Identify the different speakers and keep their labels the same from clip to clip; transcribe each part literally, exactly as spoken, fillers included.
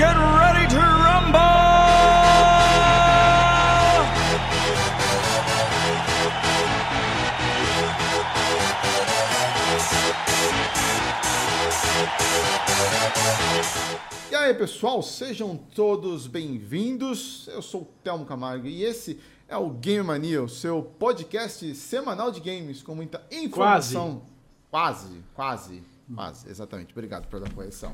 Speaker 1: get ready to rumble!
Speaker 2: E aí, pessoal, sejam todos bem-vindos. Eu sou o Telmo Camargo e esse é o Game Mania, o seu podcast semanal de games com muita informação. Quase, quase, quase, quase. Exatamente. Obrigado pela correção.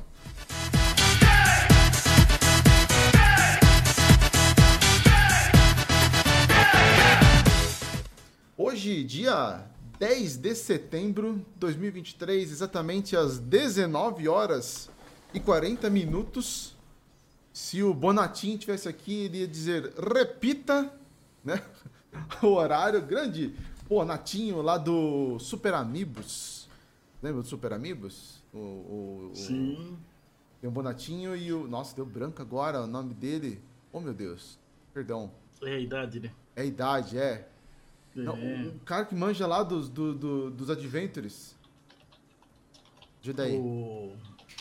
Speaker 2: Hoje, dia dez de setembro de dois mil e vinte e três, exatamente às dezenove horas e quarenta minutos. Se o Bonatinho tivesse aqui, ele ia dizer repita, né? O horário grande. Bonatinho lá do Super Amigos. Lembra do Super Amigos? O, o,
Speaker 3: Sim.
Speaker 2: O... Tem o Bonatinho e o... Nossa, deu branco agora o nome dele. Oh, meu Deus. Perdão.
Speaker 3: É a idade, né?
Speaker 2: É a idade, é.
Speaker 3: É.
Speaker 2: Não, o, o cara que manja lá dos, do, do, dos Adventures. Ajuda aí.
Speaker 3: O...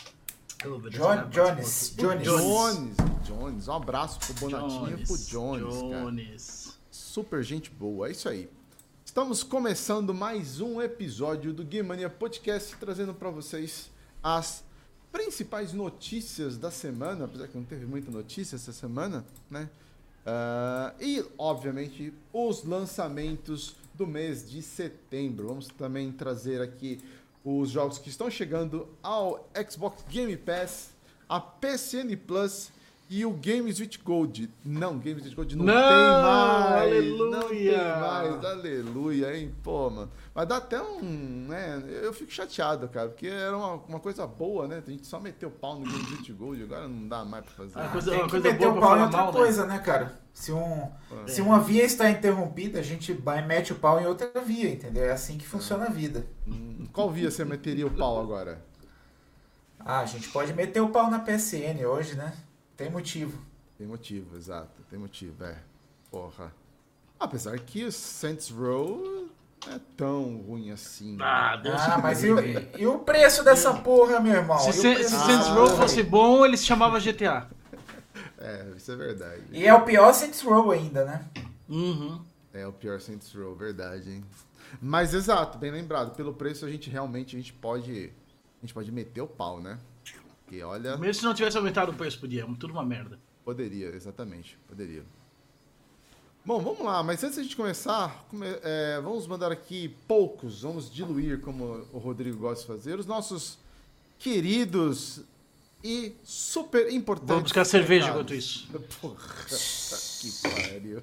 Speaker 4: John, Jones, Jones.
Speaker 2: Jones. Jones. Um abraço pro Bonatinho e pro Jones,
Speaker 3: Jones.
Speaker 2: cara. Super gente boa, é isso aí. Estamos começando mais um episódio do Game Mania Podcast, trazendo para vocês as principais notícias da semana, apesar que não teve muita notícia essa semana, né? Uh, e, obviamente, os lançamentos do mês de setembro. Vamos também trazer aqui os jogos que estão chegando ao Xbox Game Pass, a P C N Plus e o Games with Gold. Não, Games with Gold não,
Speaker 3: não
Speaker 2: tem mais.
Speaker 3: Aleluia.
Speaker 2: Não tem mais. Aleluia, hein? Pô, mano. Mas dá até um... né? Eu fico chateado, cara, porque era uma, uma coisa boa, né? A gente só meteu o pau no Games with Gold, agora não dá mais pra fazer.
Speaker 3: Ah, coisa,
Speaker 4: Tem
Speaker 3: uma
Speaker 4: que
Speaker 3: coisa
Speaker 4: meter
Speaker 3: boa
Speaker 4: o
Speaker 3: pra
Speaker 4: pau em
Speaker 3: falar
Speaker 4: outra
Speaker 3: mal,
Speaker 4: coisa,
Speaker 3: né?
Speaker 4: né, cara? Se, um,
Speaker 2: É.
Speaker 4: se uma via está interrompida, a gente vai, mete o pau em outra via, entendeu? É assim que funciona a vida.
Speaker 2: Hum, Qual via você meteria o pau agora?
Speaker 4: Ah, a gente pode meter o pau na P S N hoje, né? Tem motivo.
Speaker 2: Tem motivo, exato. Tem motivo, é. Porra. Apesar que o Saints Row não é tão ruim assim. Né?
Speaker 3: Ah, Deus.
Speaker 4: Ah, mas e o, e o preço dessa porra, meu irmão?
Speaker 3: Se,
Speaker 4: E o
Speaker 3: se,
Speaker 4: preço
Speaker 3: se
Speaker 4: dessa
Speaker 3: Saints
Speaker 2: Ah,
Speaker 3: Row
Speaker 4: porra?
Speaker 3: fosse bom, ele se chamava G T A.
Speaker 2: É, isso é verdade.
Speaker 4: E é o pior Saints Row ainda, né?
Speaker 3: Uhum.
Speaker 2: É o pior Saints Row, verdade, hein? Mas exato, bem lembrado. Pelo preço a gente realmente a gente pode a gente pode meter o pau, né? Porque olha,
Speaker 3: Mesmo se não tivesse aumentado o preço, podia. Tudo uma merda.
Speaker 2: poderia, exatamente, poderia. Bom, vamos lá, mas antes de a gente começar, come- é, vamos mandar aqui poucos, vamos diluir, como o Rodrigo gosta de fazer, os nossos queridos e super importantes.
Speaker 3: Vou buscar cerveja
Speaker 2: recados.
Speaker 3: enquanto isso.
Speaker 2: Porra, que pariu.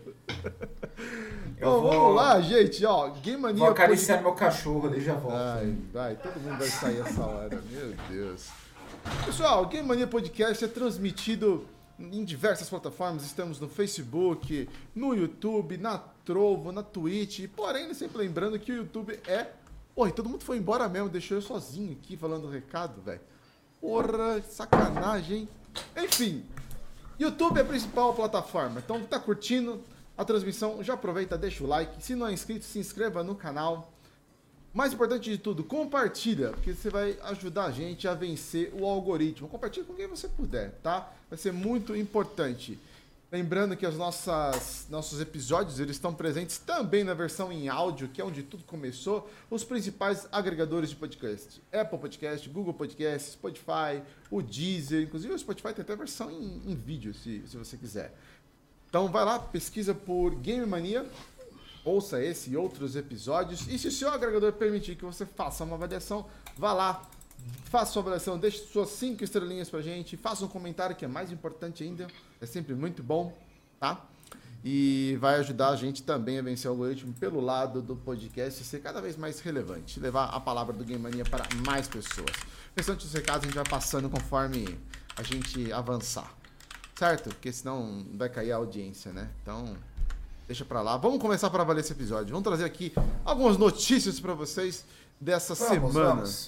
Speaker 4: Eu
Speaker 2: Bom,
Speaker 4: vou-
Speaker 2: vamos lá, gente, ó, Game Mania...
Speaker 4: Vou acariciar meu cachorro ali, já volto.
Speaker 2: Ai, vai, todo mundo vai sair essa hora, meu Deus. Pessoal, o Game Mania Podcast é transmitido em diversas plataformas. Estamos no Facebook, no YouTube, na Trovo, na Twitch. Porém, sempre lembrando que o YouTube é... Porra, e todo mundo foi embora mesmo, deixou eu sozinho aqui falando o recado, velho. Porra, sacanagem, hein? Enfim, YouTube é a principal plataforma. Então, tá curtindo a transmissão, já aproveita, deixa o like. Se não é inscrito, se inscreva no canal. Mais importante de tudo, compartilha, porque você vai ajudar a gente a vencer o algoritmo. Compartilha com quem você puder, tá? Vai ser muito importante. Lembrando que os nossas, nossos episódios eles estão presentes também na versão em áudio, que é onde tudo começou. Os principais agregadores de podcast. Apple Podcast, Google Podcast, Spotify, o Deezer. Inclusive o Spotify tem até versão em, em vídeo, se, se você quiser. Então vai lá, pesquisa por Game Mania. Ouça esse e outros episódios. E se o seu agregador permitir que você faça uma avaliação, vá lá, faça sua avaliação, deixe suas cinco estrelinhas pra gente, faça um comentário que é mais importante ainda, é sempre muito bom, tá? E vai ajudar a gente também a vencer o algoritmo pelo lado do podcast ser cada vez mais relevante, levar a palavra do Game Mania para mais pessoas. O restante dos recados a gente vai passando conforme a gente avançar, certo? Porque senão vai cair a audiência, né? Então... deixa pra lá. Vamos começar para valer esse episódio. Vamos trazer aqui algumas notícias para vocês dessa
Speaker 4: Vamos,
Speaker 2: semana.
Speaker 4: vamos.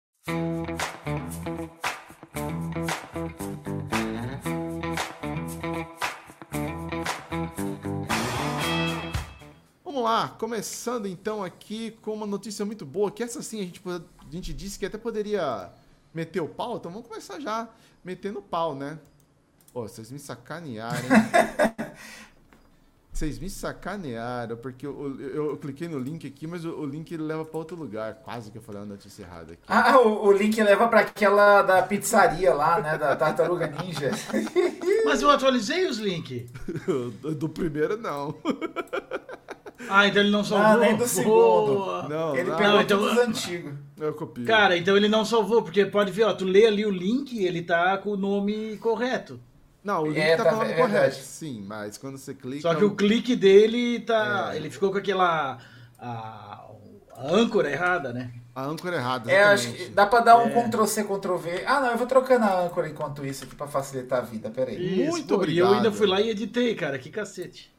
Speaker 2: Vamos lá, começando então aqui com uma notícia muito boa, que essa sim a gente, a gente disse que até poderia meter o pau, então vamos começar já metendo o pau, né? Pô, vocês me sacanearam, hein? Vocês me sacanearam, porque eu, eu, eu cliquei no link aqui, mas o, o link ele leva pra outro lugar. Quase que eu falei uma notícia errada aqui.
Speaker 4: Ah, o, o link leva pra aquela da pizzaria lá, né? Da Tartaruga Ninja.
Speaker 3: Mas eu atualizei os links.
Speaker 2: do, do primeiro, não.
Speaker 3: Ah, então ele não salvou?
Speaker 4: Ah, nem do segundo.
Speaker 3: Boa.
Speaker 2: Não,
Speaker 4: Ele
Speaker 2: não,
Speaker 4: pegou
Speaker 3: Não, então-
Speaker 4: todos os antigos.
Speaker 2: eu copio.
Speaker 3: Cara, então ele não salvou, porque pode ver, ó, tu lê ali o link e ele tá com o nome correto.
Speaker 2: Não, o link
Speaker 4: É,
Speaker 2: tá
Speaker 4: tá-
Speaker 2: falando
Speaker 4: é
Speaker 2: correto,
Speaker 4: verdade.
Speaker 2: sim, mas quando você clica...
Speaker 3: Só que o clique dele tá.
Speaker 2: É.
Speaker 3: Ele ficou com aquela. A, a âncora errada, né?
Speaker 2: A âncora errada,
Speaker 4: É, acho
Speaker 2: exatamente.
Speaker 4: que dá pra dar um
Speaker 3: É.
Speaker 4: Ctrl C, Ctrl V. Ah, não, eu vou trocando a âncora enquanto isso aqui pra facilitar a vida, peraí.
Speaker 2: Muito
Speaker 3: pô,
Speaker 2: obrigado.
Speaker 3: E eu ainda fui lá e editei, cara, que cacete.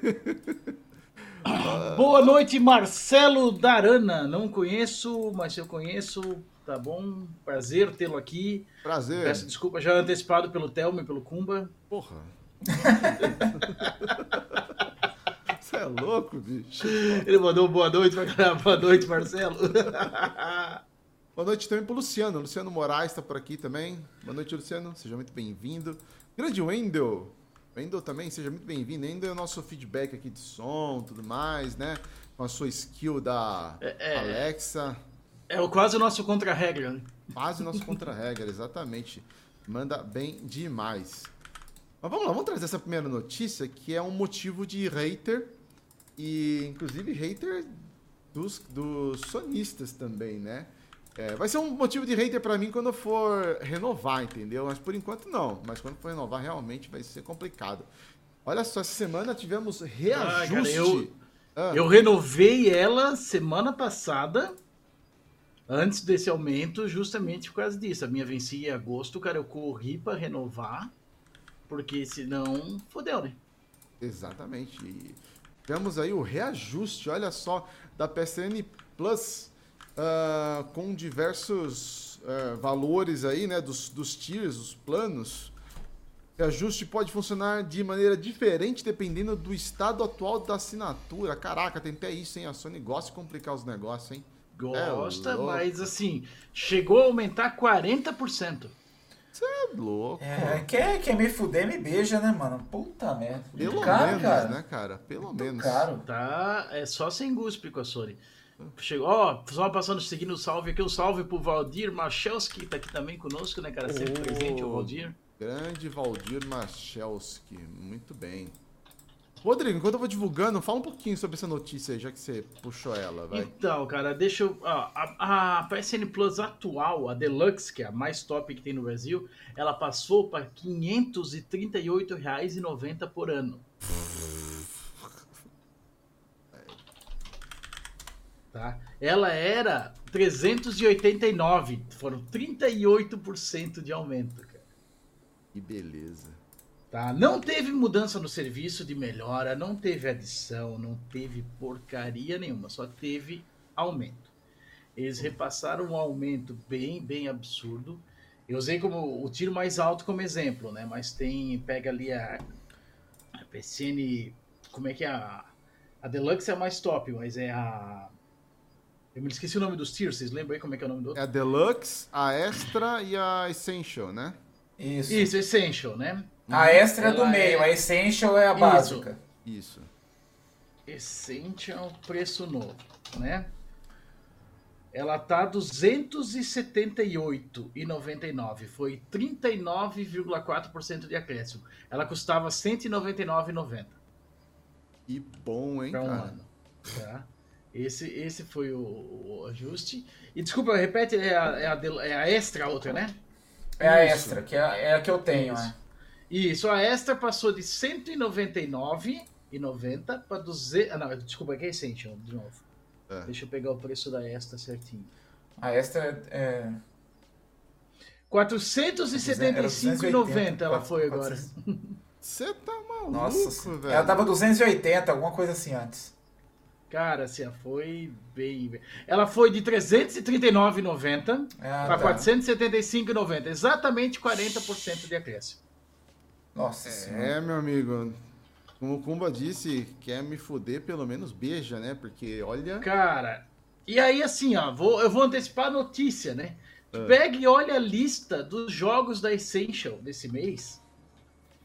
Speaker 3: Boa noite, Marcelo Darana. Não conheço, mas se eu conheço, tá bom. Prazer tê-lo aqui.
Speaker 2: Prazer.
Speaker 3: Peço desculpa já antecipado pelo Telmo e pelo Kumba.
Speaker 2: Porra. Você é louco, bicho.
Speaker 3: Ele mandou boa noite, vai dar boa noite, Marcelo.
Speaker 2: Boa noite também pro Luciano. Luciano Moraes tá por aqui também. Boa noite, Luciano. Seja muito bem-vindo. Grande Wendel. Wendel também, seja muito bem-vindo. Wendel é o nosso feedback aqui de som, tudo mais, né? Com a sua skill da
Speaker 3: É, é.
Speaker 2: Alexa.
Speaker 3: É o- quase o nosso contra-regra, né?
Speaker 2: Quase o nosso contra-regra, exatamente. Manda bem demais. Mas vamos lá, vamos trazer essa primeira notícia, que é um motivo de hater, e inclusive hater dos, dos sonistas também, né? É, vai ser um motivo de hater pra mim quando eu for renovar, entendeu? Mas por enquanto não. Mas quando for renovar, realmente vai ser complicado. Olha só, essa semana tivemos reajuste.
Speaker 3: cara, eu-
Speaker 2: Ah,
Speaker 3: Eu renovei ela semana passada, antes desse aumento, justamente por causa disso. A minha vencia em agosto, cara, eu corri pra renovar, porque senão fodeu, né?
Speaker 2: Exatamente. E tivemos aí o reajuste, olha só, da P S N Plus, ah, com diversos ah, valores aí, né, dos, dos tiers, os planos. O reajuste pode funcionar de maneira diferente dependendo do estado atual da assinatura. Caraca, tem até isso, hein? A Sony gosta de complicar os negócios, hein?
Speaker 3: Gosta,
Speaker 2: É louco.
Speaker 3: mas assim, chegou a aumentar quarenta por cento.
Speaker 2: É louco.
Speaker 4: É, quer, quer me fuder, me beija, né, mano? Puta merda.
Speaker 2: Pelo
Speaker 4: caro,
Speaker 2: menos,
Speaker 4: cara.
Speaker 2: né, cara? Pelo
Speaker 4: Muito
Speaker 2: menos.
Speaker 4: caro.
Speaker 3: Tá, é só sem guspe com a Sony. Chegou, ó, só passando, seguindo o salve aqui, o salve pro Valdir Machelski, tá aqui também conosco, né, cara? Sempre
Speaker 2: Oh.
Speaker 3: presente, o Valdir.
Speaker 2: Grande Valdir Machelski, muito bem. Rodrigo, enquanto eu vou divulgando, fala um pouquinho sobre essa notícia aí, já que você puxou ela, vai.
Speaker 3: Então, cara, deixa eu. Ó, a, a P S N Plus atual, a Deluxe, que é a mais top que tem no Brasil, ela passou para quinhentos e trinta e oito reais e noventa por ano. Tá? Ela era trezentos e oitenta e nove, foram trinta e oito por cento de aumento, cara.
Speaker 2: Que beleza.
Speaker 3: Tá? Não teve mudança no serviço de melhora, não teve adição, não teve porcaria nenhuma, só teve aumento. Eles repassaram um aumento bem, bem absurdo. Eu usei como o tiro mais alto como exemplo, né? Mas tem, pega ali a, a P S N, como é que é a, a Deluxe é a mais top, mas é a, eu me esqueci o nome dos tiers, vocês lembram aí como é que é o nome do
Speaker 2: É
Speaker 3: outro?
Speaker 2: a Deluxe, a Extra e a Essential, né?
Speaker 4: Isso.
Speaker 3: Isso, Essential, né?
Speaker 4: A extra é do
Speaker 3: Ela
Speaker 4: meio,
Speaker 3: é-
Speaker 4: a Essential é a
Speaker 3: Isso.
Speaker 4: básica.
Speaker 2: Isso.
Speaker 3: Essential preço novo, né? Ela tá duzentos e setenta e oito reais e noventa e nove, foi trinta e nove vírgula quatro por cento de acréscimo. Ela custava cento e noventa e nove reais e noventa centavos
Speaker 2: Que bom, hein,
Speaker 3: para um
Speaker 2: cara?
Speaker 3: ano, tá? Esse, esse foi o, o ajuste. E desculpa, repete, é a, é a, del- é a extra a outra, né?
Speaker 4: É a
Speaker 2: Isso.
Speaker 4: extra, que é a, é a que eu tenho,
Speaker 3: Isso.
Speaker 4: né?
Speaker 3: Isso, a extra passou de cento e noventa e nove reais e noventa centavos para duzentos. Ah, não, desculpa, aqui é Essential, de novo.
Speaker 2: É.
Speaker 3: Deixa eu pegar o preço da extra certinho.
Speaker 4: A extra é...
Speaker 3: quatrocentos e setenta e cinco reais e noventa ela foi agora.
Speaker 2: Você tá maluco,
Speaker 4: Nossa, senhora.
Speaker 2: velho.
Speaker 4: Ela tava duzentos e oitenta, alguma coisa assim antes.
Speaker 3: Cara, assim, ela foi bem, bem. Ela foi de trezentos e trinta e nove reais e noventa centavos
Speaker 4: Ah,
Speaker 3: para
Speaker 4: tá.
Speaker 3: quatrocentos e setenta e cinco reais e noventa centavos. Exatamente quarenta por cento de acréscimo.
Speaker 4: Nossa senhora.
Speaker 2: É, meu amigo. Como o Kumba disse, quer me fuder, pelo menos beija, né? Porque, olha...
Speaker 3: Cara, e aí assim, ó, vou, eu vou antecipar a notícia, né?
Speaker 2: Ah.
Speaker 3: Pega e olha a lista dos jogos da Essential desse mês.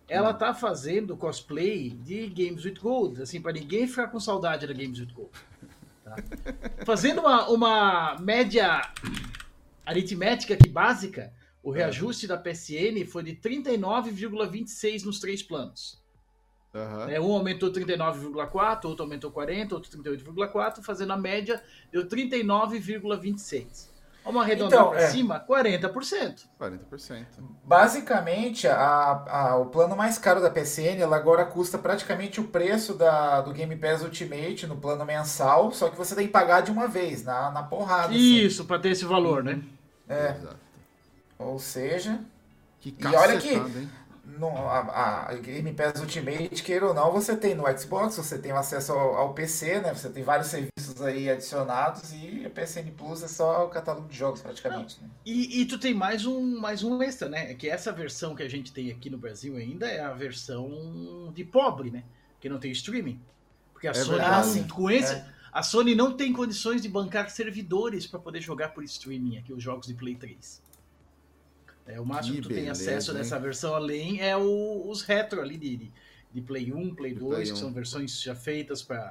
Speaker 3: ela tá fazendo cosplay de Games with Gold, assim, para ninguém ficar com saudade da Games with Gold. Tá? Fazendo uma, uma média aritmética aqui básica, o reajuste da P S N foi de trinta e nove vírgula vinte e seis nos três planos.
Speaker 2: Uhum.
Speaker 3: É, um aumentou trinta e nove vírgula quatro, outro aumentou quarenta, outro trinta e oito vírgula quatro, fazendo a média, deu trinta e nove vírgula vinte e seis. Vamos arredondar
Speaker 4: Então,
Speaker 3: para
Speaker 4: é.
Speaker 3: cima, quarenta por cento.
Speaker 2: quarenta por cento.
Speaker 4: Basicamente, a, a, o plano mais caro da P S N, ela agora custa praticamente o preço da, do Game Pass Ultimate no plano mensal, só que você tem que pagar de uma vez, na, na porrada.
Speaker 3: Isso, para ter esse valor, né?
Speaker 4: É.
Speaker 2: Exato.
Speaker 4: Ou seja,
Speaker 2: Que
Speaker 4: e olha que
Speaker 2: cacetada, hein?
Speaker 4: no, a, a Game Pass Ultimate, queira ou não, você tem no Xbox, você tem acesso ao, ao P C, né? Você tem vários serviços aí adicionados e a P S N Plus é só o catálogo de jogos praticamente. Né?
Speaker 3: E, e tu tem mais um, mais um extra, né? É que essa versão que a gente tem aqui no Brasil ainda é a versão de pobre, né? Que não tem streaming. Porque a
Speaker 2: É
Speaker 3: Sony
Speaker 2: verdade.
Speaker 3: não,
Speaker 4: Ah, sim.
Speaker 3: com esse,
Speaker 4: É.
Speaker 3: a Sony não tem condições de bancar servidores para poder jogar por streaming aqui os jogos de Play três. É, o máximo
Speaker 2: Que
Speaker 3: que tu tem
Speaker 2: beleza,
Speaker 3: acesso
Speaker 2: hein?
Speaker 3: nessa versão além é o, os retro ali de, de, de Play um, Play
Speaker 2: De
Speaker 3: dois,
Speaker 2: Play
Speaker 3: que
Speaker 2: um.
Speaker 3: são versões já feitas para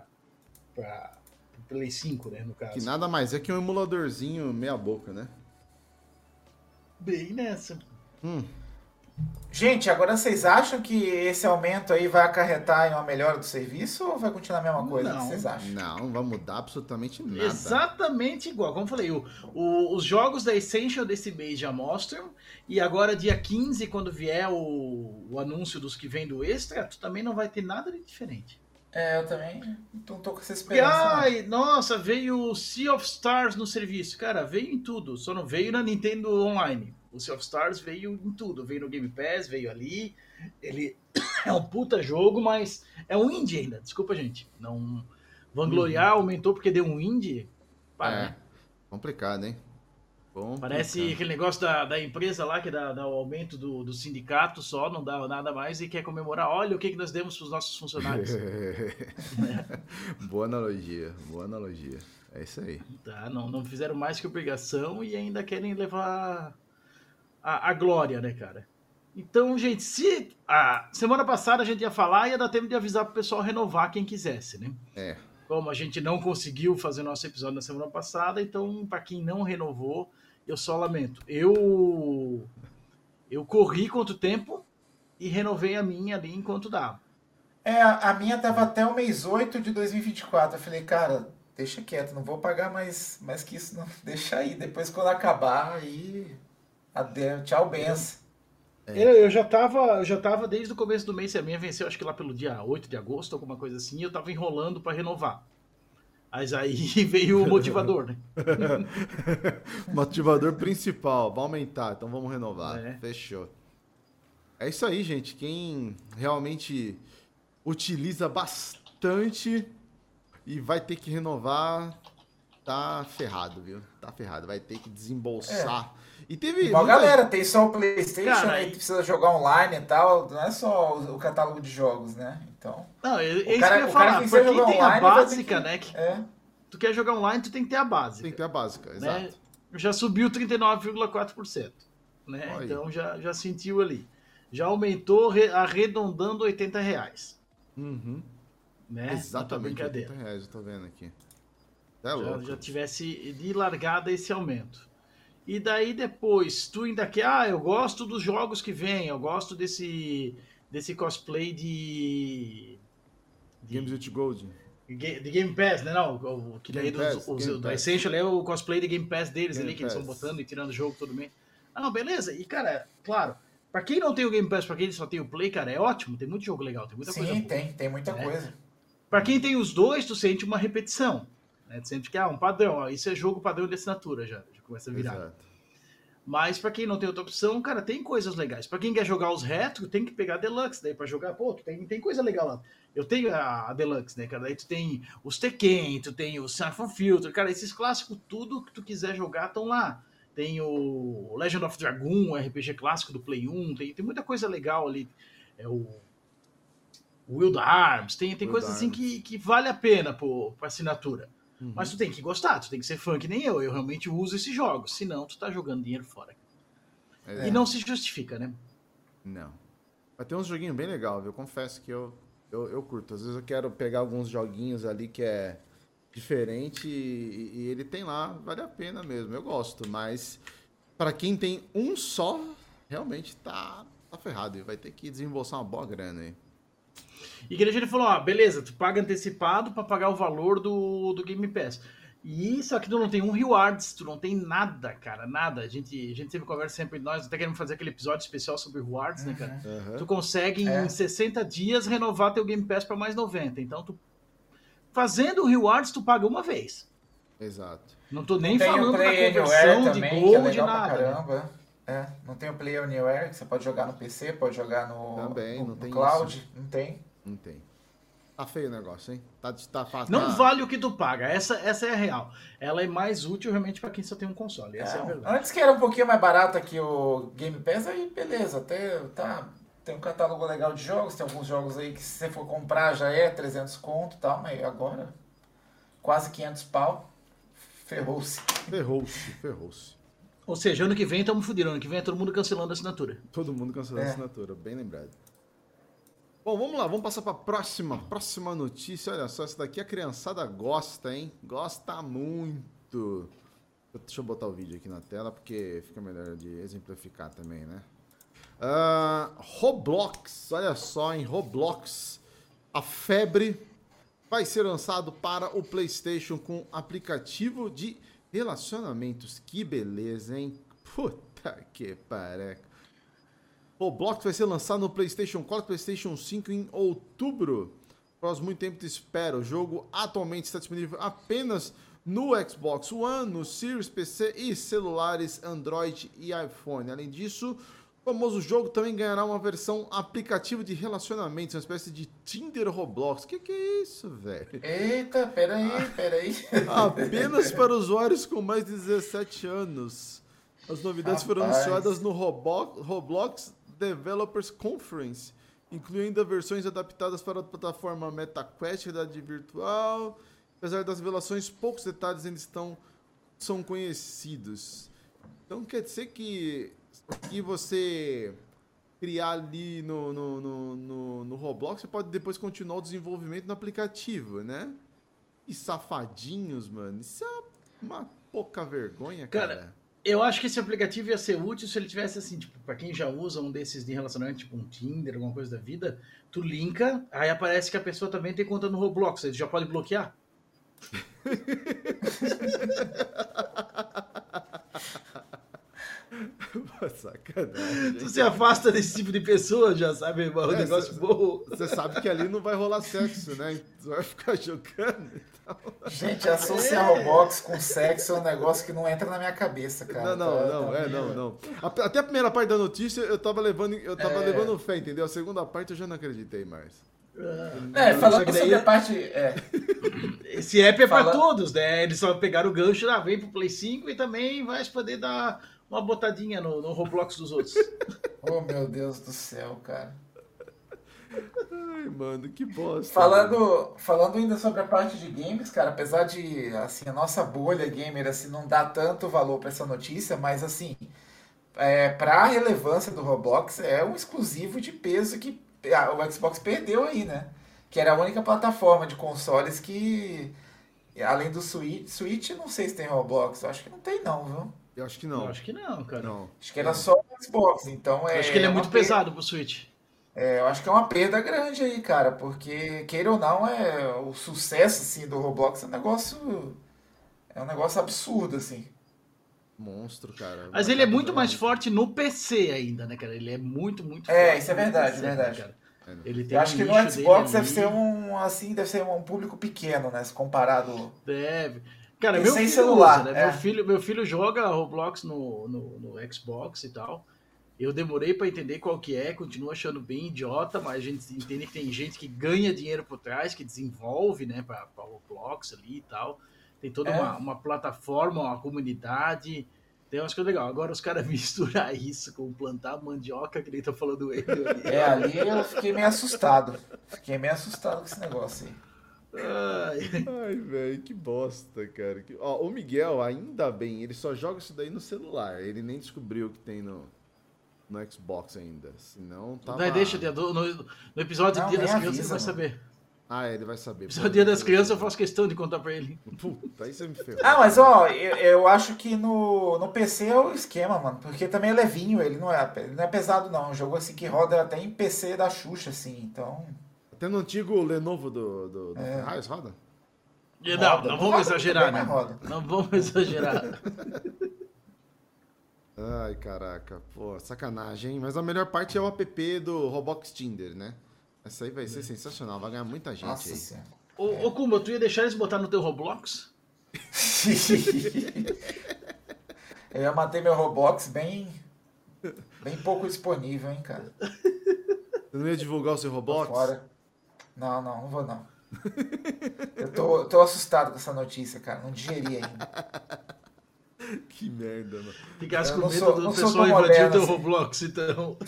Speaker 3: Play cinco, né, no caso.
Speaker 2: Que nada mais é que um emuladorzinho meia boca, né?
Speaker 3: Bem nessa.
Speaker 2: Hum.
Speaker 4: Gente, agora vocês acham que esse aumento aí vai acarretar em uma melhora do serviço ou vai continuar a mesma coisa?
Speaker 3: Não.
Speaker 4: O que vocês acham?
Speaker 2: Não, não vai mudar absolutamente nada.
Speaker 3: Exatamente igual. Como eu falei, o, o- os jogos da Essential desse mês já mostram. E agora, dia quinze, quando vier o, o anúncio dos que vem do Extra, tu também não vai ter nada de diferente.
Speaker 4: É, eu também não tô com essa
Speaker 3: Porque,
Speaker 4: esperança. não.
Speaker 3: ai, nossa, veio o Sea of Stars no serviço. Cara, veio em tudo. Só não veio na Nintendo Online. O Sea of Stars veio em tudo. Veio no Game Pass, veio ali. Ele é um puta jogo, mas é um indie ainda. Desculpa, gente. Não vangloriar, aumentou porque deu um indie. Para,
Speaker 2: É,
Speaker 3: né?
Speaker 2: complicado, hein? Complicado.
Speaker 3: Parece aquele negócio da, da empresa lá que dá, dá o aumento do, do sindicato só, não dá nada mais e quer comemorar. Olha o que, que nós demos para os nossos funcionários.
Speaker 2: Boa analogia, boa analogia. É isso aí.
Speaker 3: Tá, não, não fizeram mais que obrigação e ainda querem levar a, a glória, né, cara? Então, gente, se a semana passada a gente ia falar, ia dar tempo de avisar pro pessoal renovar quem quisesse, né?
Speaker 2: É.
Speaker 3: Como a gente não conseguiu fazer nosso episódio na semana passada, então, para quem não renovou, eu só lamento. Eu eu corri quanto tempo e renovei a minha ali enquanto dava.
Speaker 4: É, a a minha tava até o mês oito de dois mil e vinte e quatro. Eu falei, cara, deixa quieto, não vou pagar mais, mais que isso, não. Deixa aí. Depois, quando acabar, aí. Adeus, tchau, benção.
Speaker 3: Eu, eu já tava, eu já tava desde o começo do mês, se a minha venceu, acho que lá pelo dia oito de agosto, alguma coisa assim, e eu tava enrolando para renovar. Mas aí veio o motivador, né?
Speaker 2: Motivador principal, vai aumentar, então vamos renovar.
Speaker 3: É.
Speaker 2: Fechou. É isso aí, gente. Quem realmente utiliza bastante e vai ter que renovar, tá ferrado, viu? Tá ferrado. Vai ter que desembolsar. E teve.
Speaker 4: Igual
Speaker 2: muita-
Speaker 4: galera, tem só o PlayStation,
Speaker 3: Cara,
Speaker 4: aí
Speaker 3: e-
Speaker 4: precisa jogar online e tal. Não é só o, o catálogo de jogos, né? Então.
Speaker 3: Não, é, é isso
Speaker 4: cara-
Speaker 3: que eu ia
Speaker 4: o cara
Speaker 3: falar.
Speaker 4: que
Speaker 3: Pra
Speaker 4: quiser
Speaker 3: quem
Speaker 4: jogar
Speaker 3: tem a
Speaker 4: online vai ter
Speaker 3: básica,
Speaker 4: que-
Speaker 3: né? Que
Speaker 4: É.
Speaker 3: tu quer jogar online, tu tem que ter a básica.
Speaker 2: Tem que ter a básica,
Speaker 3: né?
Speaker 2: exato.
Speaker 3: Já subiu trinta e nove vírgula quatro por cento. Né?
Speaker 2: Olha aí.
Speaker 3: Então já, já sentiu ali. Já aumentou re- arredondando oitenta reais.
Speaker 2: Uhum.
Speaker 3: Né?
Speaker 2: Exatamente.
Speaker 3: Não tá brincadeira.
Speaker 2: oitenta reais, eu tô vendo aqui. É
Speaker 3: Já,
Speaker 2: louco.
Speaker 3: já tivesse de largada esse aumento. E daí depois, tu ainda quer, ah, eu gosto dos jogos que vem, eu gosto desse, desse cosplay de, de,
Speaker 2: Games with Gold.
Speaker 3: Ga- de Game Pass, né? Não, o, o que daí
Speaker 2: Game
Speaker 3: dos,
Speaker 2: Pass,
Speaker 3: os,
Speaker 2: Game
Speaker 3: do
Speaker 2: Pass.
Speaker 3: Essential é o cosplay de Game Pass deles
Speaker 2: Game
Speaker 3: ali, que eles estão
Speaker 2: Pass.
Speaker 3: botando e tirando o jogo todo mês. Ah, não, beleza. E, cara, claro, pra quem não tem o Game Pass, pra quem só tem o Play, cara, é ótimo, tem muito jogo legal, tem muita coisa
Speaker 4: Sim,
Speaker 3: boa.
Speaker 4: tem, tem muita
Speaker 3: É.
Speaker 4: coisa.
Speaker 3: Pra quem tem os dois, tu sente uma repetição. Né? Tu sente que, ah, um padrão, ó, isso é jogo padrão de assinatura já, já começa a virar.
Speaker 2: Exato.
Speaker 3: Mas pra quem não tem outra opção, cara, tem coisas legais. Pra quem quer jogar os retro, tem que pegar a Deluxe daí pra jogar. Pô, tem, tem coisa legal lá. Eu tenho a, a Deluxe, né, cara? Daí tu tem os Tekken, tu tem o Siphon Filter. Cara, esses clássicos, tudo que tu quiser jogar, estão lá. Tem o Legend of Dragoon, o R P G clássico do Play um. Tem, tem muita coisa legal ali. É o Wild Arms. Tem, tem
Speaker 2: Wild
Speaker 3: coisas assim
Speaker 2: Arms.
Speaker 3: que, que vale a pena pô, pra assinatura.
Speaker 2: Uhum.
Speaker 3: Mas tu tem que gostar, tu tem que ser fã que nem eu. Eu realmente uso esses jogos. Senão, tu tá jogando dinheiro fora.
Speaker 2: É.
Speaker 3: E não se justifica, né?
Speaker 2: Não. Mas tem uns joguinhos bem legais, viu? Eu confesso que eu, eu, eu curto. Às vezes eu quero pegar alguns joguinhos ali que é diferente e, e ele tem lá, vale a pena mesmo. Eu gosto, mas pra quem tem um só, realmente tá, tá ferrado. E vai ter que desembolsar uma boa grana aí.
Speaker 3: E que ele falou, ó, beleza, tu paga antecipado pra pagar o valor do, do Game Pass. E só que tu não tem um rewards, tu não tem nada, cara, nada. A gente, a gente sempre conversa sempre, nós até queremos fazer aquele episódio especial sobre rewards, uhum. né, cara? Uhum. Tu consegue é. em sessenta dias renovar teu Game Pass pra mais noventa. Então, tu fazendo o rewards, tu paga uma vez.
Speaker 2: Exato.
Speaker 3: Não tô nem
Speaker 4: tem
Speaker 3: falando
Speaker 4: o Play
Speaker 3: da conversão de
Speaker 4: também,
Speaker 3: gol,
Speaker 4: que é legal
Speaker 3: de nada.
Speaker 4: Pra caramba. Né? É, não tem o Play Anywhere, que você pode jogar no P C, pode jogar no,
Speaker 2: também,
Speaker 4: no,
Speaker 2: não tem
Speaker 4: no cloud.
Speaker 2: Isso.
Speaker 4: Não tem.
Speaker 2: Não tem. Tá feio o negócio, hein? Tá, tá fácil.
Speaker 3: Não
Speaker 2: tá...
Speaker 3: vale o que tu paga. Essa, essa é a real. Ela é mais útil realmente pra quem só tem um console. Essa é, é a verdade.
Speaker 4: Antes que era um pouquinho mais barato aqui o Game Pass, aí beleza. Até tá, tem um catálogo legal de jogos. Tem alguns jogos aí que se você for comprar já é trezentos conto e tal. Mas agora, quase quinhentos pau. Ferrou-se.
Speaker 2: Ferrou-se, ferrou-se.
Speaker 3: Ou seja, ano que vem estamos fodidos. Ano que vem é todo mundo cancelando a assinatura.
Speaker 2: Todo mundo cancelando
Speaker 4: é.
Speaker 2: a assinatura. Bem lembrado. Bom, vamos lá, vamos passar para a próxima, próxima notícia. Olha só, essa daqui a criançada gosta, hein? Gosta muito. Deixa eu botar o vídeo aqui na tela, porque fica melhor de exemplificar também, né? Uh, Roblox, olha só, hein? Roblox, a febre, vai ser lançado para o PlayStation com aplicativo de relacionamentos. Que beleza, hein? Puta que pareca. Roblox vai ser lançado no PlayStation quatro, PlayStation cinco em outubro. Após muito tempo de espera, o jogo atualmente está disponível apenas no Xbox One, no Series, P C e celulares Android e iPhone. Além disso, o famoso jogo também ganhará uma versão aplicativo de relacionamentos, uma espécie de Tinder Roblox. Que que é isso, velho?
Speaker 4: Eita, peraí, peraí.
Speaker 2: Apenas para usuários com mais de dezessete anos. As novidades Rapaz. foram anunciadas no Roblox Developers Conference, incluindo versões adaptadas para a plataforma MetaQuest, realidade virtual. Apesar das revelações, poucos detalhes ainda estão, são conhecidos. Então quer dizer que o que você criar ali no, no, no, no, no Roblox, você pode depois continuar o desenvolvimento no aplicativo, né? E safadinhos, mano. Isso é uma pouca vergonha, cara. cara
Speaker 3: Eu acho que esse aplicativo ia ser útil se ele tivesse assim, tipo, pra quem já usa um desses de relacionamento, tipo um Tinder, alguma coisa da vida, tu linka, aí aparece que a pessoa também tem conta no Roblox, aí tu já pode bloquear.
Speaker 2: Sacanagem.
Speaker 3: Tu se afasta desse tipo de pessoa, já sabe, irmão, é um negócio cê, bom.
Speaker 2: Você sabe que ali não vai rolar sexo, né? Tu vai ficar jogando e tal.
Speaker 4: Gente, associar é. Roblox com sexo é um negócio que não entra na minha cabeça, cara.
Speaker 2: Não, não,
Speaker 4: tá,
Speaker 2: não,
Speaker 4: tá
Speaker 2: é, não, não. Até a primeira parte da notícia eu tava levando, eu tava é. levando fé, entendeu? A segunda parte eu já não acreditei mais.
Speaker 4: É, falando sobre a parte... É.
Speaker 3: Esse app é Fala... pra todos, né? Eles só pegaram o gancho, lá, vem pro Play cinco e também vai poder dar uma botadinha no, no Roblox dos outros.
Speaker 4: Oh, meu Deus do céu, cara.
Speaker 2: Ai, mano, que bosta.
Speaker 4: Falando, falando ainda sobre a parte de games, cara, apesar de, assim, a nossa bolha gamer, assim, não dá tanto valor pra essa notícia, mas, assim, é, pra relevância do Roblox, é um exclusivo de peso que ah, o Xbox perdeu aí, né? Que era a única plataforma de consoles que, além do Switch, Switch, não sei se tem Roblox, eu acho que não tem não, viu?
Speaker 2: Eu acho que não.
Speaker 3: Eu acho que não, cara. Não.
Speaker 4: Acho que era só o Xbox, então é...
Speaker 3: Eu acho que ele é muito
Speaker 4: perda...
Speaker 3: pesado pro Switch.
Speaker 4: É, eu acho que é uma perda grande aí, cara, porque, queira ou não, é, o sucesso, assim, do Roblox é um negócio... É um negócio absurdo, assim.
Speaker 2: Monstro, cara.
Speaker 3: Mas ele é muito mais forte no P C ainda, né, cara? Ele é muito, muito
Speaker 4: é,
Speaker 3: forte.
Speaker 4: É, isso é verdade,
Speaker 3: P C,
Speaker 4: verdade.
Speaker 3: Né, cara? Ele tem
Speaker 4: eu acho
Speaker 3: um
Speaker 4: que no Xbox deve ali. ser um, assim, deve ser um público pequeno, né, se comparado...
Speaker 3: Deve. Cara,
Speaker 4: e
Speaker 3: meu
Speaker 4: sem
Speaker 3: filho
Speaker 4: celular,
Speaker 3: usa, né?
Speaker 4: É.
Speaker 3: Meu, filho, meu filho joga Roblox no, no, no Xbox e tal. Eu demorei pra entender qual que é, continuo achando bem idiota, mas a gente entende que tem gente que ganha dinheiro por trás, que desenvolve, né, pra, pra Roblox ali e tal. Tem toda
Speaker 4: É.
Speaker 3: uma, uma plataforma, uma comunidade... Tem umas coisas legais. Agora os caras misturar isso com plantar mandioca, que nem tá falando ele ali.
Speaker 4: É, ali eu fiquei meio assustado. Fiquei meio assustado com esse negócio aí.
Speaker 2: Ai, Ai velho, que bosta, cara. Que... Ó, o Miguel, ainda bem, ele só joga isso daí no celular. Ele nem descobriu que tem no, no Xbox ainda. Senão tava...
Speaker 3: Vai, deixa, dia do- no, no episódio
Speaker 4: Não,
Speaker 3: do Dia
Speaker 4: nem
Speaker 3: das Crianças
Speaker 4: avisa,
Speaker 3: ele vai
Speaker 4: mano.
Speaker 3: saber.
Speaker 2: Ah, ele vai saber.
Speaker 3: No episódio do Dia das Crianças eu faço questão de contar pra ele.
Speaker 2: Puta, aí você me ferrou.
Speaker 4: Ah, mas ó, eu, eu acho que no, no P C é o esquema, mano. Porque também é levinho, ele não é, ele não é pesado, não. É um jogo assim que roda até em P C da Xuxa, assim. Então.
Speaker 2: Até no antigo Lenovo do, do, do
Speaker 4: É.
Speaker 2: Ferraz, roda?
Speaker 3: Não,
Speaker 4: Roda.
Speaker 3: não
Speaker 4: Roda
Speaker 3: vamos
Speaker 4: muito
Speaker 3: exagerar,
Speaker 4: bem,
Speaker 3: né?
Speaker 4: mas roda.
Speaker 3: Não vamos exagerar.
Speaker 2: Ai, caraca. Pô, sacanagem, hein? Mas a melhor parte é o app do Roblox Tinder, né? Essa aí vai ser sensacional, vai ganhar muita gente
Speaker 4: Nossa
Speaker 2: aí.
Speaker 4: senhora.
Speaker 3: Ô, ô Kumba, tu ia deixar eles botar no teu Roblox?
Speaker 4: Eu ia manter meu Roblox bem. Bem pouco disponível, hein, cara.
Speaker 2: Você não ia divulgar o seu
Speaker 4: Tô
Speaker 2: Roblox?
Speaker 4: fora. Não, não, não vou não. Eu tô, tô assustado com essa notícia, cara. Não digeri ainda.
Speaker 2: Que merda, mano.
Speaker 3: Ficasse
Speaker 4: Eu
Speaker 3: com
Speaker 4: não
Speaker 3: medo
Speaker 4: sou-
Speaker 3: do
Speaker 4: não sou
Speaker 3: pessoal
Speaker 4: tão
Speaker 3: invadir o
Speaker 4: moderno
Speaker 3: teu
Speaker 4: assim.
Speaker 3: Roblox, então.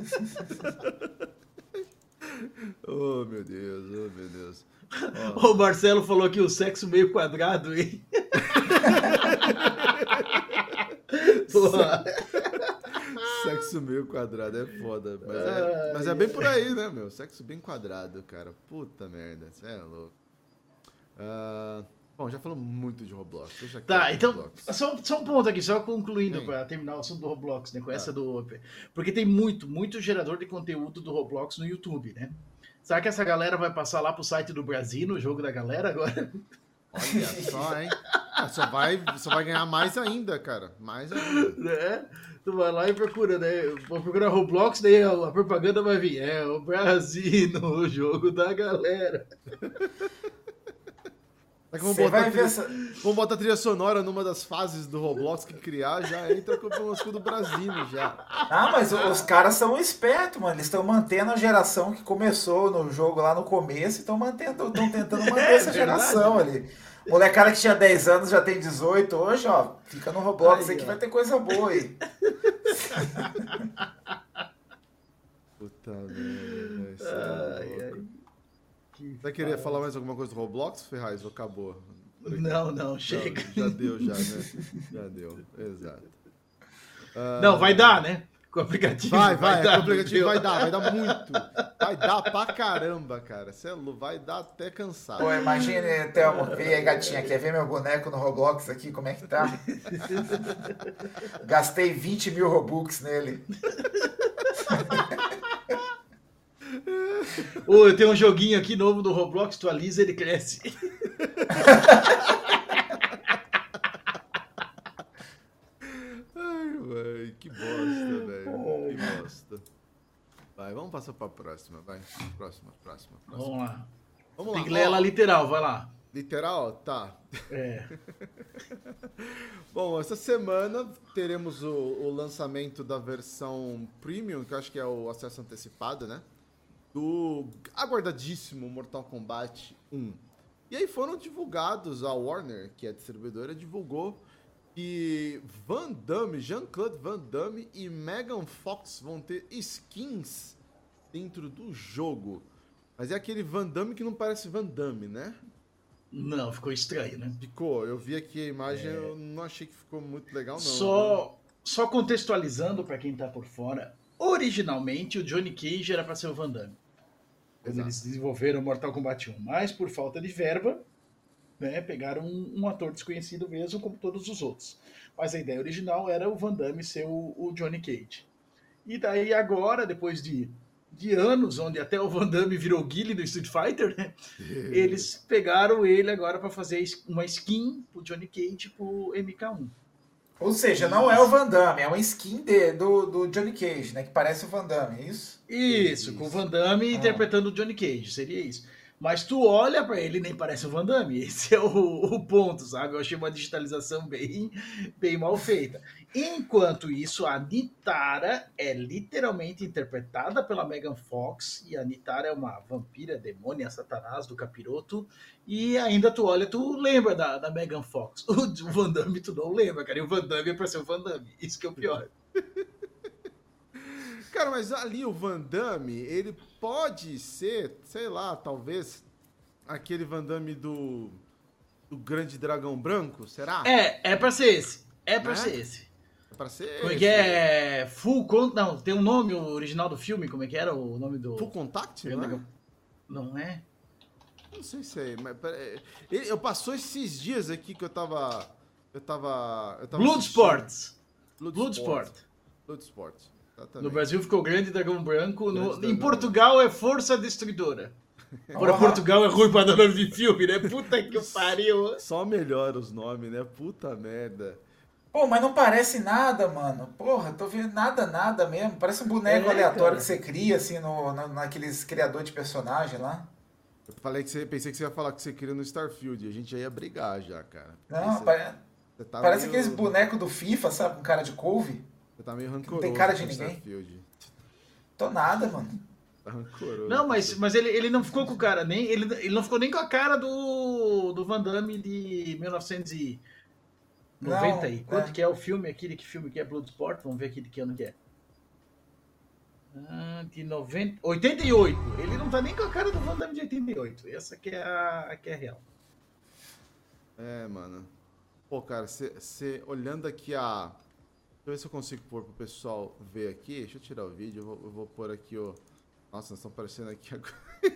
Speaker 2: Oh, meu Deus, oh, meu Deus.
Speaker 3: O Marcelo falou que o sexo meio quadrado, hein? Porra.
Speaker 2: Sexo meio quadrado é foda. Mas é, mas é bem por aí, né, meu? Sexo bem quadrado, cara. Puta merda, você é louco. Ah, bom, já falamos muito de Roblox. Deixa aqui
Speaker 3: Tá,
Speaker 2: o
Speaker 3: então,
Speaker 2: Roblox.
Speaker 3: só, só um ponto aqui, só concluindo
Speaker 2: Sim.
Speaker 3: pra terminar o assunto do Roblox, né? Com
Speaker 2: Tá.
Speaker 3: essa do. Porque tem muito, muito gerador de conteúdo do Roblox no YouTube, né? Será que essa galera vai passar lá pro site do Brasil, no jogo da galera agora?
Speaker 2: Olha só, hein? Ah, Só vai, só vai ganhar mais ainda, cara. Mais ainda.
Speaker 3: Né? Tu vai lá e procura, né? Vou procurar Roblox, daí a a propaganda vai vir. É o Brasil no jogo da galera.
Speaker 2: Será que vamos
Speaker 4: Você
Speaker 2: botar,
Speaker 4: vai ver
Speaker 2: trilha,
Speaker 4: essa.
Speaker 2: vamos botar trilha sonora numa das fases do Roblox que criar, já entra com o escudo do Brasil já.
Speaker 4: Ah, mas o- os caras são espertos, mano. Eles estão mantendo a geração que começou no jogo lá no começo e estão mantendo, estão tentando manter
Speaker 3: É
Speaker 4: essa geração ali. Molecada que tinha dez anos já tem dezoito hoje, ó. Fica no Roblox
Speaker 3: Aí,
Speaker 4: aí que
Speaker 3: ó.
Speaker 4: vai ter coisa boa aí.
Speaker 2: Puta merda, isso é
Speaker 3: Ai,
Speaker 2: louco.
Speaker 3: ai. Que
Speaker 2: Você queria falar mais alguma coisa do Roblox, Ferraz? Ou acabou?
Speaker 3: Não, não,
Speaker 2: Já,
Speaker 3: chega.
Speaker 2: já deu, já, né? Já deu, exato. Ah,
Speaker 3: Não, vai dar, né? Com o aplicativo.
Speaker 2: Vai, vai,
Speaker 3: dar,
Speaker 2: o aplicativo
Speaker 3: meu
Speaker 2: vai
Speaker 3: Deus.
Speaker 2: dar, vai dar muito. Vai dar pra caramba, cara. Cê é louco, vai dar até cansar.
Speaker 4: Pô, imagine, Thelmo, vem aí, gatinha, quer ver meu boneco no Roblox aqui, como é que tá? Gastei vinte mil Robux nele.
Speaker 3: Ô, eu tenho um joguinho aqui novo do Roblox, tu alisa, ele cresce.
Speaker 2: Ai, véi, que bosta, velho. Que bosta. Vai, vamos passar pra próxima, vai. Próxima, próxima, próxima.
Speaker 3: Vamos lá.
Speaker 2: Vamos
Speaker 3: Tem
Speaker 2: lá.
Speaker 3: que ler
Speaker 2: ó,
Speaker 3: ela literal, vai lá.
Speaker 2: Literal? Tá.
Speaker 3: É.
Speaker 2: Bom, essa semana teremos o, o lançamento da versão Premium, que eu acho que é o acesso antecipado, né? Do aguardadíssimo Mortal Kombat um. E aí foram divulgados, a Warner, que é a distribuidora, divulgou que Van Damme, Jean-Claude Van Damme e Megan Fox vão ter skins dentro do jogo. Mas é aquele Van Damme que não parece Van Damme, né?
Speaker 3: Não, ficou estranho, né?
Speaker 2: Ficou, eu vi aqui a imagem, eu não achei que ficou muito legal, não.
Speaker 3: Só, só contextualizando pra quem tá por fora, originalmente o Johnny Cage era pra ser o Van Damme. Quando
Speaker 2: Exato.
Speaker 3: eles desenvolveram Mortal Kombat um, mas por falta de verba, né, pegaram um, um ator desconhecido mesmo, como todos os outros. Mas a ideia original era o Van Damme ser o, o Johnny Cage. E daí agora, depois de, de anos, onde até o Van Damme virou Guile do Street Fighter, né, eles pegaram ele agora para fazer uma skin pro Johnny Cage pro M K um.
Speaker 4: Ou seja, não é o Van Damme, é uma skin de- do, do Johnny Cage, né? Que parece o Van Damme, é isso?
Speaker 3: Isso, com o Van Damme
Speaker 4: Ah.
Speaker 3: interpretando o Johnny Cage, seria isso. Mas tu olha pra ele e nem parece o Van Damme, esse é o, o ponto, sabe? Eu achei uma digitalização bem, bem mal feita. Enquanto isso, a Nitara é literalmente interpretada pela Megan Fox, e a Nitara é uma vampira, demônia, satanás do capiroto, e ainda tu olha, tu lembra da, da Megan Fox. O, o Van Damme tu não lembra, cara, e o Van Damme é pra ser o Van Damme, isso que é o pior.
Speaker 2: Cara, mas ali o Van Damme, ele pode ser, sei lá, talvez, aquele Van Damme do, do Grande Dragão Branco, será?
Speaker 3: É, é pra ser esse, é pra
Speaker 2: Né?
Speaker 3: ser esse.
Speaker 2: pra ser...
Speaker 3: Como é que é? Full Contact? Não, tem um nome o original do filme, como é que era o nome do...
Speaker 2: Full Contact, não é?
Speaker 3: Não é?
Speaker 2: Não sei se é, mas... Ele, eu passou esses dias aqui que eu tava... Eu tava... Eu tava
Speaker 3: Bloodsport.
Speaker 2: Bloodsport.
Speaker 3: Bloodsport.
Speaker 2: Bloodsport. Exatamente.
Speaker 3: No Brasil ficou Grande Dragão Branco. No,
Speaker 2: Grande
Speaker 3: em
Speaker 2: Dragão
Speaker 3: Portugal é Força Destruidora. Agora Portugal é ruim pra dar nome de filme, né? Puta que pariu.
Speaker 2: Só melhora os nomes, né? Puta merda.
Speaker 4: Pô, mas não parece nada, mano. Porra, tô vendo nada, nada mesmo. Parece um boneco
Speaker 3: É,
Speaker 4: aleatório
Speaker 3: cara.
Speaker 4: que você cria, assim, no, no, naqueles criadores de personagem lá.
Speaker 2: Eu falei que você, pensei que você ia falar que você queria no Starfield. A gente já ia brigar já, cara.
Speaker 4: Não,
Speaker 2: você,
Speaker 4: pare-
Speaker 2: você tá
Speaker 4: parece
Speaker 2: meio,
Speaker 4: aqueles bonecos do FIFA, sabe? Com cara de couve.
Speaker 2: Você tá meio
Speaker 4: não
Speaker 2: rancoroso
Speaker 4: tem cara de
Speaker 2: com
Speaker 4: ninguém.
Speaker 2: Starfield.
Speaker 4: Tô nada, mano.
Speaker 2: Tá rancoroso.
Speaker 3: Não, mas, mas ele, ele não ficou com o cara, nem, ele, ele não ficou nem com a cara do, do Van Damme de mil novecentos e noventa
Speaker 4: Não,
Speaker 3: e quanto
Speaker 4: é.
Speaker 3: que é o filme aqui, de que filme que é Bloodsport? Vamos ver aqui de que ano que é. Ah, de noventa, oitenta e oito. Ele não tá nem com a cara do Van Damme de oitenta e oito. Essa que é a, que é a real.
Speaker 2: É, mano. Pô, cara, você olhando aqui a... Deixa eu ver se eu consigo pôr pro pessoal ver aqui. Deixa eu tirar o vídeo, eu vou, eu vou pôr aqui o... Nossa, nós estamos aparecendo aqui agora.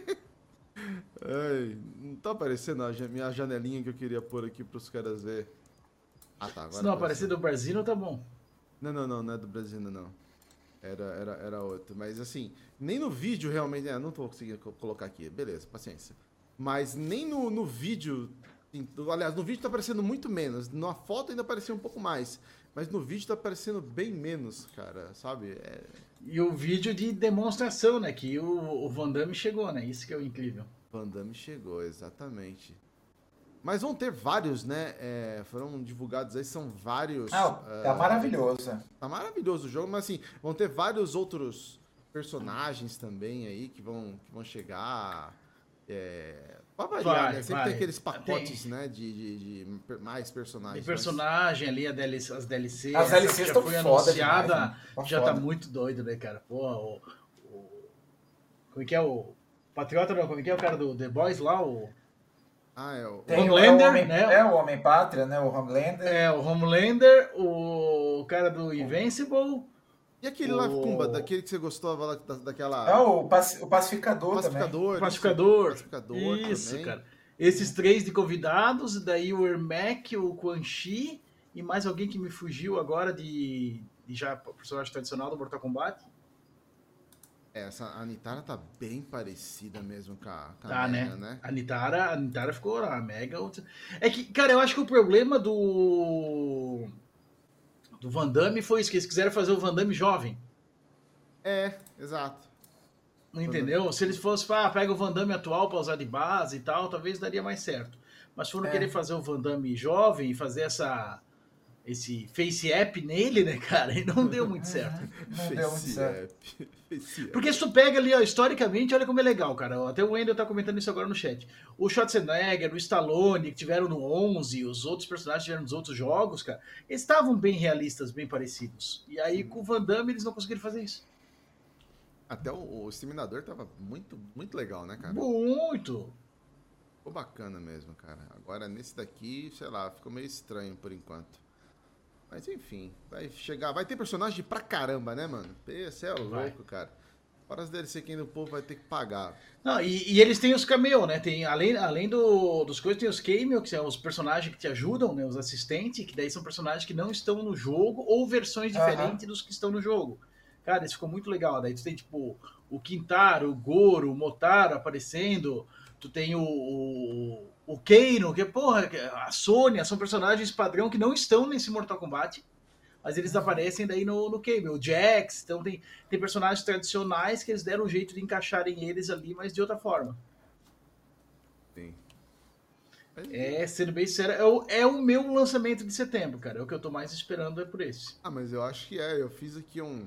Speaker 2: Ai, não tá aparecendo a ja- minha janelinha que eu queria pôr aqui pros caras ver. Ah, tá, agora
Speaker 3: Se não
Speaker 2: apareceu.
Speaker 3: aparecer do Brasil, tá bom.
Speaker 2: Não, não, não, não é do Brasil, não. Era, era, era outro. Mas assim, nem no vídeo realmente. É, não tô conseguindo co- colocar aqui. Beleza, paciência. Mas nem no, no vídeo. em- Aliás, no vídeo tá aparecendo muito menos. Na foto ainda aparecia um pouco mais. Mas no vídeo tá aparecendo bem menos, cara. Sabe? É,
Speaker 3: E o vídeo de demonstração, né? Que o, o Van Damme chegou, né? Isso que é o incrível.
Speaker 2: Van Damme chegou, exatamente. Mas vão ter vários, né? É, foram divulgados aí, são vários.
Speaker 4: Ah, tá
Speaker 2: ah,
Speaker 4: maravilhoso.
Speaker 2: Tá maravilhoso o jogo, mas assim, vão ter vários outros personagens também aí que vão, que vão chegar. É, pra variar,
Speaker 3: Vai,
Speaker 2: né? Sempre
Speaker 3: vai.
Speaker 2: tem aqueles pacotes, né? De, de, de per- mais personagens.
Speaker 3: De personagem ali, a D L C, as D L C.
Speaker 4: As
Speaker 3: essa
Speaker 4: D L Cs
Speaker 3: que já
Speaker 4: tão
Speaker 3: foi
Speaker 4: foda
Speaker 3: anunciada,
Speaker 4: demais, né? Tão
Speaker 3: já
Speaker 4: foda.
Speaker 3: tá muito doido, né, cara? Pô, o, o- como é que é o Patriota, não, como é que é o cara do The Boys lá, o
Speaker 2: Mas... Ah, é o.
Speaker 4: Tem o, é, o
Speaker 3: Homelander,
Speaker 4: homem,
Speaker 3: né?
Speaker 4: é o Homem-Pátria, né? O Homelander.
Speaker 3: é o Homelander, o cara do Invincible,
Speaker 2: E aquele lá,
Speaker 3: o-
Speaker 2: Pumba, daquele que você gostou lá, da, daquela.
Speaker 4: É o, paci- o Pacificador, também.
Speaker 2: pacificador.
Speaker 3: o Pacificador.
Speaker 2: Isso, pacificador
Speaker 3: Isso,
Speaker 2: também.
Speaker 3: cara. Esses três de convidados, daí o Ermac, o Quan Chi e mais alguém que me fugiu agora de, de já personagem tradicional do Mortal Kombat.
Speaker 2: É, essa a Nitara tá bem parecida mesmo com a, com a
Speaker 3: Tá,
Speaker 2: Mega,
Speaker 3: né?
Speaker 2: né?
Speaker 3: A Nitara, a Nitara ficou lá, a Mega. É que, cara, eu acho que o problema do. Do Van Damme foi isso, que eles quiseram fazer o Van Damme jovem.
Speaker 2: É, exato.
Speaker 3: Não entendeu? Se eles fossem, ah, pega o Van Damme atual pra usar de base e tal, talvez daria mais certo. Mas foram
Speaker 4: É.
Speaker 3: querer fazer o Van Damme jovem e fazer essa. Esse face app nele, né, cara? E não deu muito certo.
Speaker 4: Não deu muito
Speaker 2: Face
Speaker 4: certo.
Speaker 2: app. Face app.
Speaker 3: Porque se tu pega ali, ó, historicamente, olha como é legal, cara. Até o Wendel tá comentando isso agora no chat. O Schwarzenegger, o Stallone, que tiveram no onze, os outros personagens que tiveram nos outros jogos, cara, eles estavam bem realistas, bem parecidos. E aí, com o Van Damme, eles não conseguiram fazer isso.
Speaker 2: Até o, o Exterminador tava muito, muito legal, né, cara?
Speaker 3: Muito!
Speaker 2: Ficou bacana mesmo, cara. Agora, nesse daqui, sei lá, ficou meio estranho por enquanto. Mas enfim, vai chegar. Vai ter personagem pra caramba, né, mano? Esse é o
Speaker 3: Vai.
Speaker 2: louco, cara. Fora as D L C que ainda o povo vai ter que pagar.
Speaker 3: Não, e, e eles têm os cameo, né? Tem, além além do, dos coisas, tem os cameo, que são os personagens que te ajudam, né? Os assistentes, que daí são personagens que não estão no jogo ou versões
Speaker 4: Aham.
Speaker 3: diferentes dos que estão no jogo. Cara, isso ficou muito legal. Daí tu tem, tipo, o Quintaro, o Goro, o Motaro aparecendo. Tu tem o, o, o Keino, que, porra, a Sônia, são personagens padrão que não estão nesse Mortal Kombat. Mas eles aparecem daí no, no cameo. O Jax, então tem, tem personagens tradicionais que eles deram um jeito de encaixarem eles ali, mas de outra forma.
Speaker 2: Sim.
Speaker 3: É, sendo bem sincero, é o, é o meu lançamento de setembro, cara. É o que eu tô mais esperando, é por esse.
Speaker 2: Ah, mas eu acho que é. Eu fiz aqui um,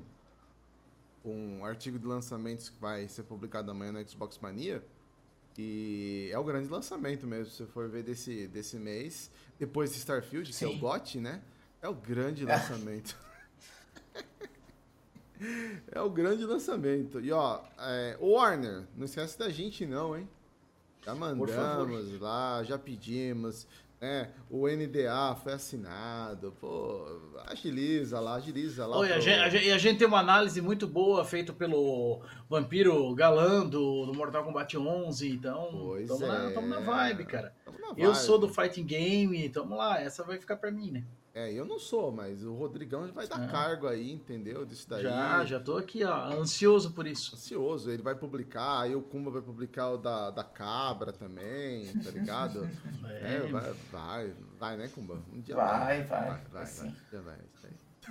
Speaker 2: um artigo de lançamentos que vai ser publicado amanhã no Xbox Mania. E é o grande lançamento mesmo, se você for ver desse, desse mês. Depois de Starfield, que é o
Speaker 4: Sim.
Speaker 2: G O T, né? É o grande lançamento. É o grande lançamento. E ó, é, Warner, não esquece da gente não, hein? Já mandamos lá, já pedimos. É, o N D A foi assinado, pô, agiliza lá, agiliza lá.
Speaker 3: Oi, a,
Speaker 2: pro-
Speaker 3: gente, a, gente, e a gente tem uma análise muito boa feita pelo Vampiro Galã do, do Mortal Kombat onze, então
Speaker 2: Pois
Speaker 3: tamo, na,
Speaker 2: é.
Speaker 3: tamo na vibe, cara.
Speaker 2: Tamo na
Speaker 3: Eu
Speaker 2: vibe.
Speaker 3: sou do Fighting Game, tamo lá, essa vai ficar pra mim, né?
Speaker 2: É, eu não sou, mas o Rodrigão vai dar
Speaker 3: É.
Speaker 2: cargo aí, entendeu? Disso daí.
Speaker 3: Já, já tô aqui, ó, ansioso por isso.
Speaker 2: Ansioso, ele vai publicar, aí o Kumba vai publicar o da, da Cabra também, tá ligado?
Speaker 3: É.
Speaker 2: É, vai, vai, vai, né, Kumba? Um dia
Speaker 4: Vai, vai,
Speaker 2: vai,
Speaker 4: vai
Speaker 2: vai,
Speaker 4: sim.
Speaker 2: vai, um dia vai, isso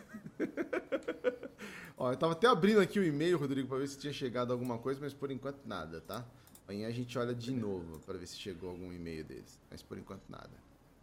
Speaker 2: aí. Ó, eu tava até abrindo aqui o e-mail, Rodrigo, pra ver se tinha chegado alguma coisa, mas por enquanto nada, tá? Amanhã a gente olha de novo pra ver se chegou algum e-mail deles, mas por enquanto nada.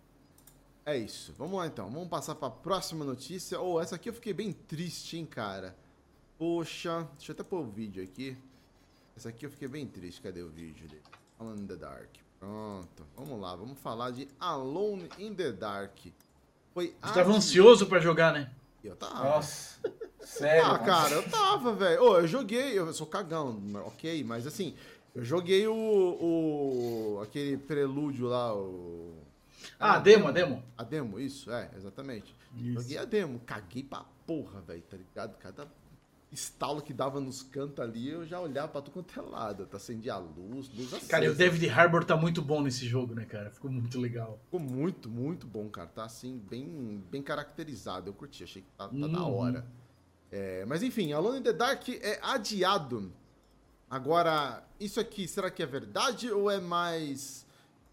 Speaker 2: É isso, vamos lá então, vamos passar pra próxima notícia. Oh, essa aqui eu fiquei bem triste, hein, cara. Poxa, deixa eu até pôr o vídeo aqui. Essa aqui eu fiquei bem triste, cadê o vídeo dele? Alone in the Dark, pronto, vamos lá, vamos falar de Alone in the Dark. Foi
Speaker 3: Você tava
Speaker 2: adi-
Speaker 3: ansioso pra jogar, né?
Speaker 2: Eu tava.
Speaker 4: Nossa, sério.
Speaker 2: Ah, cara, eu tava, velho. Ô, eu joguei, eu sou cagão, ok, mas assim, eu joguei o, o aquele prelúdio lá, o...
Speaker 3: Ah, demo, a demo.
Speaker 2: A demo, isso, é, exatamente.
Speaker 3: Isso.
Speaker 2: Joguei a demo, caguei pra porra, velho, tá ligado? Cada estalo que dava nos cantos ali, eu já olhava pra tudo quanto é lado, tá acendia a luz, luz acesa.
Speaker 3: Cara, e o David Harbour tá muito bom nesse jogo, né, cara? Ficou muito legal.
Speaker 2: Ficou muito, muito bom, cara. Tá assim, bem, bem caracterizado. Eu curti, achei que tá, tá da
Speaker 3: Uhum.
Speaker 2: hora. É, mas enfim, Alone in the Dark é adiado. Agora, isso aqui, será que é verdade ou é mais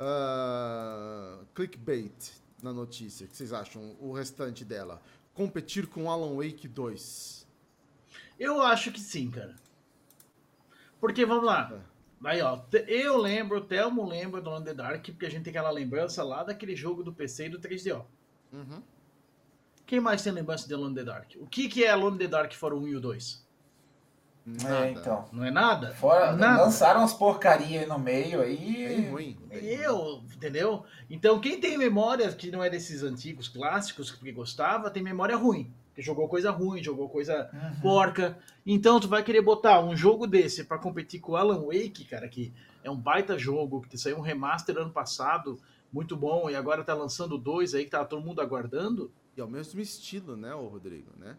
Speaker 2: ah, clickbait na notícia? O que vocês acham? O restante dela. Competir com Alan Wake dois.
Speaker 3: Eu acho que sim, cara. Porque, vamos lá. Aí, ó, te- eu lembro, o Thelmo lembra do Alone in the Dark, porque a gente tem aquela lembrança lá daquele jogo do P C e do três D O.
Speaker 2: Uhum.
Speaker 3: Quem mais tem lembrança de Alone in the Dark? O que, que é Alone in the Dark fora o um e o dois?
Speaker 2: Nada.
Speaker 4: É, então.
Speaker 3: Não é nada?
Speaker 4: Fora,
Speaker 3: Nada.
Speaker 4: lançaram umas porcaria aí no meio aí.
Speaker 2: Bem ruim. bem ruim.
Speaker 3: Eu, entendeu? Então, quem tem memória que não é desses antigos clássicos, porque gostava, tem memória ruim. Porque jogou coisa ruim, jogou coisa
Speaker 4: Uhum.
Speaker 3: porca. Então, tu vai querer botar um jogo desse pra competir com o Alan Wake, cara, que é um baita jogo, que saiu um remaster ano passado, muito bom, e agora tá lançando dois aí, que tá todo mundo aguardando.
Speaker 2: E é o mesmo estilo, né, ô Rodrigo, né?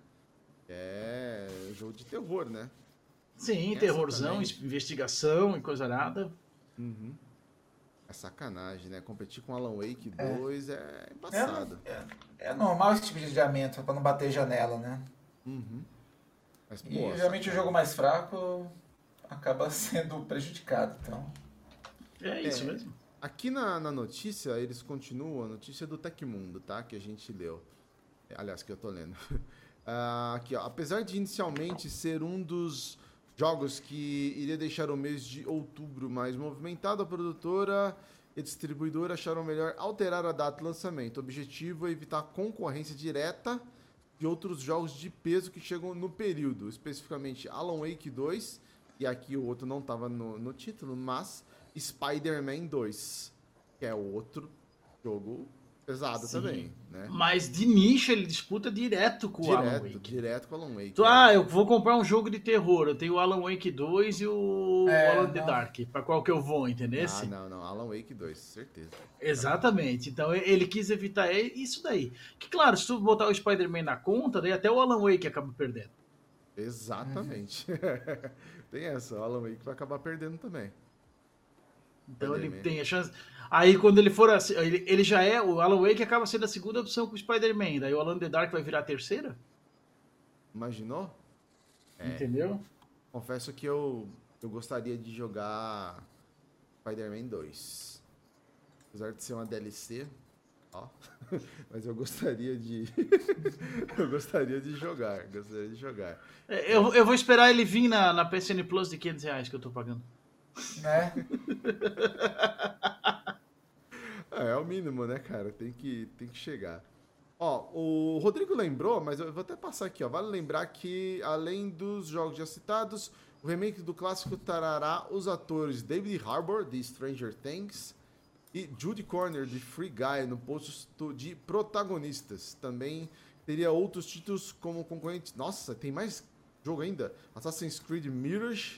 Speaker 2: É jogo de terror, né?
Speaker 3: Sim,
Speaker 2: Essa
Speaker 3: terrorzão,
Speaker 2: também.
Speaker 3: es- investigação e coisa nada.
Speaker 2: Uhum. É sacanagem, né? Competir com Alan Wake
Speaker 4: É.
Speaker 2: dois é
Speaker 4: É,
Speaker 2: embaçado.
Speaker 4: é, é normal esse tipo de adiamento pra não bater janela, né?
Speaker 2: Uhum. Mas,
Speaker 4: E
Speaker 2: pô,
Speaker 4: geralmente o
Speaker 2: sacanagem.
Speaker 4: jogo mais fraco acaba sendo prejudicado, então.
Speaker 3: É isso
Speaker 2: É.
Speaker 3: mesmo.
Speaker 2: Aqui na, na notícia, eles continuam, a notícia do Tecmundo, tá? Que a gente leu. É, Aliás, que eu tô lendo. Ah, aqui, ó. Apesar de inicialmente ser um dos jogos que iria deixar o mês de outubro mais movimentado, a produtora e a distribuidora acharam melhor alterar a data de lançamento. O objetivo é evitar concorrência direta de outros jogos de peso que chegam no período, especificamente Alan Wake dois, e aqui o outro não estava no, no título, mas Spider-Man dois, que é outro jogo pesado
Speaker 3: Sim.
Speaker 2: também, né?
Speaker 3: Mas de nicho ele disputa direto com o Alan
Speaker 2: Direto,
Speaker 3: Wake.
Speaker 2: direto com o Alan Wake.
Speaker 3: Tu,
Speaker 2: né?
Speaker 3: ah, eu vou comprar um jogo de terror. Eu tenho o Alan Wake dois e o
Speaker 4: É,
Speaker 3: Alan the
Speaker 4: não.
Speaker 3: Dark. Pra qual que eu vou, entendeu?
Speaker 2: Ah, não, não, Alan Wake dois, certeza.
Speaker 3: Exatamente. Então e- ele quis evitar é isso daí. Que claro, se tu botar o Spider-Man na conta, daí até o Alan Wake acaba perdendo.
Speaker 2: Exatamente.
Speaker 3: Uhum.
Speaker 2: Tem essa, o Alan Wake vai acabar perdendo também.
Speaker 3: Então ele
Speaker 2: Spider-Man.
Speaker 3: tem a chance. Aí quando ele for assim, ele, ele já é, o Alan Wake acaba sendo a segunda opção com o Spider-Man. Daí o Alan the Dark vai virar a terceira?
Speaker 2: Imaginou? É.
Speaker 3: Entendeu?
Speaker 2: Confesso que eu, eu gostaria de jogar Spider-Man dois. Apesar de ser uma D L C, ó. Mas eu gostaria de. eu gostaria de jogar. Gostaria de jogar.
Speaker 3: É, Eu, eu vou esperar ele vir na, na P S N Plus de quinhentos reais que eu tô pagando.
Speaker 4: Né?
Speaker 2: Ah, é o mínimo, né, cara? Tem que, tem que chegar. Ó, o Rodrigo lembrou, mas eu vou até passar aqui, ó. Vale lembrar que, além dos jogos já citados, o remake do clássico trará os atores David Harbour, de Stranger Things, e Judy Corner, de Free Guy, no posto de protagonistas. Também teria outros títulos como concorrentes. Nossa, tem mais jogo ainda. Assassin's Creed Mirage.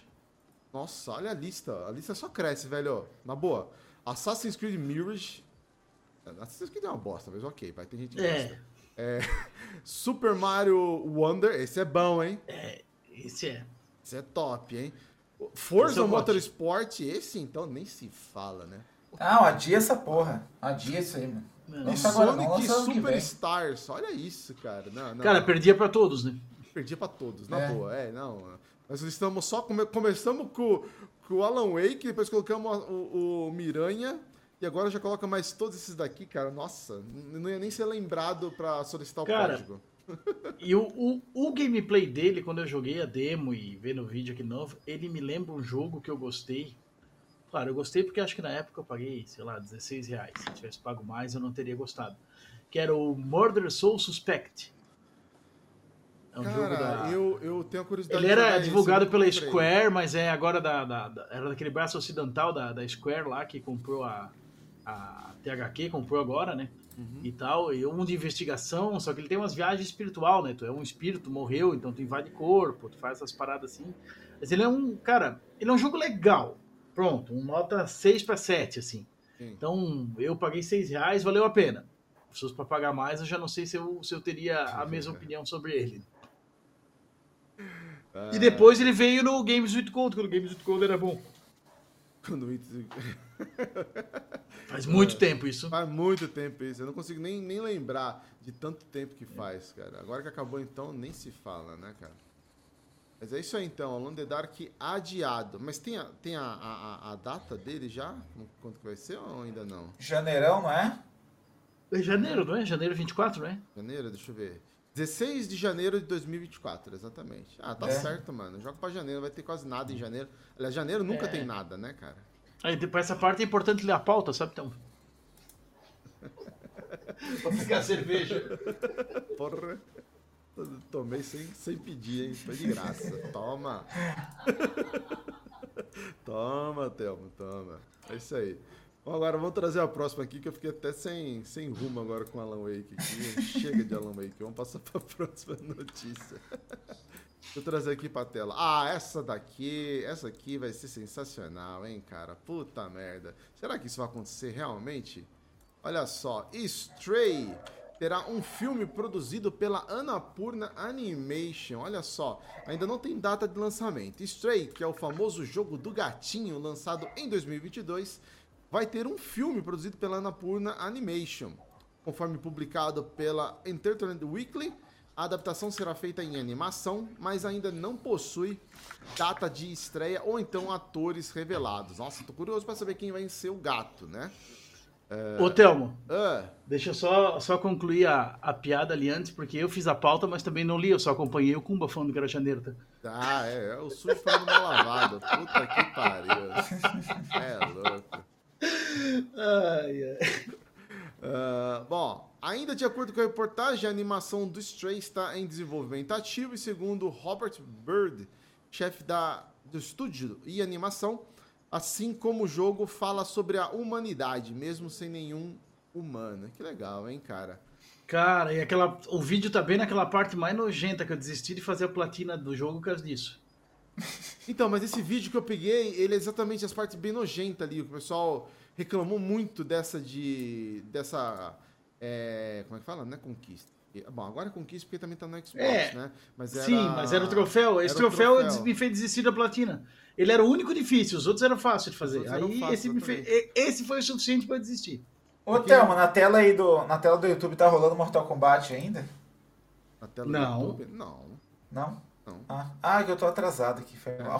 Speaker 2: Nossa, olha a lista. A lista só cresce, velho. Na boa. Assassin's Creed Mirage, Assassin's Creed é uma bosta, mas ok, vai ter gente que
Speaker 3: É.
Speaker 2: gosta. É, Super Mario Wonder, esse é bom, hein?
Speaker 3: É, esse é.
Speaker 2: Esse é top, hein?
Speaker 3: Esse
Speaker 2: Forza
Speaker 3: eu gosto.
Speaker 2: Motorsport, esse então nem se fala, né?
Speaker 4: Ah, adia essa porra. Adia isso aí, mano.
Speaker 3: Não.
Speaker 4: Lança agora, não,
Speaker 2: Sonic
Speaker 4: lança ano que vem.
Speaker 2: Superstars, olha isso, cara. Não, não,
Speaker 3: Cara,
Speaker 2: não.
Speaker 3: perdia pra todos, né?
Speaker 2: Perdi pra todos, na
Speaker 4: É.
Speaker 2: boa. É, não. Nós estamos só. Come... Começamos com, com o Alan Wake, depois colocamos o, o Miranha, e agora já coloca mais todos esses daqui, cara. Nossa, não ia nem ser lembrado pra solicitar o
Speaker 3: Cara,
Speaker 2: código.
Speaker 3: E o, o, o gameplay dele, quando eu joguei a demo e vendo o vídeo aqui novo, ele me lembra um jogo que eu gostei. Claro, eu gostei porque acho que na época eu paguei, sei lá, dezesseis reais. Se eu tivesse pago mais, eu não teria gostado. Que era o Murder Soul Suspect. É um jogo
Speaker 2: Cara,
Speaker 3: da...
Speaker 2: eu, eu tenho a curiosidade
Speaker 3: Ele
Speaker 2: de jogar
Speaker 3: era
Speaker 2: esse,
Speaker 3: divulgado
Speaker 2: eu
Speaker 3: pela
Speaker 2: nunca comprei.
Speaker 3: Square, mas é agora da, da, da- era daquele braço ocidental da, da Square lá, que comprou a, a T H Q, comprou agora, né?
Speaker 2: Uhum.
Speaker 3: E tal, e um de investigação, só que ele tem umas viagens espiritual, né? Tu é um espírito, morreu, então tu invade corpo, tu faz essas paradas assim. Mas ele é um, cara, ele é um jogo legal. Pronto, um nota seis para sete, assim.
Speaker 2: Sim.
Speaker 3: Então, eu paguei seis reais, valeu a pena. Se fosse para pagar mais, eu já não sei se eu, se eu teria a mesma opinião sobre ele.
Speaker 2: Ah,
Speaker 3: E depois ele veio no Games with Gold, quando o Games with Gold era bom.
Speaker 2: quando o It-
Speaker 3: Faz muito tempo isso.
Speaker 2: Faz muito tempo isso. Eu não consigo nem, nem lembrar de tanto tempo que faz, cara. Agora que acabou, então, nem se fala, né, cara? Mas é isso aí, então. Alone in the Dark adiado. Mas tem a, tem a, a, a data dele já? Quanto que vai ser ou ainda não?
Speaker 4: Janeirão, não é?
Speaker 3: É janeiro, não é? Janeiro vinte e quatro, não é?
Speaker 2: Janeiro? Deixa eu ver. dezesseis de janeiro de dois mil e vinte e quatro, exatamente. Ah, tá
Speaker 4: É.
Speaker 2: certo, mano. Jogo pra janeiro, não vai ter quase nada em janeiro. Aliás, janeiro nunca
Speaker 3: É.
Speaker 2: tem nada, né, cara?
Speaker 3: Aí depois essa parte é importante ler a pauta, sabe? Então. Pra ficar cerveja.
Speaker 2: Porra. Tomei sem, sem pedir, hein? Foi de graça. Toma. Toma, Thelma, toma. É isso aí. Bom, agora vamos trazer a próxima aqui, que eu fiquei até sem, sem rumo agora com Alan Wake aqui. Chega de Alan Wake. Vamos passar para a próxima notícia. Vou trazer aqui pra tela. Ah, essa daqui, essa aqui vai ser sensacional, hein, cara? Puta merda. Será que isso vai acontecer realmente? Olha só, Stray terá um filme produzido pela Annapurna Animation. Olha só, ainda não tem data de lançamento. Stray, que é o famoso jogo do gatinho lançado em dois mil e vinte e dois, vai ter um filme produzido pela Annapurna Animation. Conforme publicado pela Entertainment Weekly, a adaptação será feita em animação, mas ainda não possui data de estreia ou então atores revelados. Nossa, tô curioso para saber quem vai ser o gato, né?
Speaker 3: Ô, Thelmo,
Speaker 2: Ah,
Speaker 3: deixa eu só, só concluir a, a piada ali antes, porque eu fiz a pauta, mas também não li, eu só acompanhei o Kumba falando que era janeiro. Tá?
Speaker 2: ah, é, é o sujo falando mal lavado. Puta que pariu. É louco.
Speaker 3: Ai, ai.
Speaker 2: Ah, bom, ainda de acordo com a reportagem, a animação do Stray está em desenvolvimento ativo e segundo Robert Bird, chefe da, do estúdio e animação, assim como o jogo fala sobre a humanidade, mesmo sem nenhum humano. Que legal, hein, cara?
Speaker 3: Cara, e aquela, o vídeo tá bem naquela parte mais nojenta que eu desisti de fazer a platina do jogo por causa disso.
Speaker 2: Então, mas esse vídeo que eu peguei, ele é exatamente as partes bem nojentas ali. O pessoal reclamou muito dessa de... dessa... é, como é que fala? Não é conquista. Bom, agora é conquista porque também tá no Xbox,
Speaker 3: É,
Speaker 2: né? Mas era...
Speaker 3: Sim, mas era o troféu. Esse
Speaker 2: era o
Speaker 3: troféu,
Speaker 2: troféu.
Speaker 3: me fez desistir da platina. Ele era o único difícil, os outros eram fáceis de fazer.
Speaker 2: Os outros eram
Speaker 3: Aí
Speaker 2: fáceis,
Speaker 3: esse, me fez,
Speaker 2: exatamente.
Speaker 3: e- esse foi o suficiente pra eu desistir.
Speaker 4: Ô, Thelma, na tela aí do, na tela do YouTube tá rolando Mortal Kombat ainda?
Speaker 2: Na tela
Speaker 3: Não.
Speaker 2: do YouTube? Não.
Speaker 4: Não?
Speaker 2: Não.
Speaker 4: Ah, ah, que eu tô atrasado aqui, foi mal.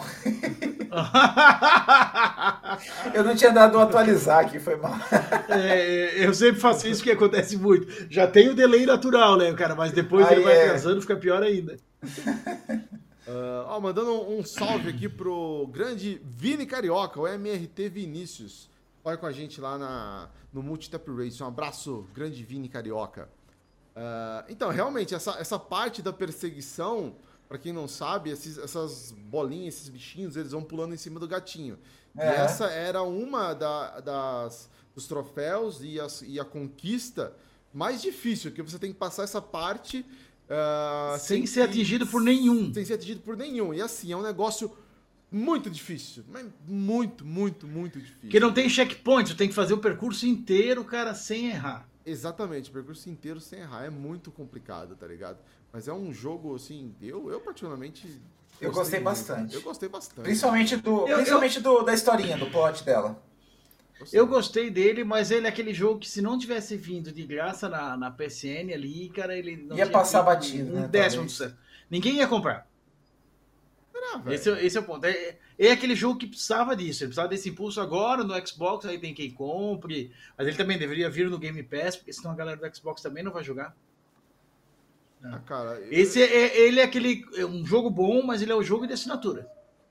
Speaker 4: Eu não tinha dado um atualizar aqui, foi mal.
Speaker 3: É, eu sempre faço isso que acontece muito. Já tem o delay natural, né, cara? Mas depois
Speaker 4: Aí
Speaker 3: ele vai
Speaker 4: é.
Speaker 3: atrasando, fica pior ainda.
Speaker 2: Ah, ó, mandando um, um salve aqui pro grande Vini Carioca, o M R T Vinícius. Olha com a gente lá na, no Multitap Race. Um abraço, grande Vini Carioca. Ah, então, realmente, essa, essa parte da perseguição, pra quem não sabe, esses- essas bolinhas, esses bichinhos, eles vão pulando em cima do gatinho. E
Speaker 4: É.
Speaker 2: essa era uma da- das, dos troféus e, as- e a conquista mais difícil, que você tem que passar essa parte... ah,
Speaker 3: Sem ser
Speaker 2: que-
Speaker 3: atingido por nenhum.
Speaker 2: sem ser atingido por nenhum. E assim, é um negócio muito difícil. Mas muito, muito, muito difícil.
Speaker 3: Porque não tem checkpoint, tu tem que fazer o percurso inteiro, cara, sem errar.
Speaker 2: Exatamente, o percurso inteiro sem errar. É muito complicado, tá ligado? Mas é um jogo, assim, eu, eu particularmente...
Speaker 4: Eu gostei
Speaker 2: muito.
Speaker 4: bastante.
Speaker 2: Eu gostei bastante.
Speaker 4: Principalmente, do,
Speaker 3: Eu-
Speaker 4: principalmente do, da historinha, do plot dela.
Speaker 2: Gostei.
Speaker 3: Eu gostei dele, mas ele é aquele jogo que se não tivesse vindo de graça na, na P S N ali, cara, ele não
Speaker 4: Ia
Speaker 3: tinha
Speaker 4: passar
Speaker 3: feito
Speaker 4: batido,
Speaker 3: um
Speaker 4: né,
Speaker 3: décimo do
Speaker 4: talvez.
Speaker 3: sucesso. Ninguém ia comprar.
Speaker 2: Será, velho?
Speaker 3: Esse, é- esse é o ponto. É, é aquele jogo que precisava disso. Ele precisava desse impulso agora no Xbox, aí tem quem compre. Mas ele também deveria vir no Game Pass, porque senão a galera do Xbox também não vai jogar.
Speaker 2: Ah, cara, eu-
Speaker 3: Esse é, é- ele é aquele é um jogo bom, mas ele é o jogo de assinatura.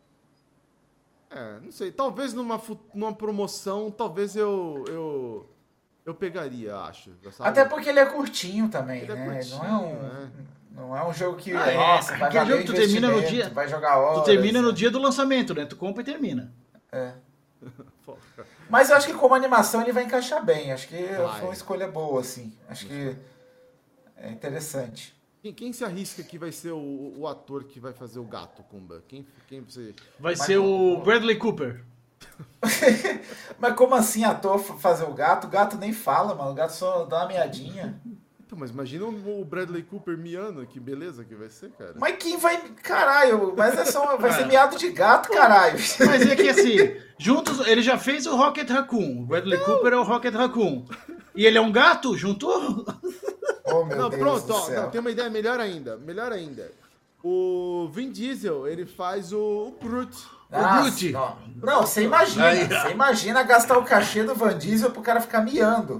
Speaker 2: É, não sei. Talvez numa, fu- numa promoção, talvez eu, eu, eu pegaria, acho. Sabe?
Speaker 4: Até porque ele é curtinho também,
Speaker 2: Ele é
Speaker 4: né?
Speaker 2: curtinho,
Speaker 4: não, é um,
Speaker 2: é.
Speaker 4: não é um jogo que
Speaker 3: Ah, é.
Speaker 4: nossa, vai
Speaker 3: Aquele
Speaker 4: valer
Speaker 3: jogo que tu termina no
Speaker 4: investimento,
Speaker 3: dia-
Speaker 4: vai jogar horas.
Speaker 3: Tu termina no
Speaker 4: né?
Speaker 3: dia do lançamento, né? Tu compra e termina.
Speaker 4: É.
Speaker 2: Foca.
Speaker 4: Mas eu acho que como animação ele vai encaixar bem. Acho que
Speaker 2: Vai.
Speaker 4: foi uma escolha boa, assim. Acho que é interessante.
Speaker 2: Quem, quem se arrisca que vai ser o, o ator que vai fazer o gato, Kumba? Quem, quem você...
Speaker 3: Vai
Speaker 4: Mas
Speaker 3: ser
Speaker 4: não-
Speaker 3: o Bradley Cooper.
Speaker 4: Mas como assim ator f- fazer o gato? O gato nem fala, mano. O gato só dá uma miadinha.
Speaker 2: Então, mas imagina o o Bradley Cooper miando, que beleza que vai ser, cara.
Speaker 4: Mas quem vai. Caralho, mas é só. Vai ser miado de gato, caralho.
Speaker 3: Mas é que assim, juntos, ele já fez o Rocket Raccoon. O Bradley Cooper é o Rocket Raccoon. E ele é um gato? Juntou?
Speaker 4: Oh, meu
Speaker 2: Não,
Speaker 4: Deus
Speaker 2: pronto,
Speaker 4: do
Speaker 2: ó,
Speaker 4: céu.
Speaker 2: não, tem uma ideia melhor ainda, melhor ainda. O Vin Diesel, ele faz o, o Groot.
Speaker 4: Nossa,
Speaker 3: Groot.
Speaker 4: Não, não, você imagina.
Speaker 3: Aí, ó.
Speaker 4: Você imagina gastar o cachê do Van Diesel pro cara ficar miando.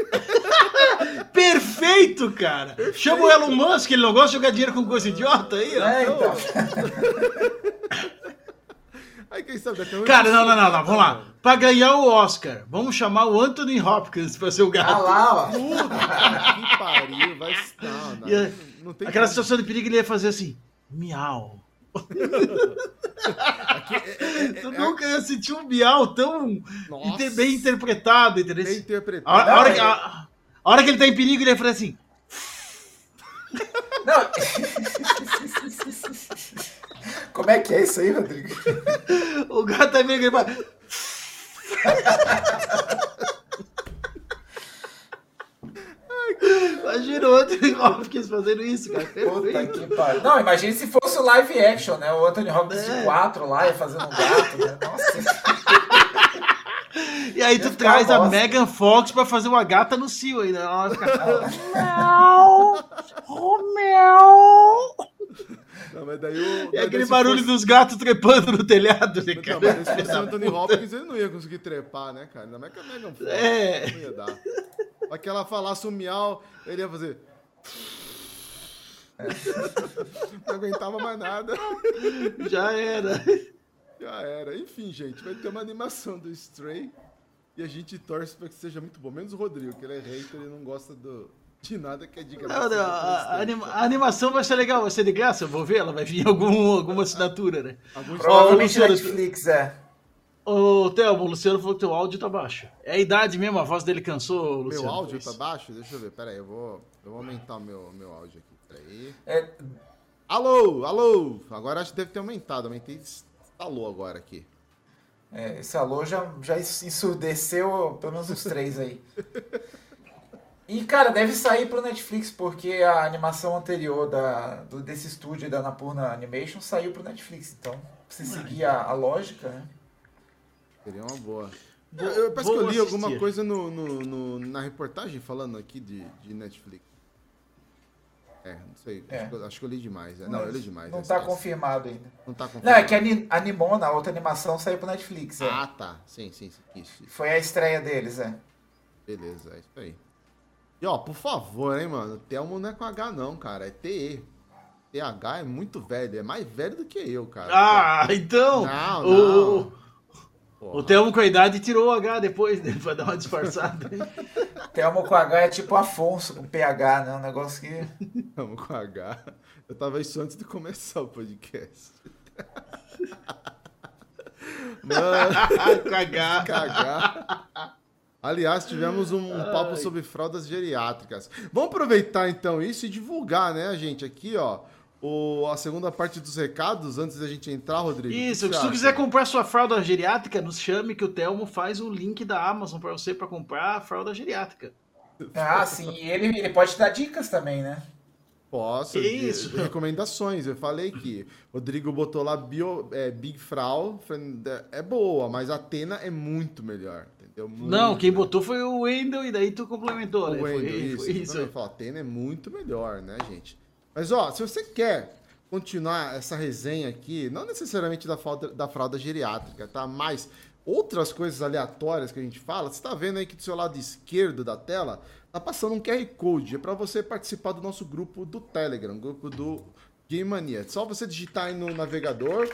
Speaker 3: Perfeito, cara! Chama o Elon Musk, ele não gosta de jogar dinheiro com coisa idiota aí, ó.
Speaker 4: É, então.
Speaker 2: Aí quem sabe daqui a um
Speaker 3: Cara,
Speaker 2: ano-
Speaker 3: não, não, não, não, vamos lá. Pra ganhar o Oscar, vamos chamar o Anthony Hopkins pra ser o
Speaker 4: Ah
Speaker 3: gato.
Speaker 4: lá, ó.
Speaker 2: Puta que pariu, vai não, não,
Speaker 3: E a-
Speaker 2: não tem
Speaker 3: Aquela
Speaker 2: como.
Speaker 3: situação de perigo ele ia fazer assim, miau. Tu nunca ia sentir um miau tão
Speaker 2: Nossa.
Speaker 3: inter- bem interpretado, entendeu?
Speaker 2: Bem
Speaker 3: A,
Speaker 2: interpretado.
Speaker 3: hora- a hora
Speaker 4: Não,
Speaker 3: que,
Speaker 4: é-
Speaker 3: a, a hora que ele tá em perigo, ele ia fazer assim.
Speaker 4: Não. Como é que é isso aí, Rodrigo?
Speaker 3: O gato tá em perigo, ele vai. Imagina o Anthony Hopkins fazendo isso, cara.
Speaker 4: Puta
Speaker 3: Perfeito.
Speaker 4: que pariu. Não, imagine se fosse o live action, né? O Anthony Hopkins
Speaker 3: É.
Speaker 4: de quatro lá e fazendo um gato, né? Nossa.
Speaker 3: E aí
Speaker 4: Ia
Speaker 3: tu
Speaker 4: ficar
Speaker 3: traz
Speaker 4: uma
Speaker 3: a
Speaker 4: bosta.
Speaker 3: Megan Fox pra fazer uma gata no cio ainda. Ela vai ficar. Miau! Oh, miau!
Speaker 2: Não, mas daí o...
Speaker 3: E
Speaker 2: daí
Speaker 3: aquele
Speaker 2: se
Speaker 3: barulho
Speaker 2: fosse-
Speaker 3: dos gatos trepando no telhado, né,
Speaker 2: Não,
Speaker 3: cara?
Speaker 2: mas se fosse o Anthony Hopkins, ele não ia conseguir trepar, né, cara? Ainda mais que a Megan Fox,
Speaker 3: É.
Speaker 2: não ia dar. Pra que ela falasse um miau, ele ia fazer... Não aguentava mais nada.
Speaker 3: Já era.
Speaker 2: Já era. Enfim, gente, vai ter uma animação do Stray e a gente torce pra que seja muito bom. Menos o Rodrigo, que ele é hater e não gosta do, de nada que é de graça.
Speaker 3: Não, não,
Speaker 2: do
Speaker 3: a, a
Speaker 2: PlayStation.
Speaker 3: anima- a animação vai ser legal, vai ser de graça, eu vou ver, ela vai vir algum, alguma assinatura, né?
Speaker 2: Alguns-
Speaker 4: Provavelmente
Speaker 3: Luciano,
Speaker 4: Netflix, é.
Speaker 3: Ô, Thelmo, o Luciano falou que teu áudio tá baixo. É a idade mesmo, a voz dele cansou, Luciano.
Speaker 2: Meu áudio
Speaker 3: foi
Speaker 2: tá
Speaker 3: isso.
Speaker 2: baixo? Deixa eu ver, pera aí, eu vou, eu vou aumentar o meu, meu áudio aqui, peraí.
Speaker 4: É,
Speaker 2: Alô, alô! Agora acho que deve ter aumentado, aumentei, instalou agora aqui.
Speaker 4: é, esse alô já, já ensurdeceu pelo menos uns três aí. E, cara, deve sair pro Netflix, porque a animação anterior da, do, desse estúdio da Annapurna Animation saiu pro Netflix. Então, se seguir a, a lógica, né?
Speaker 2: Seria uma boa.
Speaker 3: Vou-
Speaker 2: Eu, eu parece que eu
Speaker 3: vou
Speaker 2: li alguma
Speaker 3: assistir.
Speaker 2: coisa no, no- no- na reportagem falando aqui de, de Netflix. É, não sei,
Speaker 4: É.
Speaker 2: Acho, que eu, acho que eu li demais. é. Não, eu li demais.
Speaker 4: Não
Speaker 2: é,
Speaker 4: tá
Speaker 2: esquece.
Speaker 4: confirmado ainda.
Speaker 2: Não tá
Speaker 4: Não,
Speaker 2: confirmado.
Speaker 4: é que a Ani- a Nimona, a outra animação, saiu pro Netflix. É.
Speaker 2: Ah, tá. Sim, sim, sim. Isso, isso.
Speaker 4: Foi a estreia deles, é.
Speaker 2: Beleza, é isso aí. E ó, por favor, hein, mano. Thelmo não é com H não, cara. É T E. T H é muito velho. É mais velho do que eu, cara.
Speaker 3: Ah, então.
Speaker 2: Não,
Speaker 3: o,
Speaker 2: não.
Speaker 3: o, o Thelmo com a idade tirou o H depois, né? Pra dar uma disfarçada.
Speaker 4: Thelmo com H é tipo Afonso com P H, né? Um negócio que...
Speaker 2: Thelmo com H. Eu tava isso antes de começar o podcast. Mano,
Speaker 3: Cagar.
Speaker 2: cagar. Aliás, tivemos um papo sobre fraldas geriátricas. Vamos aproveitar então isso e divulgar, né, gente? Aqui, ó, o, a segunda parte dos recados antes da gente entrar, Rodrigo?
Speaker 3: Isso,
Speaker 2: que
Speaker 3: se
Speaker 2: você
Speaker 3: tu quiser
Speaker 2: acha?
Speaker 3: comprar sua fralda geriátrica, nos chame que o Telmo faz o link da Amazon para você para comprar a fralda geriátrica.
Speaker 4: Ah, sim. E ele, ele pode te dar dicas também, né?
Speaker 2: Posso,
Speaker 3: Que
Speaker 2: de-
Speaker 3: isso?
Speaker 2: de recomendações. Eu falei que o Rodrigo botou lá Bio, é, Big Frau, é boa, mas a Atena é muito melhor, entendeu? Muito
Speaker 3: Não, quem
Speaker 2: melhor.
Speaker 3: botou foi o Wendel e daí tu complementou, né?
Speaker 2: O
Speaker 3: Foi,
Speaker 2: Wendel, isso.
Speaker 3: foi isso.
Speaker 2: Eu falo, a Atena é muito melhor, né, gente? Mas, ó, se você quer continuar essa resenha aqui, não necessariamente da fralda, da fralda geriátrica, tá? Mas outras coisas aleatórias que a gente fala, você tá vendo aí que do seu lado esquerdo da tela tá passando um Q R Code. É para você participar do nosso grupo do Telegram, grupo do Game Mania. É só você digitar aí no navegador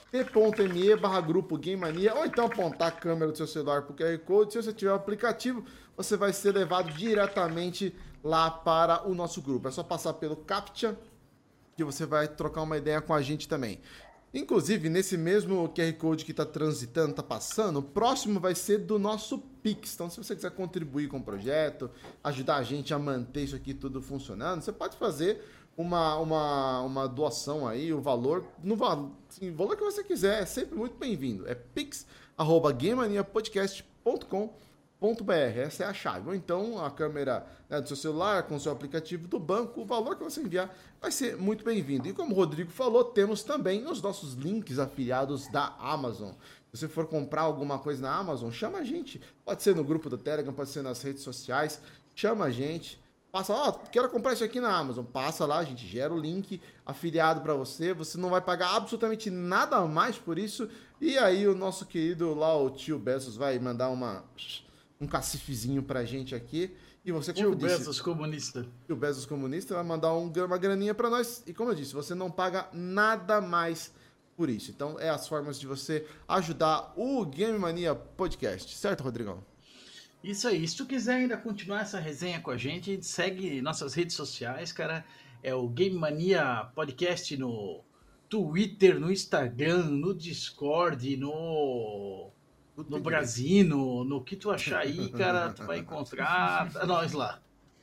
Speaker 2: t.me barra grupo Game Mania, ou então apontar a câmera do seu celular pro Q R Code. Se você tiver o aplicativo, você vai ser levado diretamente lá para o nosso grupo. É só passar pelo CAPTCHA que você vai trocar uma ideia com a gente também. Inclusive, nesse mesmo Q R Code que está transitando, está passando, o próximo vai ser do nosso Pix. Então, se você quiser contribuir com o projeto, ajudar a gente a manter isso aqui tudo funcionando, você pode fazer uma, uma, uma doação aí, o valor, no val- assim, o valor que você quiser, é sempre muito bem-vindo. É pix arroba gamemaniapodcast ponto com ponto b r, essa é a chave. Ou então a câmera, né, do seu celular com o seu aplicativo do banco, o valor que você enviar vai ser muito bem-vindo. E como o Rodrigo falou, temos também os nossos links afiliados da Amazon. Se você for comprar alguma coisa na Amazon, chama a gente. Pode ser no grupo do Telegram, pode ser nas redes sociais. Chama a gente. Passa, ó, quero comprar isso aqui na Amazon. Passa lá, a gente gera o link afiliado para você. Você não vai pagar absolutamente nada a mais por isso. E aí o nosso querido lá, o tio Bezos, vai mandar uma, um cacifezinho pra gente aqui. E você, como
Speaker 3: Tio
Speaker 2: eu disse,
Speaker 3: Bezos, comunista.
Speaker 2: o Bezos comunista vai mandar um, uma graninha para nós. E como eu disse, você não paga nada mais por isso. Então, é as formas de você ajudar o Game Mania Podcast. Certo, Rodrigão?
Speaker 3: Isso aí. Se tu quiser ainda continuar essa resenha com a gente, segue nossas redes sociais, cara. É o Game Mania Podcast no Twitter, no Instagram, no Discord, no... No Brasino, no que tu achar aí, cara, tu vai encontrar nós lá.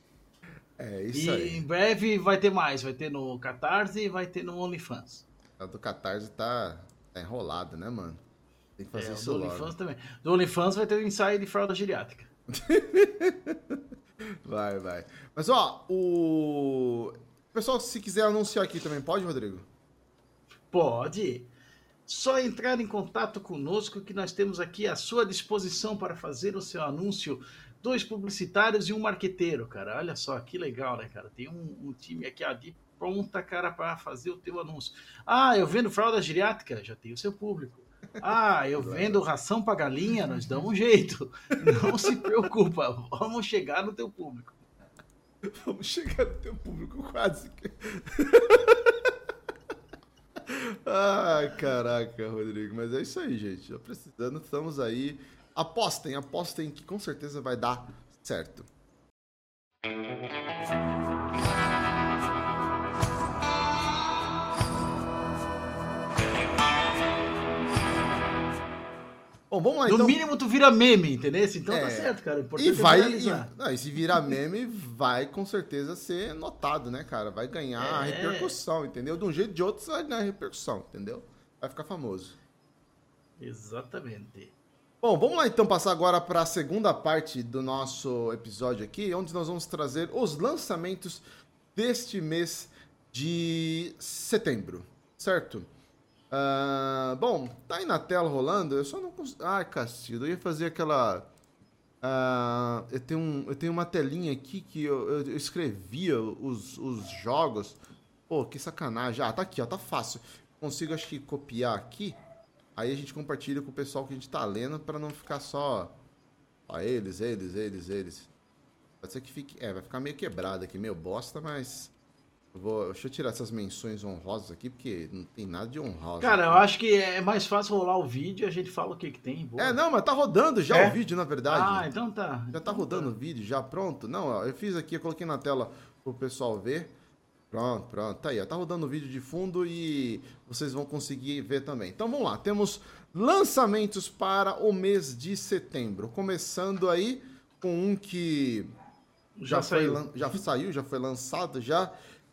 Speaker 2: É isso
Speaker 3: E
Speaker 2: aí.
Speaker 3: em breve vai ter mais, vai ter no Catarse e vai ter no OnlyFans.
Speaker 2: A do Catarse tá, tá enrolado, né, mano? Tem que fazer
Speaker 3: É,
Speaker 2: isso
Speaker 3: do
Speaker 2: logo.
Speaker 3: OnlyFans também. Do OnlyFans vai ter o ensaio de fralda geriátrica.
Speaker 2: Vai, vai. Mas, ó, o... Pessoal, se quiser anunciar aqui também, pode, Rodrigo?
Speaker 3: Pode. Só entrar em contato conosco que nós temos aqui à sua disposição para fazer o seu anúncio. Dois publicitários e um marqueteiro, cara. Olha só, que legal, né, cara? Tem um, um time aqui ó, de pronta, cara, para fazer o teu anúncio. Ah, eu vendo fralda geriátrica? Já tem o seu público. Ah, eu vendo ração para galinha? Nós damos um jeito. Não se preocupa, vamos chegar no teu público.
Speaker 2: Vamos chegar no teu público quase. Ai, caraca, Rodrigo. Mas é isso aí, gente. Tô precisando, estamos aí. Apostem, apostem que com certeza vai dar certo. Bom, vamos lá
Speaker 3: No
Speaker 2: então.
Speaker 3: mínimo tu vira meme, entendeu? Então
Speaker 2: É.
Speaker 3: tá certo, cara. O
Speaker 2: E
Speaker 3: importante é
Speaker 2: vai, e,
Speaker 3: viralizar.
Speaker 2: não, e se virar meme, vai com certeza ser notado, né, cara? Vai ganhar
Speaker 3: É.
Speaker 2: repercussão, entendeu? De um jeito ou de outro, você vai ganhar repercussão, entendeu? Vai ficar famoso.
Speaker 3: Exatamente.
Speaker 2: Bom, vamos lá então passar agora para a segunda parte do nosso episódio aqui, onde nós vamos trazer os lançamentos deste mês de setembro, certo? Ah, bom, tá aí na tela rolando, eu só não consigo... Ai, Cacildo, eu ia fazer aquela... ah, eu, tenho um, eu tenho uma telinha aqui que eu, eu- eu escrevia os, os jogos. Pô, que sacanagem. Ah, tá aqui, ó, tá fácil. Consigo, acho que, copiar aqui. Aí a gente compartilha com o pessoal que a gente tá lendo pra não ficar só... Ó, eles, eles, eles, eles. Pode ser que fique... É, vai ficar meio quebrado aqui, meio bosta, mas... Eu vou... Deixa eu tirar essas menções honrosas aqui, porque não tem nada de honrosa.
Speaker 3: Cara, eu
Speaker 2: aqui.
Speaker 3: acho que é mais fácil rolar o vídeo e a gente fala o que que tem. Boa.
Speaker 2: É, não, mas tá rodando já
Speaker 4: É?
Speaker 2: o vídeo, na verdade.
Speaker 3: Ah, então tá.
Speaker 2: Já tá rodando o vídeo, já pronto? Não, ó, eu fiz aqui, eu coloquei na tela pro pessoal ver. Pronto, pronto, tá aí, ó, tá rodando o vídeo de fundo e vocês vão conseguir ver também. Então vamos lá, temos lançamentos para o mês de setembro. Começando aí com um que
Speaker 3: Já
Speaker 2: foi
Speaker 3: saiu.
Speaker 2: lan- já saiu, já foi lançado já,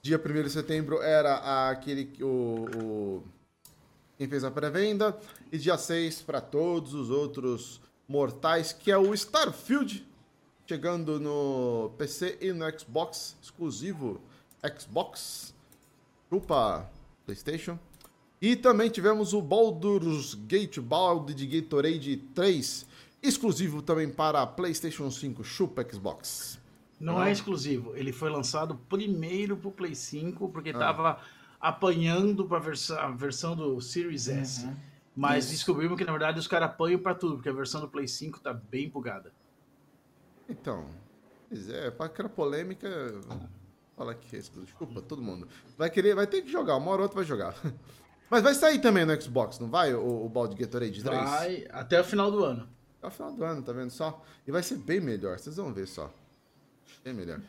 Speaker 2: Dia primeiro de setembro era aquele, o, o, quem fez a pré-venda. E dia seis para todos os outros mortais, que é o Starfield, chegando no P C e no Xbox, exclusivo Xbox, chupa PlayStation. E também tivemos o Baldur's Gate, Balde de Gatorade três, exclusivo também para PlayStation cinco, chupa Xbox.
Speaker 3: Não
Speaker 2: ah.
Speaker 3: é exclusivo, ele foi lançado primeiro pro Play cinco, porque ah. tava apanhando para vers a versão do Series S. Uhum. Mas Isso. descobrimos que, na verdade, os caras apanham para tudo, porque a versão do Play cinco tá bem bugada.
Speaker 2: Então, é, para aquela polêmica, fala que é exclusivo, desculpa, todo mundo. Vai querer, vai ter que jogar, uma hora ou outra vai jogar. Mas vai sair também no Xbox, não vai, o, o Balde Gatorade três?
Speaker 3: Vai, até o final do ano.
Speaker 2: Até o final do ano, tá vendo só? E vai ser bem melhor, vocês vão ver só. Bem melhor.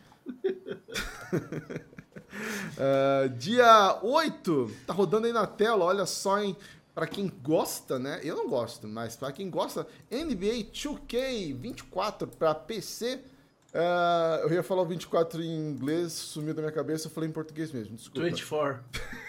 Speaker 2: uh, dia oito, tá rodando aí na tela, olha só, hein? Pra quem gosta, né? Eu não gosto, mas pra quem gosta, N B A dois K vinte e quatro pra P C. Uh, eu ia falar o vinte e quatro em inglês, sumiu da minha cabeça, eu falei em português mesmo, desculpa.
Speaker 3: vinte e quatro.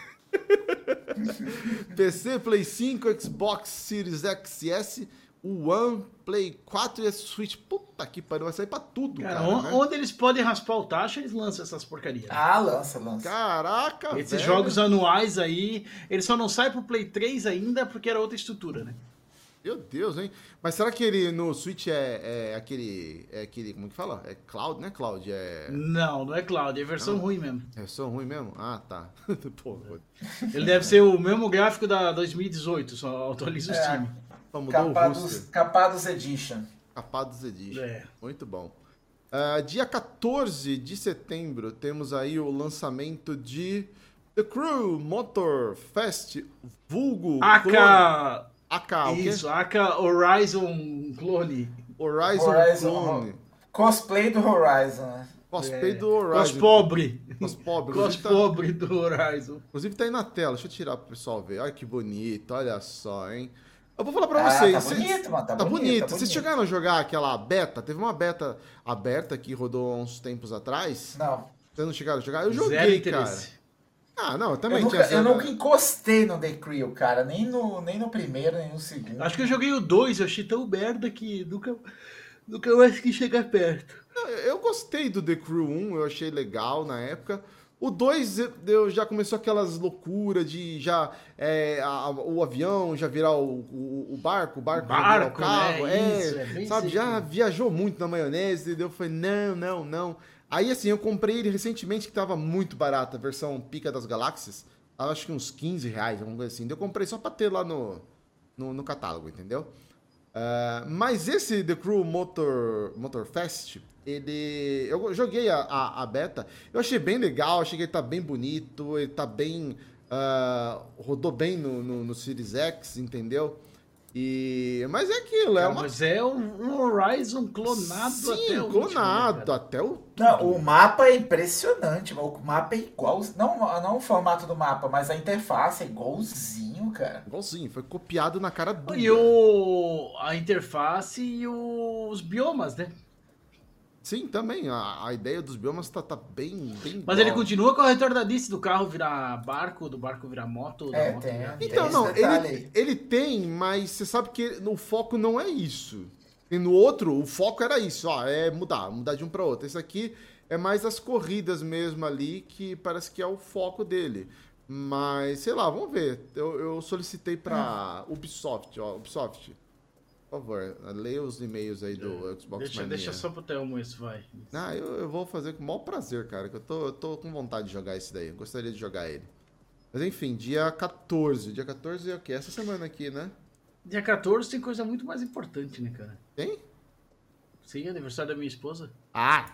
Speaker 2: P C, Play cinco, Xbox Series X S, One, Play quatro e Switch. Puta que pariu, vai sair pra tudo, cara. cara
Speaker 3: onde,
Speaker 2: né?
Speaker 3: onde eles podem raspar o taxa, eles lançam essas porcarias.
Speaker 4: Ah, lança, lança.
Speaker 2: Caraca,
Speaker 3: Esses
Speaker 2: velho.
Speaker 3: jogos anuais aí, eles só não saem pro Play três ainda porque era outra estrutura, né?
Speaker 2: Meu Deus, hein? Mas será que ele no Switch é, é aquele, é aquele, como que fala? É Cloud, né, Cloud? É...
Speaker 3: Não, não é Cloud, é versão
Speaker 2: não.
Speaker 3: ruim mesmo.
Speaker 2: É versão ruim mesmo? Ah, tá. Pô,
Speaker 3: ele deve ser o mesmo gráfico da dois mil e dezoito, só atualiza o Steam.
Speaker 2: É,
Speaker 4: Capados, Capados Edition.
Speaker 2: Capados Edition.
Speaker 3: É.
Speaker 2: Muito bom. Uh, dia quatorze de setembro, temos aí o lançamento de The Crew Motor Fest, vulgo...
Speaker 3: Aka...
Speaker 2: Aka, o quê?
Speaker 3: Isso, Aka Horizon Clone.
Speaker 2: Horizon,
Speaker 4: Horizon
Speaker 2: Clone.
Speaker 4: Cosplay do Horizon, né?
Speaker 2: Cosplay
Speaker 3: é.
Speaker 2: do Horizon.
Speaker 3: Cospobre.
Speaker 2: Cospobre.
Speaker 3: Cospobre
Speaker 2: tá...
Speaker 3: do Horizon.
Speaker 2: Inclusive tá aí na tela, deixa eu tirar pro pessoal ver. Olha que bonito, olha só, hein? Eu vou falar pra
Speaker 4: ah,
Speaker 2: vocês.
Speaker 4: Tá
Speaker 2: cês...
Speaker 4: bonito, mano, tá,
Speaker 2: tá
Speaker 4: bonito.
Speaker 2: bonito.
Speaker 4: Tá
Speaker 2: Vocês
Speaker 4: bonito.
Speaker 2: chegaram a jogar aquela beta? Teve uma beta aberta que rodou há uns tempos atrás?
Speaker 4: Não.
Speaker 2: Vocês não chegaram a jogar? Eu joguei,
Speaker 3: Zero
Speaker 2: cara.
Speaker 3: interesse.
Speaker 2: Ah, não, eu também
Speaker 4: eu
Speaker 2: tinha
Speaker 4: nunca, eu
Speaker 2: zero...
Speaker 4: nunca encostei no The Crew, cara. Nem no, nem no primeiro, nem no segundo.
Speaker 3: Acho que eu joguei o dois, eu achei tão merda que nunca, nunca mais quis chegar perto.
Speaker 2: Não, eu gostei do The Crew um, eu achei legal na época. O dois eu já começou aquelas loucuras de já é, a, o avião já virar o, o, o barco, o barco,
Speaker 3: barco
Speaker 2: já virar o carro.
Speaker 3: né?
Speaker 2: É,
Speaker 3: Isso, é bem
Speaker 2: sabe,
Speaker 3: assim.
Speaker 2: já viajou muito na maionese, entendeu? Eu falei, não, não, não. Aí assim, eu comprei ele recentemente que tava muito barato, a versão Pica das Galáxias. Acho que uns quinze reais, alguma coisa assim. Eu comprei só pra ter lá no, no, no catálogo, entendeu? Uh, mas esse The Crew Motor, Motor Fest, ele... Eu joguei a, a, a beta, eu achei bem legal, achei que ele tá bem bonito, ele tá bem... Uh, rodou bem no, no, no Series X, entendeu? E... Mas é aquilo, é
Speaker 3: Cara,
Speaker 2: uma...
Speaker 3: Mas é um Horizon clonado
Speaker 2: Sim,
Speaker 3: até o
Speaker 2: clonado,
Speaker 3: último, né,
Speaker 2: até o...
Speaker 4: Não, o mapa é impressionante, o mapa é igual, não, não o formato do mapa, mas a interface é igualzinho, cara.
Speaker 2: Igualzinho, foi copiado na cara dura.
Speaker 3: E o, a interface e os biomas, né?
Speaker 2: Sim, também, a, a ideia dos biomas tá, tá bem, bem
Speaker 3: Mas
Speaker 2: igual.
Speaker 3: ele continua com a retardadice do carro virar barco, do barco virar moto, da
Speaker 4: É,
Speaker 3: moto
Speaker 4: tem.
Speaker 3: virar...
Speaker 2: Então,
Speaker 4: esse
Speaker 2: não,
Speaker 4: detalhe
Speaker 2: ele,
Speaker 4: aí.
Speaker 2: ele tem, mas você sabe que o foco não é isso. E no outro, o foco era isso, ó, é mudar, mudar de um para outro. Esse aqui é mais as corridas mesmo ali, que parece que é o foco dele. Mas, sei lá, vamos ver. Eu, eu solicitei pra Ubisoft, ó, Ubisoft, por favor, leia os e-mails aí do Xbox
Speaker 3: Deixa,
Speaker 2: Mania.
Speaker 3: deixa só pro Thelmo esse, vai.
Speaker 2: Ah, eu, eu vou fazer com o maior prazer, cara, que eu tô, eu tô com vontade de jogar esse daí, eu gostaria de jogar ele. Mas enfim, dia quatorze, dia quatorze é o quê? Essa semana aqui, né?
Speaker 3: Dia quatorze tem coisa muito mais importante, né, cara?
Speaker 2: Tem?
Speaker 3: Sim, aniversário da minha esposa.
Speaker 2: Ah,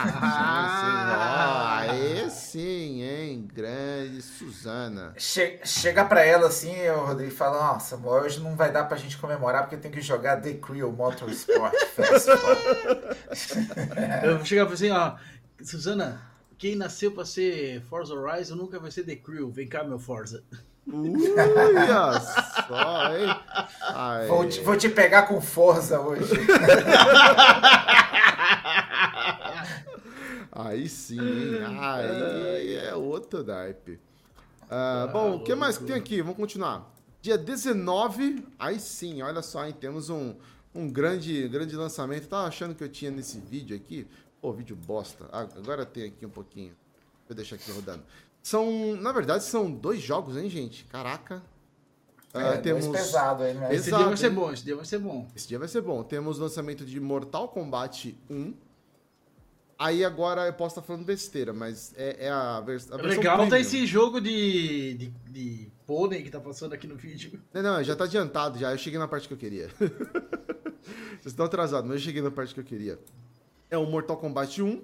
Speaker 2: tá. Sim, sim. Ó, aí sim, hein? Grande Suzana.
Speaker 4: Che chega pra ela assim, o Rodrigo fala, nossa, amor, hoje não vai dar pra gente comemorar porque tem que jogar The Crew Motorsport Festival.
Speaker 3: Eu vou chegar e falar assim, ó, Suzana, quem nasceu pra ser Forza Horizon nunca vai ser The Crew. Vem cá, meu Forza.
Speaker 2: Olha só, hein? Ai.
Speaker 4: Vou te, vou te pegar com força hoje.
Speaker 2: Aí sim, hein? Aí é outro naipe. Ah, bom, o que mais que tem aqui? Vamos continuar. Dia dezenove, aí sim, olha só, hein? Temos um, um grande, grande lançamento. Tava achando que eu tinha nesse vídeo aqui. Pô, vídeo bosta. Ah, agora tem aqui um pouquinho. Vou deixar aqui rodando. São, na verdade, são dois jogos, hein, gente? Caraca.
Speaker 4: É,
Speaker 2: Uh, temos
Speaker 4: pesado aí, né?
Speaker 3: Esse
Speaker 2: Exato,
Speaker 3: dia vai ser
Speaker 2: hein?
Speaker 3: bom, esse dia vai ser bom.
Speaker 2: Esse dia vai ser bom. Temos o lançamento de Mortal Kombat um. Aí agora eu posso estar falando besteira, mas é, é a, vers a versão
Speaker 3: Legal tá
Speaker 2: premium.
Speaker 3: esse jogo de, de, de pônei que tá passando aqui no vídeo.
Speaker 2: Não, não, já tá adiantado já. Eu cheguei na parte que eu queria. Vocês estão atrasados, mas eu cheguei na parte que eu queria. É o Mortal Kombat um uh,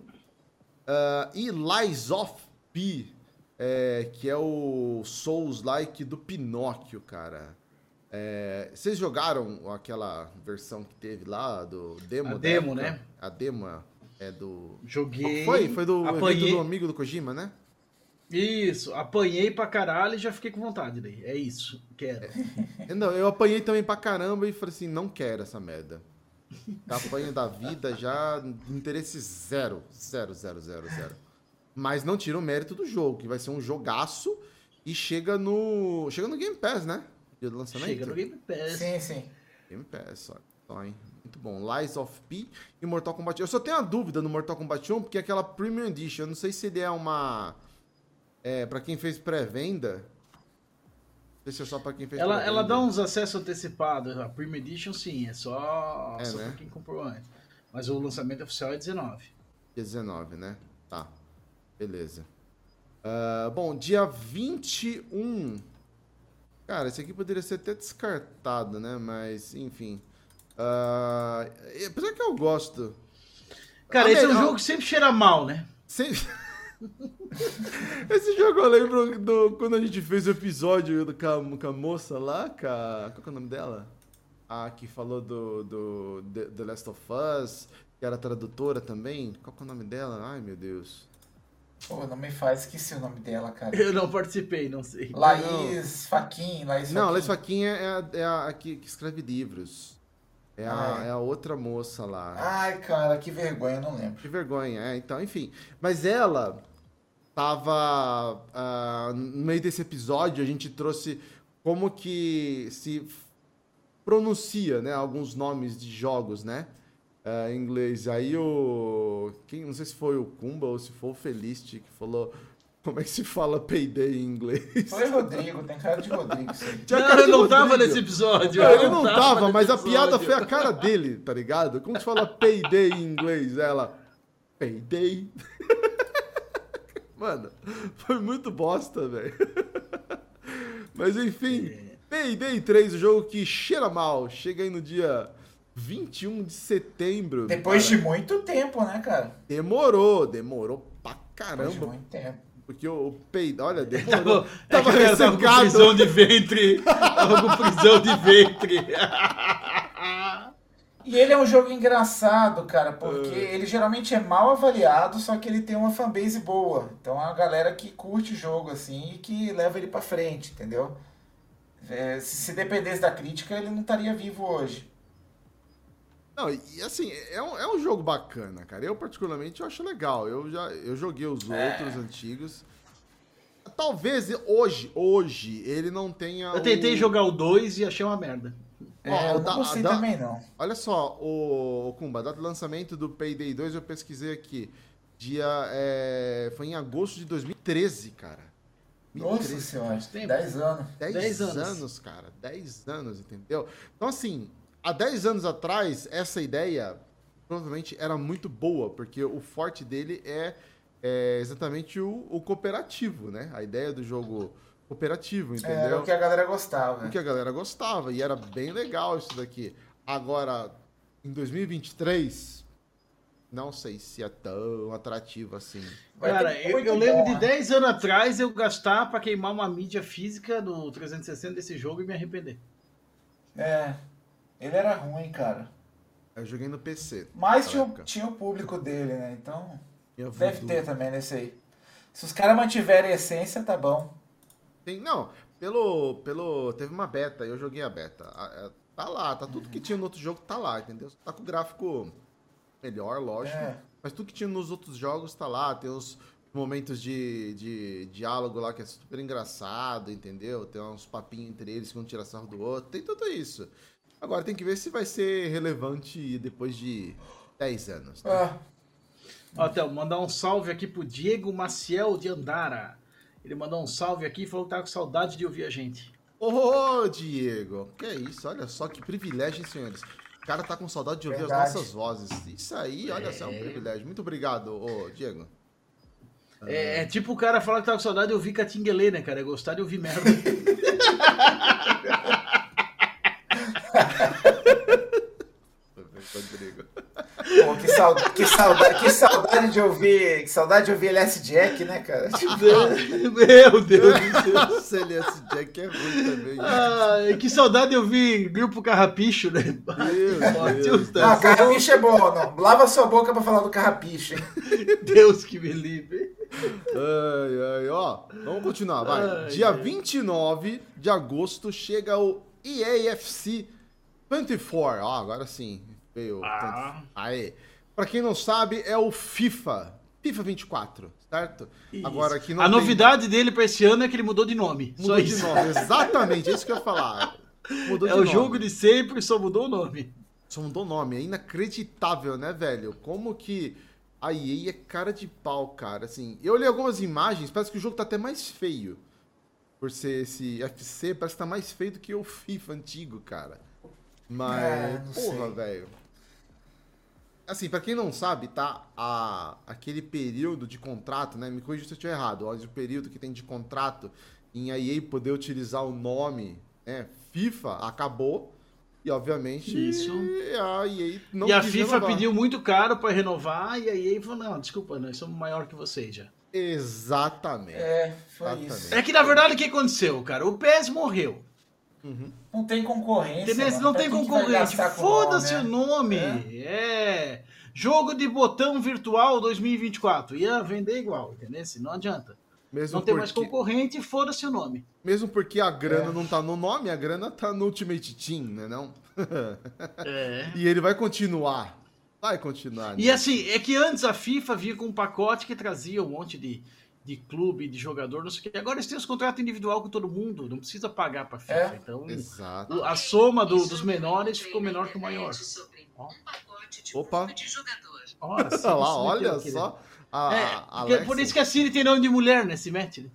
Speaker 2: e Lies of P, é, que é o Souls-like do Pinóquio, cara. É, vocês jogaram aquela versão que teve lá do demo?
Speaker 3: A
Speaker 2: da
Speaker 3: demo,
Speaker 2: época?
Speaker 3: né?
Speaker 2: A demo é do...
Speaker 3: Joguei.
Speaker 2: Foi? Foi do
Speaker 3: apanhei.
Speaker 2: evento do amigo do Kojima, né?
Speaker 3: Isso, apanhei pra caralho e já fiquei com vontade daí. É isso, quero.
Speaker 2: É. Não, eu apanhei também pra caramba e falei assim, não quero essa merda. Apanho da vida já, interesse zero, zero, zero, zero, zero. Mas não tira o mérito do jogo, que vai ser um jogaço e chega no... Chega no Game Pass, né? Dia do lançamento.
Speaker 3: Chega no Game Pass.
Speaker 4: Sim, sim.
Speaker 2: Game Pass, só. Só, hein? Muito bom. Lies of P e Mortal Kombat. Eu só tenho a dúvida no Mortal Kombat um, porque é aquela Premium Edition. Eu não sei se ele é uma... É, pra quem fez pré-venda. Não sei se é só pra quem fez
Speaker 3: Ela,
Speaker 2: pré-venda.
Speaker 3: ela dá uns acessos antecipados. A Premium Edition, sim, é só,
Speaker 2: É,
Speaker 3: só
Speaker 2: né?
Speaker 3: pra quem comprou antes. Mas o lançamento oficial é dezenove.
Speaker 2: Dia dezenove, né? Tá. Beleza. Uh, bom, dia vinte e um. Cara, esse aqui poderia ser até descartado, né? Mas, enfim. Uh, apesar que eu gosto.
Speaker 3: Cara,
Speaker 2: Ah,
Speaker 3: esse é um
Speaker 2: melhor-
Speaker 3: jogo que sempre cheira mal, né?
Speaker 2: Sem... Esse jogo eu lembro do, quando a gente fez o episódio do, com, a, com a moça lá, com a, qual que é o nome dela? A que falou do, do The, The Last of Us, que era tradutora também. Qual que é o nome dela? Ai, meu Deus.
Speaker 4: Pô, não me faz, esqueci o nome dela, cara.
Speaker 3: Eu não participei, não sei.
Speaker 4: Laís Faquin, Laís
Speaker 2: Não,
Speaker 4: Faquin.
Speaker 2: Laís Faquinha é a, é a, a que, que escreve livros. É a,
Speaker 4: Ah, é.
Speaker 2: é a outra moça lá.
Speaker 4: Ai, cara, que vergonha, eu não lembro.
Speaker 2: Que vergonha, é, então, enfim. Mas ela tava. ah, no meio desse episódio, a gente trouxe como que se pronuncia, né? Alguns nomes de jogos, né? ah, em inglês. Aí o. Quem, não sei se foi o Kumba ou se foi o Felicity que falou. Como é que se fala payday em inglês?
Speaker 4: Foi Rodrigo, tem cara de Rodrigo isso aí.
Speaker 2: Tinha
Speaker 3: Não,
Speaker 2: cara
Speaker 3: eu
Speaker 2: de
Speaker 3: não tava
Speaker 2: Rodrigo.
Speaker 3: nesse episódio.
Speaker 2: Não,
Speaker 3: eu
Speaker 2: ele não tava,
Speaker 3: nesse
Speaker 2: mas a
Speaker 3: episódio.
Speaker 2: piada foi a cara dele, tá ligado? Como se fala payday em inglês? Ela, payday. Mano, foi muito bosta, velho. Mas enfim, Payday três, o jogo que cheira mal, chega aí no dia vinte e um de setembro.
Speaker 4: Depois
Speaker 2: cara.
Speaker 4: de muito tempo, né, cara?
Speaker 2: Demorou, demorou pra
Speaker 4: Depois de
Speaker 2: caramba.
Speaker 4: muito tempo.
Speaker 2: Porque o, o Payday, olha, demorou.
Speaker 3: É que o cara tava com
Speaker 2: ressecado.
Speaker 3: prisão de ventre. Tava com prisão de ventre.
Speaker 4: E ele é um jogo engraçado, cara, porque ele geralmente é mal avaliado, só que ele tem uma fanbase boa. Então é uma galera que curte o jogo, assim, e que leva ele pra frente, entendeu? É, se, se dependesse da crítica, ele não estaria vivo hoje.
Speaker 2: Não, e assim, é um, é um jogo bacana, cara. Eu, particularmente, eu acho legal. Eu já eu joguei os
Speaker 4: É.
Speaker 2: outros antigos. Talvez hoje, hoje, ele não tenha.
Speaker 3: Eu tentei
Speaker 2: o...
Speaker 3: jogar o dois e achei uma merda.
Speaker 2: Ó,
Speaker 4: É,
Speaker 2: o
Speaker 4: eu
Speaker 2: da-
Speaker 4: não gostei
Speaker 2: da-
Speaker 4: também, não.
Speaker 2: Olha só, o, o Kumba, a data de lançamento do Payday dois, eu pesquisei aqui. Dia. é, foi em agosto de dois mil e treze, cara.
Speaker 4: Nossa
Speaker 2: dois mil e treze.
Speaker 4: senhora,
Speaker 3: tempo.
Speaker 4: dez anos.
Speaker 2: dez,
Speaker 3: dez
Speaker 2: anos.
Speaker 3: anos.
Speaker 2: cara. dez anos, entendeu? Então, assim, há dez anos atrás, essa ideia provavelmente era muito boa, porque o forte dele é, é exatamente o, o cooperativo, né? A ideia do jogo cooperativo, entendeu?
Speaker 4: Era o que a galera gostava.
Speaker 2: Porque a galera gostava e era bem legal isso daqui. Agora, em dois mil e vinte e três, não sei se é tão atrativo assim.
Speaker 4: Vai
Speaker 3: Cara,
Speaker 4: ter
Speaker 3: eu,
Speaker 4: muito
Speaker 3: eu lembro
Speaker 4: bom,
Speaker 3: de
Speaker 4: né?
Speaker 3: dez anos atrás eu gastar pra queimar uma mídia física do trezentos e sessenta desse jogo e me arrepender.
Speaker 4: É, ele era ruim, cara.
Speaker 2: Eu joguei no P C.
Speaker 4: Mas
Speaker 2: na
Speaker 4: tinha, o-
Speaker 2: época.
Speaker 4: tinha o público dele, né? Então,
Speaker 2: Tinha
Speaker 4: deve
Speaker 2: Voodoo.
Speaker 4: ter também nesse aí. Se os caras mantiverem a essência, tá bom.
Speaker 2: Tem, não, pelo, pelo. Teve uma beta, eu joguei a beta. A- a- tá lá, tá tudo que tinha no outro jogo, tá lá, entendeu? Tá com o gráfico melhor, lógico.
Speaker 4: É.
Speaker 2: Mas tudo que tinha nos outros jogos tá lá, tem os momentos de, de diálogo lá que é super engraçado, entendeu? Tem uns papinhos entre eles que um tira sarro do outro, tem tudo isso. Agora tem que ver se vai ser relevante depois de dez anos. Né?
Speaker 4: Ah,
Speaker 3: Ó, Théo, mandar um salve aqui pro Diego Maciel de Andara. Ele mandou um salve aqui e falou que tá com saudade de ouvir a gente.
Speaker 2: Ô, Diego, que é isso? Olha só que privilégio, hein, senhores? O cara tá com saudade de ouvir
Speaker 4: Verdade.
Speaker 2: as nossas vozes. Isso aí, olha só, é um privilégio. Muito obrigado, ô, Diego.
Speaker 3: É, é tipo o cara falar que tá com saudade de ouvir Catinguelê, né, cara? É gostar de ouvir merda.
Speaker 2: Rodrigo.
Speaker 4: pô, que, sau- que saudade, que saudade de ouvir. Que saudade de ouvir L S Jack, né, cara?
Speaker 3: Meu Deus do céu.
Speaker 2: Nossa, ele esse Jack é ruim também.
Speaker 3: Ai, que saudade de ouvir Grupo Carrapicho, né?
Speaker 2: Deus,
Speaker 3: Deus,
Speaker 2: Deus.
Speaker 4: Ah, carrapicho é bom, não. Lava sua boca pra falar do carrapicho, hein?
Speaker 3: Deus que me livre.
Speaker 2: Ai, ai, ó. Vamos continuar, vai.
Speaker 3: Ai,
Speaker 2: Dia
Speaker 3: ai.
Speaker 2: vinte e nove de agosto chega o E A F C vinte e quatro. Ó, agora sim. Veio.
Speaker 3: Ah.
Speaker 2: Aê. Pra quem não sabe, é o FIFA. FIFA vinte e quatro, certo?
Speaker 3: Isso.
Speaker 2: Agora aqui não
Speaker 3: A
Speaker 2: tem-
Speaker 3: novidade dele pra esse ano é que ele mudou de nome.
Speaker 2: Mudou
Speaker 3: só
Speaker 2: de
Speaker 3: isso.
Speaker 2: nome. Exatamente, é isso que eu ia falar. Mudou
Speaker 3: É
Speaker 2: de
Speaker 3: o
Speaker 2: nome.
Speaker 3: jogo de sempre, só mudou o nome.
Speaker 2: Só mudou o nome. É inacreditável, né, velho? Como que a E A é cara de pau, cara. Assim, eu olhei algumas imagens, parece que o jogo tá até mais feio. Por ser esse F C, parece que tá mais feio do que o FIFA antigo, cara. Mas,
Speaker 4: É, não
Speaker 2: porra,
Speaker 4: sei.
Speaker 2: velho. Assim, pra quem não sabe, tá? A, aquele período de contrato, né? Me corrija se eu estiver errado. Ó, o período que tem de contrato em a E A poder utilizar o nome, né, FIFA, acabou. E, obviamente,
Speaker 3: Isso.
Speaker 2: a E A não
Speaker 3: e a
Speaker 2: quis
Speaker 3: FIFA
Speaker 2: renovar.
Speaker 3: pediu muito caro pra renovar e aí ele falou, não, desculpa, nós somos maior que vocês já.
Speaker 2: Exatamente.
Speaker 4: É, foi
Speaker 2: Exatamente.
Speaker 4: isso.
Speaker 3: É que na verdade o que aconteceu, cara? O P E S morreu.
Speaker 4: Não tem concorrência.
Speaker 3: Entendeu?
Speaker 4: mano.
Speaker 3: Não
Speaker 4: Pra
Speaker 3: tem
Speaker 4: que que vai
Speaker 3: concorrente.
Speaker 4: gastar com
Speaker 3: Foda-se o
Speaker 4: nome,
Speaker 3: nome.
Speaker 4: né?
Speaker 3: É. Jogo de botão virtual dois mil e vinte e quatro. Ia vender igual, entendeu? Não adianta.
Speaker 2: Mesmo
Speaker 3: Não tem
Speaker 2: porque,
Speaker 3: mais concorrente, foda-se o nome.
Speaker 2: mesmo porque a grana
Speaker 4: É.
Speaker 2: não tá no nome, a grana tá no Ultimate Team, né não?
Speaker 3: É.
Speaker 2: E ele vai continuar. Vai continuar.
Speaker 3: E
Speaker 2: né?
Speaker 3: assim, é que antes a FIFA vinha com um pacote que trazia um monte de, de clube, de jogador, não sei o que. Agora eles têm os contratos individual com todo mundo, não precisa pagar pra FIFA.
Speaker 4: É.
Speaker 3: Então,
Speaker 2: Exato.
Speaker 3: o- a soma do- dos menores ficou menor que o maior. Ó.
Speaker 2: Opa.
Speaker 3: Olha,
Speaker 2: Olha lá, olha só. A,
Speaker 3: É,
Speaker 2: a
Speaker 3: porque-
Speaker 2: Alexa.
Speaker 3: por isso que a Siri tem nome de mulher nesse match, né?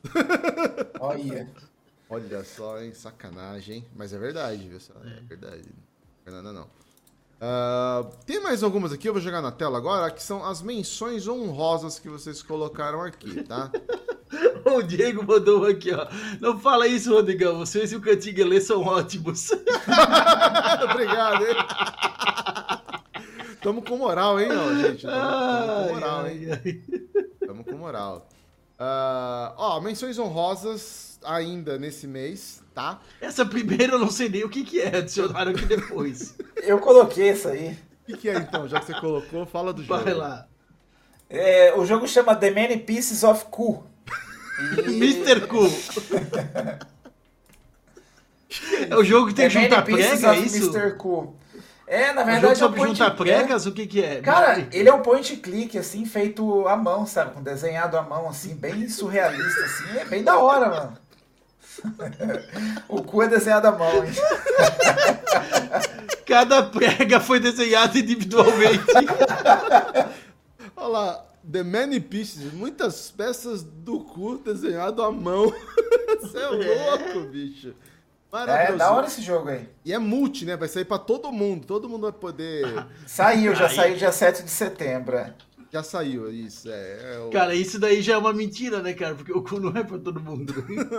Speaker 4: Olha.
Speaker 2: Olha só, hein? Sacanagem, hein? Mas é verdade, viu? só? É verdade. Não, não, não. Ah, tem mais algumas aqui, eu vou jogar na tela agora, que são as menções honrosas que vocês colocaram aqui, tá?
Speaker 3: O Diego mandou aqui, ó. Não fala isso, Rodrigão. Vocês e o Cantinguelê são ótimos.
Speaker 2: Obrigado, hein? Tamo com moral, hein, ó, gente? Tamo, tamo com moral,
Speaker 3: Ai,
Speaker 2: hein?
Speaker 3: ai, ai.
Speaker 2: Tamo com moral. Ah, ó, menções honrosas ainda nesse mês, tá?
Speaker 3: Essa primeira eu não sei nem o que, que é. Adicionaram aqui depois.
Speaker 4: Eu coloquei isso aí.
Speaker 2: O que, que é então? Já que você colocou, fala do jogo.
Speaker 3: Vai lá.
Speaker 4: É, o jogo chama The Many Pieces of Cool. E-
Speaker 3: mister Cool. É o jogo que tem
Speaker 4: The
Speaker 3: que juntar
Speaker 4: Many Pieces
Speaker 3: prega, é
Speaker 4: of
Speaker 3: isso?
Speaker 4: mister Cool. É, na
Speaker 3: É um jogo
Speaker 4: verdade é um
Speaker 3: sobre
Speaker 4: point
Speaker 3: juntar
Speaker 4: and-
Speaker 3: pregas? O que que é?
Speaker 4: Cara, ele é um point and click, assim, feito à mão, sabe? Com desenhado à mão, assim, bem surrealista, assim. É bem da hora, mano. O cu é desenhado à mão, hein?
Speaker 3: Cada prega foi desenhada individualmente.
Speaker 2: Olha lá, The Many Pieces, muitas peças do cu desenhado à mão. Você é louco, bicho. Maravilhoso.
Speaker 4: É, da hora esse jogo aí.
Speaker 2: E é multi, né? Vai sair pra todo mundo. Todo mundo vai poder.
Speaker 4: Saiu, já
Speaker 3: Aí.
Speaker 4: saiu dia sete de setembro. é.
Speaker 2: Já saiu, isso. É, é o...
Speaker 3: Cara, isso daí já é uma mentira, né, cara? Porque o cu não é pra todo mundo.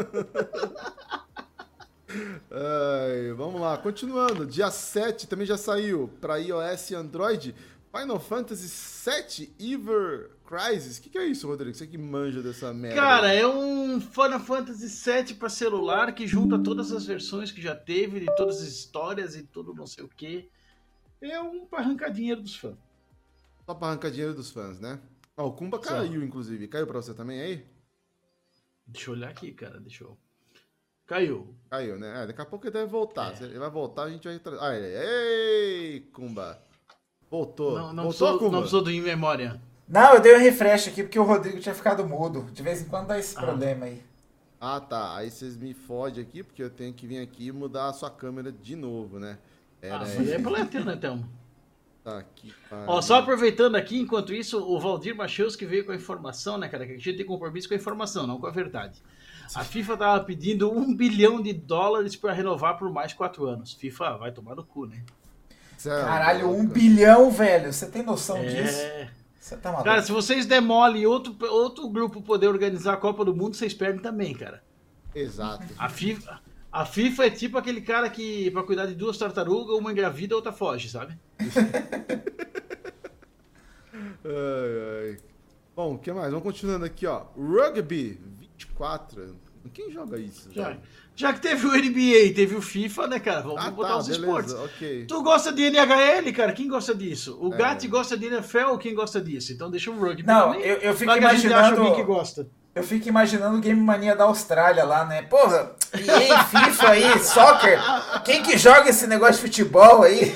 Speaker 2: Ai, vamos lá, continuando. Dia sete também já saiu pra iOS e Android. Final Fantasy sete Ever Crisis. O que, que é isso, Rodrigo? Você que manja dessa merda.
Speaker 3: Cara, é um Final Fantasy sete pra celular que junta todas as versões que já teve, de todas as histórias e tudo não sei o que. É um pra arrancar dinheiro dos fãs.
Speaker 2: Só pra arrancar dinheiro dos fãs, né? Ó, o Kumba
Speaker 3: Só.
Speaker 2: caiu, inclusive. Caiu pra você também aí?
Speaker 3: Deixa eu olhar aqui, cara. Deixa eu... Caiu.
Speaker 2: Caiu, né? É, daqui a pouco ele deve voltar.
Speaker 3: É.
Speaker 2: Se ele vai voltar, a gente vai... tra- Ah, ele... Ei, Kumba. Voltou.
Speaker 3: Não, não,
Speaker 2: Voltou,
Speaker 3: precisou,
Speaker 2: Akuma?
Speaker 3: não precisou do In Memória.
Speaker 4: Não, eu dei um refresh aqui porque o Rodrigo tinha ficado mudo. De vez em quando dá esse
Speaker 3: Ah.
Speaker 4: problema aí.
Speaker 2: Ah, tá. Aí vocês me fodem aqui, porque eu tenho que vir aqui e mudar a sua câmera de novo, né? Era
Speaker 3: Ah, mas
Speaker 2: aí.
Speaker 3: é pela Eterna, então.
Speaker 2: Tá aqui.
Speaker 3: Ó, só aproveitando aqui, enquanto isso, o Valdir Machels que veio com a informação, né, cara? Que a gente tem compromisso com a informação, não com a verdade. A FIFA tava pedindo um bilhão de dólares para renovar por mais quatro anos. FIFA vai tomar no cu, né?
Speaker 4: Caralho, um bilhão, velho. Você tem noção
Speaker 3: É.
Speaker 4: disso? Você tá maluco?
Speaker 3: Cara, se vocês demolem outro, outro grupo poder organizar a Copa do Mundo, vocês perdem também, cara.
Speaker 2: Exato.
Speaker 3: A FIFA, a FIFA é tipo aquele cara que, pra cuidar de duas tartarugas, uma engravida, a outra foge, sabe?
Speaker 2: Ai, ai. Bom, o que mais? Vamos continuando aqui, ó. Rugby vinte e quatro. Quem joga isso?
Speaker 3: Já,
Speaker 2: velho?
Speaker 3: já que teve o N B A e teve o FIFA, né, cara? Vamos
Speaker 2: Ah,
Speaker 3: botar
Speaker 2: tá,
Speaker 3: os
Speaker 2: beleza,
Speaker 3: esportes.
Speaker 2: ok.
Speaker 3: Tu gosta de N H L, cara? Quem gosta disso? O
Speaker 2: É.
Speaker 3: Gatti gosta de N F L, quem gosta disso? Então deixa o rugby
Speaker 4: Não,
Speaker 3: também.
Speaker 4: eu, eu fico
Speaker 3: Vai que a gente acha
Speaker 4: imaginando.
Speaker 3: alguém que gosta.
Speaker 4: Eu fico imaginando o Game Mania da Austrália lá, né? Porra, E A, FIFA aí, soccer. Quem que joga esse negócio de futebol aí?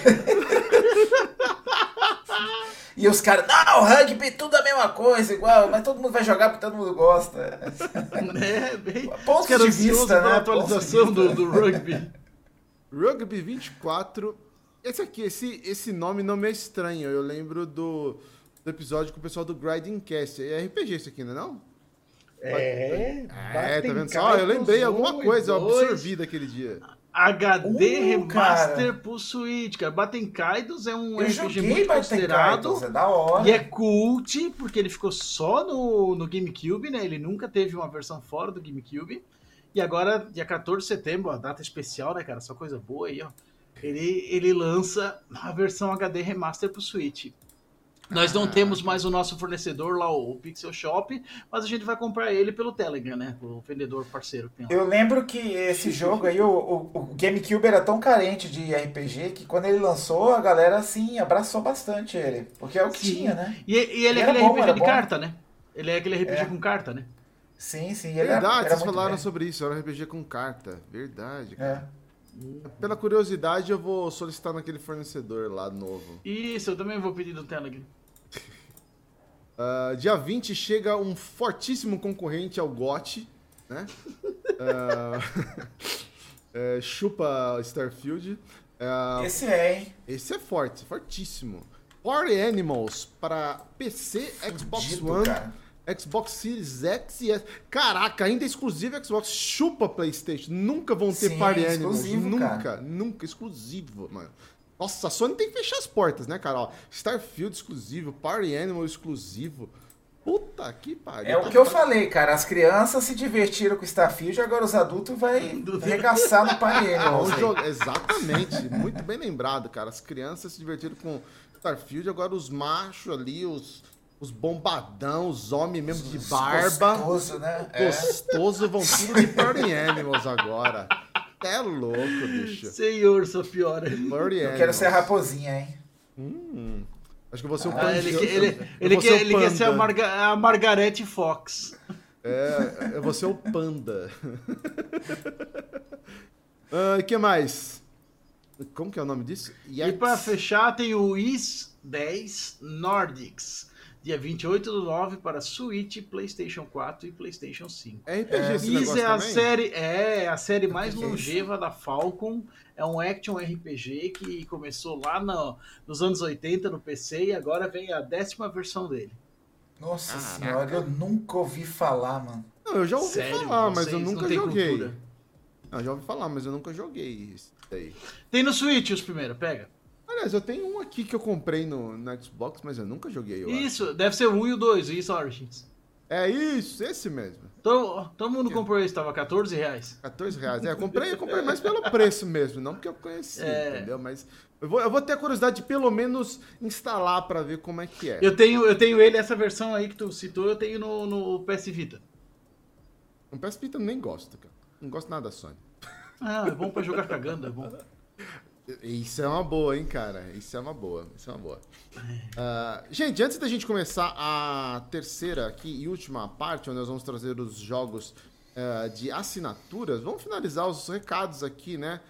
Speaker 4: E os caras, não, rugby, tudo a mesma coisa, igual, mas todo mundo vai jogar porque todo mundo gosta.
Speaker 3: É, bem,
Speaker 4: Ponto
Speaker 3: os caras
Speaker 4: de
Speaker 3: ansiosos
Speaker 4: vista,
Speaker 3: pela
Speaker 4: né?
Speaker 3: atualização
Speaker 4: Ponto de
Speaker 3: do, do rugby.
Speaker 2: Rugby vinte e quatro. Esse aqui, esse, esse nome não me é estranho. Eu lembro do, do episódio com o pessoal do Grinding Cast. É R P G isso aqui, não é não?
Speaker 3: É,
Speaker 2: É, tá vendo só? Eu lembrei alguma coisa, eu absorvi daquele dia.
Speaker 3: H D
Speaker 4: Uh,
Speaker 3: Remaster
Speaker 4: cara.
Speaker 3: pro Switch, cara. Baten Kaidos é um
Speaker 4: Eu
Speaker 3: R P G
Speaker 4: joguei
Speaker 3: muito
Speaker 4: Baten
Speaker 3: considerado.
Speaker 4: Kaitos, é da hora.
Speaker 3: E é cult, porque ele ficou só no, no GameCube, né? Ele nunca teve uma versão fora do GameCube. E agora, dia quatorze de setembro, a data especial, né, cara? Só coisa boa aí, ó. Ele, ele lança a versão H D Remaster pro Switch. Nós não temos mais o nosso fornecedor lá, o Pixel Shop, mas a gente vai comprar ele pelo Telegram, né? O vendedor parceiro que tem lá.
Speaker 4: Eu lembro que esse jogo aí, o, o, o GameCube era tão carente de R P G que quando ele lançou, a galera, assim, abraçou bastante ele. Porque é o que
Speaker 3: Sim.
Speaker 4: tinha, né?
Speaker 3: E, e ele é
Speaker 4: Era
Speaker 3: aquele
Speaker 4: bom,
Speaker 3: R P G
Speaker 4: era
Speaker 3: de
Speaker 4: bom.
Speaker 3: carta, né? Ele é aquele R P G
Speaker 4: É.
Speaker 3: com carta, né?
Speaker 4: Sim, sim. Ele era,
Speaker 2: Verdade,
Speaker 4: era
Speaker 2: vocês
Speaker 4: muito
Speaker 2: falaram
Speaker 4: bem.
Speaker 2: sobre isso. Era um R P G com carta. Verdade, cara.
Speaker 4: É.
Speaker 2: Pela curiosidade, eu vou solicitar naquele fornecedor lá novo.
Speaker 3: Isso, eu também vou pedir no Telegram.
Speaker 2: Uh, dia vinte chega um fortíssimo concorrente ao G O T, né? Uh, é, chupa Starfield. Uh,
Speaker 4: Esse é, hein?
Speaker 2: esse é forte, fortíssimo. Party Animals para P C, Xbox
Speaker 4: Fudido,
Speaker 2: One,
Speaker 4: cara.
Speaker 2: Xbox Series X e S. Caraca, ainda é exclusivo Xbox. Chupa PlayStation. Nunca vão ter
Speaker 4: Sim,
Speaker 2: Party Animals.
Speaker 4: exclusivo,
Speaker 2: Nunca,
Speaker 4: cara.
Speaker 2: nunca. Exclusivo, mano. Nossa, a Sony tem que fechar as portas, né, cara? Ó, Starfield exclusivo, Party Animal exclusivo. Puta que pariu.
Speaker 4: É o que eu falei, cara. As crianças se divertiram com Starfield, agora os adultos vão arregaçar no Party Animals
Speaker 2: Vamos
Speaker 4: aí.
Speaker 2: jogar- Exatamente, muito bem lembrado, cara. As crianças se divertiram com Starfield, agora os machos ali, os, os bombadão, os homens mesmo de barba,
Speaker 4: Gostoso, né? É.
Speaker 2: gostoso, vão tudo de Party Animals agora. É louco, bicho.
Speaker 3: Senhor, só piora.
Speaker 2: Party
Speaker 4: Eu
Speaker 2: Animals.
Speaker 4: quero ser a raposinha, hein?
Speaker 2: Hum, acho que eu vou ser o
Speaker 3: Ah,
Speaker 2: panda.
Speaker 3: ele
Speaker 2: eu-
Speaker 3: quer, ele,
Speaker 2: eu
Speaker 3: ele
Speaker 2: vou
Speaker 3: quer,
Speaker 2: o
Speaker 3: ele quer ser a,
Speaker 2: panda.
Speaker 3: Marga, a Margarete Fox.
Speaker 2: É, eu vou ser o panda. O que mais? Como que é o nome disso?
Speaker 3: E pra fechar tem o I S dez Nordics. Dia vinte e oito do nove para Switch, PlayStation quatro e PlayStation cinco.
Speaker 2: R P G esse
Speaker 3: I S
Speaker 2: negócio
Speaker 3: é a
Speaker 2: também?
Speaker 3: série, é a série mais
Speaker 4: que é isso?
Speaker 3: longeva da Falcon. É um action R P G que começou lá no- nos anos oitenta no P C e agora vem a décima versão dele.
Speaker 4: Nossa
Speaker 2: Caraca.
Speaker 4: senhora, eu nunca ouvi falar, mano.
Speaker 2: Não, eu já ouvi
Speaker 3: Sério,
Speaker 2: falar, mas eu
Speaker 3: vocês não
Speaker 2: nunca
Speaker 3: têm
Speaker 2: joguei.
Speaker 3: cultura.
Speaker 2: Não, eu já ouvi falar, mas eu nunca joguei isso daí.
Speaker 3: Tem no Switch os primeiros, pega.
Speaker 2: Aliás, eu tenho um aqui que eu comprei no, no Xbox, mas eu nunca joguei. Eu acho.
Speaker 3: Isso, deve ser o um e o dois, o Is Origins.
Speaker 2: É isso, esse mesmo.
Speaker 3: Todo, todo mundo comprou esse, tava quatorze reais.
Speaker 2: quatorze reais. É, eu comprei, eu comprei mais pelo preço mesmo, não porque eu conheci,
Speaker 3: É.
Speaker 2: entendeu? Mas eu vou, eu vou ter a curiosidade de pelo menos instalar pra ver como é que é.
Speaker 3: Eu tenho, eu tenho ele, essa versão aí que tu citou, eu tenho no, no P S Vita.
Speaker 2: No P S Vita eu nem gosto, cara. Não gosto nada da Sony.
Speaker 3: Ah, é bom pra jogar cagando, é bom.
Speaker 2: Isso é uma boa, hein, cara? Isso é uma boa, isso é uma boa. Ah, gente, antes da gente começar a terceira aqui e última parte, onde nós vamos trazer os jogos ah, de assinaturas, vamos finalizar os recados aqui, né?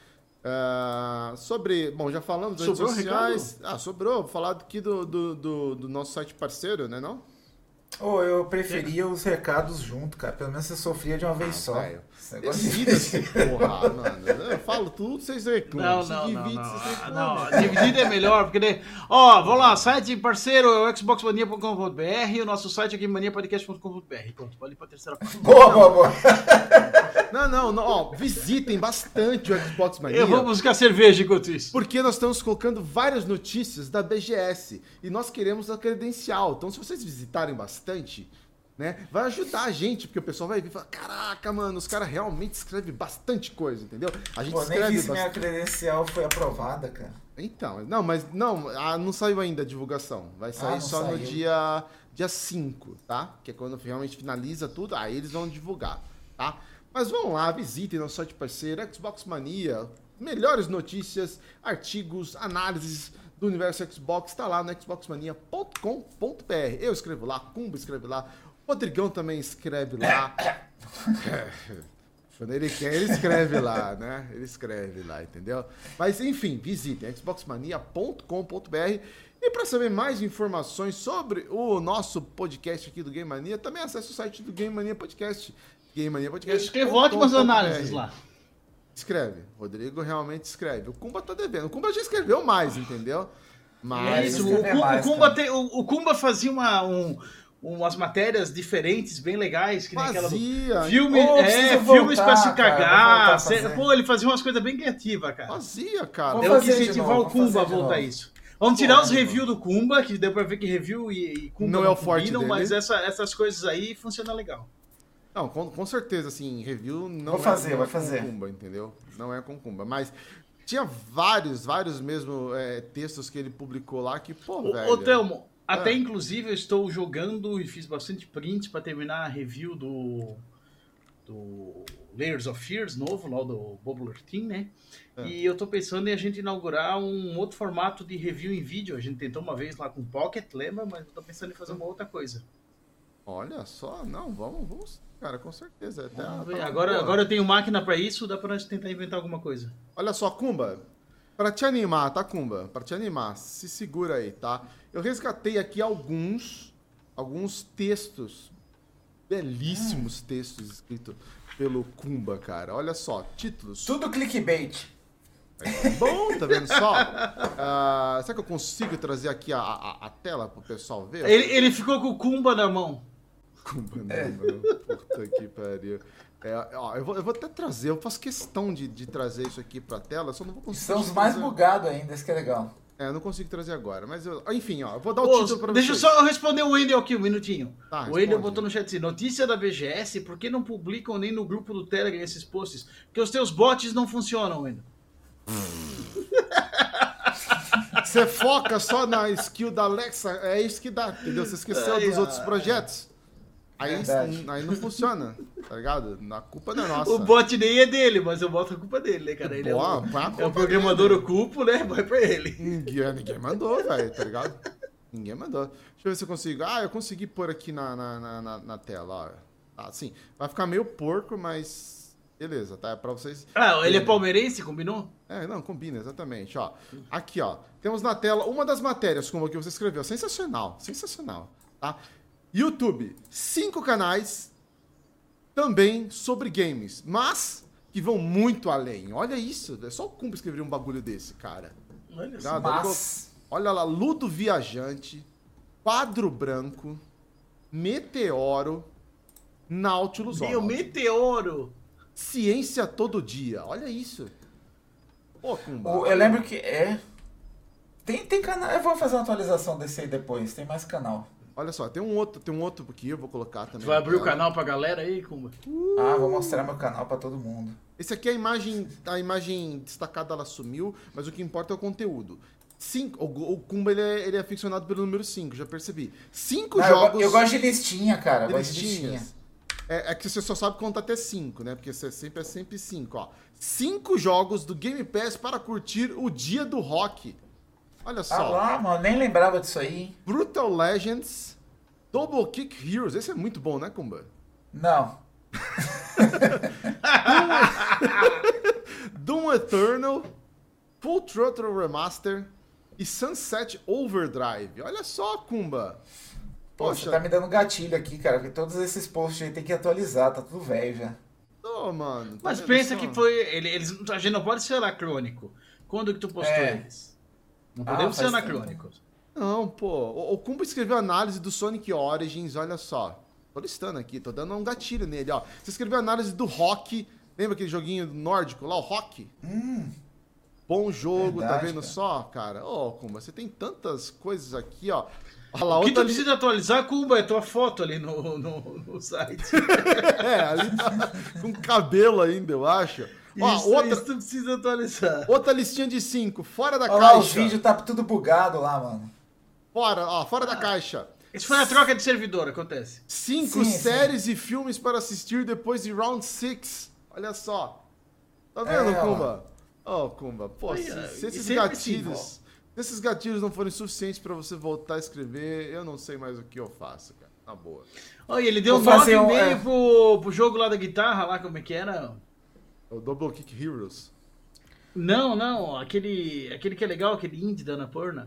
Speaker 2: Uh, sobre, bom, já falamos das redes
Speaker 3: Sobrou,
Speaker 2: sociais. Ah, sobrou. Vou falar aqui do, do, do, do nosso site parceiro, né não?
Speaker 4: Ou eu preferia os recados junto, cara. Pelo menos você sofria de uma vez só.
Speaker 2: velho.
Speaker 4: Esse negócio de-
Speaker 2: Divida-se, porra, mano. Eu falo tudo, vocês reclamam.
Speaker 3: Não,
Speaker 2: Se
Speaker 3: não, não,
Speaker 2: divide,
Speaker 3: não.
Speaker 2: vocês
Speaker 3: Ah,
Speaker 2: reclamam.
Speaker 3: não. Dividido é melhor, porque daí... Ó, vamos lá, site parceiro é o xbox mania ponto com ponto b r, o nosso site é gamemania podcast ponto com ponto b r. Pronto, pode ir pra terceira parte.
Speaker 4: Boa, boa, boa.
Speaker 2: Não, não, não. Ó, visitem bastante o Xbox Mania.
Speaker 3: Eu vou buscar cerveja enquanto isso.
Speaker 2: Porque nós estamos colocando várias notícias da B G S e nós queremos a credencial. Então, se vocês visitarem bastante, né, vai ajudar a gente, porque o pessoal vai vir e falar: caraca, mano, os caras realmente escrevem bastante coisa, entendeu? A gente
Speaker 4: Pô, nem
Speaker 2: escreve
Speaker 4: vi se minha
Speaker 2: bastante.
Speaker 4: credencial foi aprovada, cara.
Speaker 2: Então, não, mas não, ah, não saiu ainda a divulgação. Vai sair
Speaker 4: não
Speaker 2: só no
Speaker 4: saiu.
Speaker 2: dia, dia cinco, tá? Que é quando realmente finaliza tudo, aí eles vão divulgar, tá? Mas vão lá, visitem nosso site parceiro, Xbox Mania, melhores notícias, artigos, análises do universo Xbox, tá lá no xbox mania ponto com ponto b r. Eu escrevo lá, Kumba escreve lá, Rodrigão também escreve lá. Quando ele quer, ele escreve lá, né? Ele escreve lá, entendeu? Mas, enfim, visitem xbox mania ponto com ponto b r. E para saber mais informações sobre o nosso podcast aqui do Game Mania, também acesse o site do Game Mania Podcast. Game Mania
Speaker 3: Eu
Speaker 2: Podcast.
Speaker 3: escrevo ótimas análises lá.
Speaker 2: Escreve. Rodrigo realmente escreve. O Kumba tá devendo. O Kumba já escreveu mais, entendeu?
Speaker 3: É
Speaker 2: Mas...
Speaker 3: isso, o,
Speaker 4: escrever
Speaker 3: Ku-
Speaker 4: mais,
Speaker 3: o Kumba
Speaker 4: cara.
Speaker 3: tem- o- o Kumba fazia uma, um- umas matérias diferentes, bem legais, que nem aquela do
Speaker 2: Fazia.
Speaker 3: filme,
Speaker 4: Pô,
Speaker 3: é,
Speaker 4: preciso
Speaker 3: filmes
Speaker 4: voltar,
Speaker 3: pra se
Speaker 4: cara, vou voltar
Speaker 3: cagar.
Speaker 4: a
Speaker 3: cê-
Speaker 4: fazer.
Speaker 3: pô, ele fazia umas coisas bem criativas, cara.
Speaker 2: Fazia, cara.
Speaker 4: Vamos
Speaker 3: Deu que
Speaker 4: fazer de
Speaker 3: incentivar
Speaker 4: novo,
Speaker 3: o Kumba a
Speaker 4: vamos fazer de
Speaker 3: voltar a
Speaker 4: novo.
Speaker 3: isso. Vamos tirar os
Speaker 4: Porra,
Speaker 3: reviews do Kumba, que deu pra ver que review e, e Kumba
Speaker 2: Não é o forte
Speaker 3: combinam,
Speaker 2: dele.
Speaker 3: mas essa- essas coisas aí funcionam legal.
Speaker 2: Não, com, com certeza, assim, review não
Speaker 4: Vou fazer,
Speaker 2: é, não
Speaker 4: vou
Speaker 2: é
Speaker 4: fazer.
Speaker 2: com Kumba, entendeu? Não é com Kumba. Mas tinha vários, vários mesmo é, textos que ele publicou lá que, pô,
Speaker 3: Ô,
Speaker 2: velho...
Speaker 3: ô Thelmo, até
Speaker 2: Ah.
Speaker 3: inclusive eu estou jogando e fiz bastante print pra terminar a review do, do Layers of Fears novo, lá do Bubbler Team, né?
Speaker 2: Ah.
Speaker 3: E eu tô pensando em a gente inaugurar um outro formato de review em vídeo. A gente tentou uma vez lá com o Pocket, lembra? Mas eu tô pensando em fazer uma outra coisa.
Speaker 2: Olha só, não, vamos, vamos, cara, com certeza. Até,
Speaker 3: Vamos ver.
Speaker 2: tá-
Speaker 3: Agora,
Speaker 2: pô.
Speaker 3: agora eu tenho máquina pra isso, dá pra nós tentar inventar alguma coisa.
Speaker 2: Olha só, Kumba, pra te animar, tá, Kumba? Pra te animar, se segura aí, tá? Eu resgatei aqui alguns, alguns textos, belíssimos textos escritos pelo Kumba, cara. Olha só, títulos.
Speaker 4: Tudo clickbait.
Speaker 2: Bom, tá vendo só? Ah, será que eu consigo trazer aqui a, a, a tela pro pessoal ver?
Speaker 3: Ele, ele ficou com o Kumba na mão.
Speaker 2: Kumba, não, mano. Puta que pariu. É, ó, eu, vou, eu vou até trazer, eu faço questão de, de trazer isso aqui pra tela, só não vou conseguir.
Speaker 4: São os mais
Speaker 2: trazer-
Speaker 4: bugados ainda, isso que é legal.
Speaker 2: É, eu não consigo trazer agora, mas eu, enfim, ó, eu vou dar o
Speaker 3: Ô,
Speaker 2: título pra
Speaker 3: deixa eu
Speaker 2: vocês.
Speaker 3: só responder o Wendel aqui um minutinho.
Speaker 2: Tá,
Speaker 3: o Wendel
Speaker 2: responde.
Speaker 3: botou no chat assim, notícia da B G S, por que não publicam nem no grupo do Telegram esses posts? Porque os teus bots não funcionam, Wendel.
Speaker 2: Você foca só na skill da Alexa, é isso que dá, entendeu? Você esqueceu
Speaker 3: Ai,
Speaker 2: dos
Speaker 3: ai.
Speaker 2: outros projetos. Aí,
Speaker 4: Verdade.
Speaker 2: aí não funciona, tá ligado? A culpa não é nossa.
Speaker 3: O bot nem é dele, mas eu boto a culpa dele, né, cara? Ele é,
Speaker 2: Boa,
Speaker 3: o,
Speaker 2: põe a
Speaker 3: é
Speaker 2: culpa
Speaker 3: o programador
Speaker 2: dele.
Speaker 3: ocupo, né? Vai pra ele.
Speaker 2: Ninguém, ninguém mandou, velho, tá ligado? Ninguém mandou. Deixa eu ver se eu consigo. Ah, eu consegui pôr aqui na, na, na, na- na tela, ó. Assim, vai ficar meio porco, mas beleza, tá? É pra vocês...
Speaker 3: Ah, ele é palmeirense, combinou?
Speaker 2: É, não, combina, exatamente, ó. Aqui, ó, temos na tela uma das matérias, como aqui você escreveu. Sensacional, sensacional, tá? YouTube, cinco canais também sobre games, mas que vão muito além. Olha isso, é só o Kumba escrever um bagulho desse, cara.
Speaker 3: Olha
Speaker 2: Tá?
Speaker 4: Mas...
Speaker 2: Olha lá, Ludo Viajante, Quadro Branco, Meteoro, Nautilus, ó,
Speaker 3: Meu meteoro.
Speaker 2: Ciência Todo Dia. Olha isso. Pô, Kumba.
Speaker 4: O- eu lembro que é... Tem, tem canal... Eu vou fazer uma atualização desse aí depois. Tem mais canal.
Speaker 2: Olha só, tem um outro, tem um outro aqui, eu vou colocar também.
Speaker 3: Tu vai abrir o
Speaker 2: na tela.
Speaker 3: canal pra galera aí, Kumba?
Speaker 4: Ah, vou mostrar meu canal pra todo mundo.
Speaker 2: Esse aqui é a imagem, a imagem destacada, ela sumiu, mas o que importa é o conteúdo. Cinco, o, o Kumba, ele é, ele é aficionado pelo número cinco, já percebi. Cinco
Speaker 4: Não, eu,
Speaker 2: jogos...
Speaker 4: go- eu gosto de listinha, cara. Eu gosto de listinha.
Speaker 2: listinhas. É, é que você só sabe contar até cinco, né? Porque você sempre é sempre cinco, ó. Cinco jogos do Game Pass para curtir o dia do rock. Olha
Speaker 4: Ah
Speaker 2: só.
Speaker 4: lá, mano. Nem lembrava disso aí.
Speaker 2: Brutal Legends, Double Kick Heroes. Esse é muito bom, né, Kumba?
Speaker 4: Não.
Speaker 2: Doom Doom Eternal, Full Throttle Remaster e Sunset Overdrive. Olha só, Kumba.
Speaker 4: Pô,
Speaker 2: Poxa,
Speaker 4: você tá me dando gatilho aqui, cara, porque todos esses posts aí tem que atualizar, tá tudo velho já.
Speaker 2: Ô, mano. tá
Speaker 3: Mas
Speaker 2: vendo
Speaker 3: pensa
Speaker 2: só?
Speaker 3: que foi. ele- Eles, a gente não pode ser anacrônico. Quando que tu postou
Speaker 4: É.
Speaker 3: eles? Não
Speaker 4: Ah,
Speaker 3: podemos ser
Speaker 4: faz
Speaker 3: anacrônicos.
Speaker 2: Não, pô. O, o Kumba escreveu análise do Sonic Origins, olha só. Tô listando aqui, tô dando um gatilho nele, ó. Você escreveu análise do Rock. Lembra aquele joguinho nórdico lá, o Rock?
Speaker 4: Hum,
Speaker 2: Bom jogo, tá
Speaker 4: Verdade,
Speaker 2: vendo
Speaker 4: cara.
Speaker 2: só, cara? Ô, Kumba, você tem tantas coisas aqui, ó. Olha lá,
Speaker 3: O que
Speaker 2: outra
Speaker 3: tu
Speaker 2: li-
Speaker 3: precisa atualizar, Cuba, é tua foto ali no, no, no site.
Speaker 2: É, ali tá com cabelo ainda, eu acho. Ó,
Speaker 3: Isso,
Speaker 2: outra,
Speaker 3: isso tu precisa atualizar.
Speaker 2: outra listinha de cinco, fora da
Speaker 4: olha lá, os
Speaker 2: caixa.
Speaker 4: vídeos tá tudo bugado lá, mano.
Speaker 2: Fora, ó, fora da caixa.
Speaker 3: Isso foi a troca de servidor, acontece.
Speaker 2: Cinco
Speaker 4: Sim, sim.
Speaker 2: séries e filmes para assistir depois de Round six. Olha só. Tá vendo,
Speaker 4: É, ó.
Speaker 2: Kumba? Ó, Kumba, pô,
Speaker 3: Aí,
Speaker 2: se,
Speaker 3: ó,
Speaker 2: se
Speaker 3: e
Speaker 2: esses
Speaker 3: sempre assim,
Speaker 2: gatilhos... se esses gatilhos não forem suficientes pra você voltar a escrever, eu não sei mais o que eu faço, cara. Na boa.
Speaker 3: Olha, ele deu
Speaker 4: Vou fazer
Speaker 3: nove
Speaker 4: um,
Speaker 3: e meio
Speaker 4: é.
Speaker 3: pro, pro jogo lá da guitarra, lá como é que era?
Speaker 2: O Double Kick Heroes.
Speaker 3: Não, não, aquele, aquele que é legal, aquele indie da Annapurna.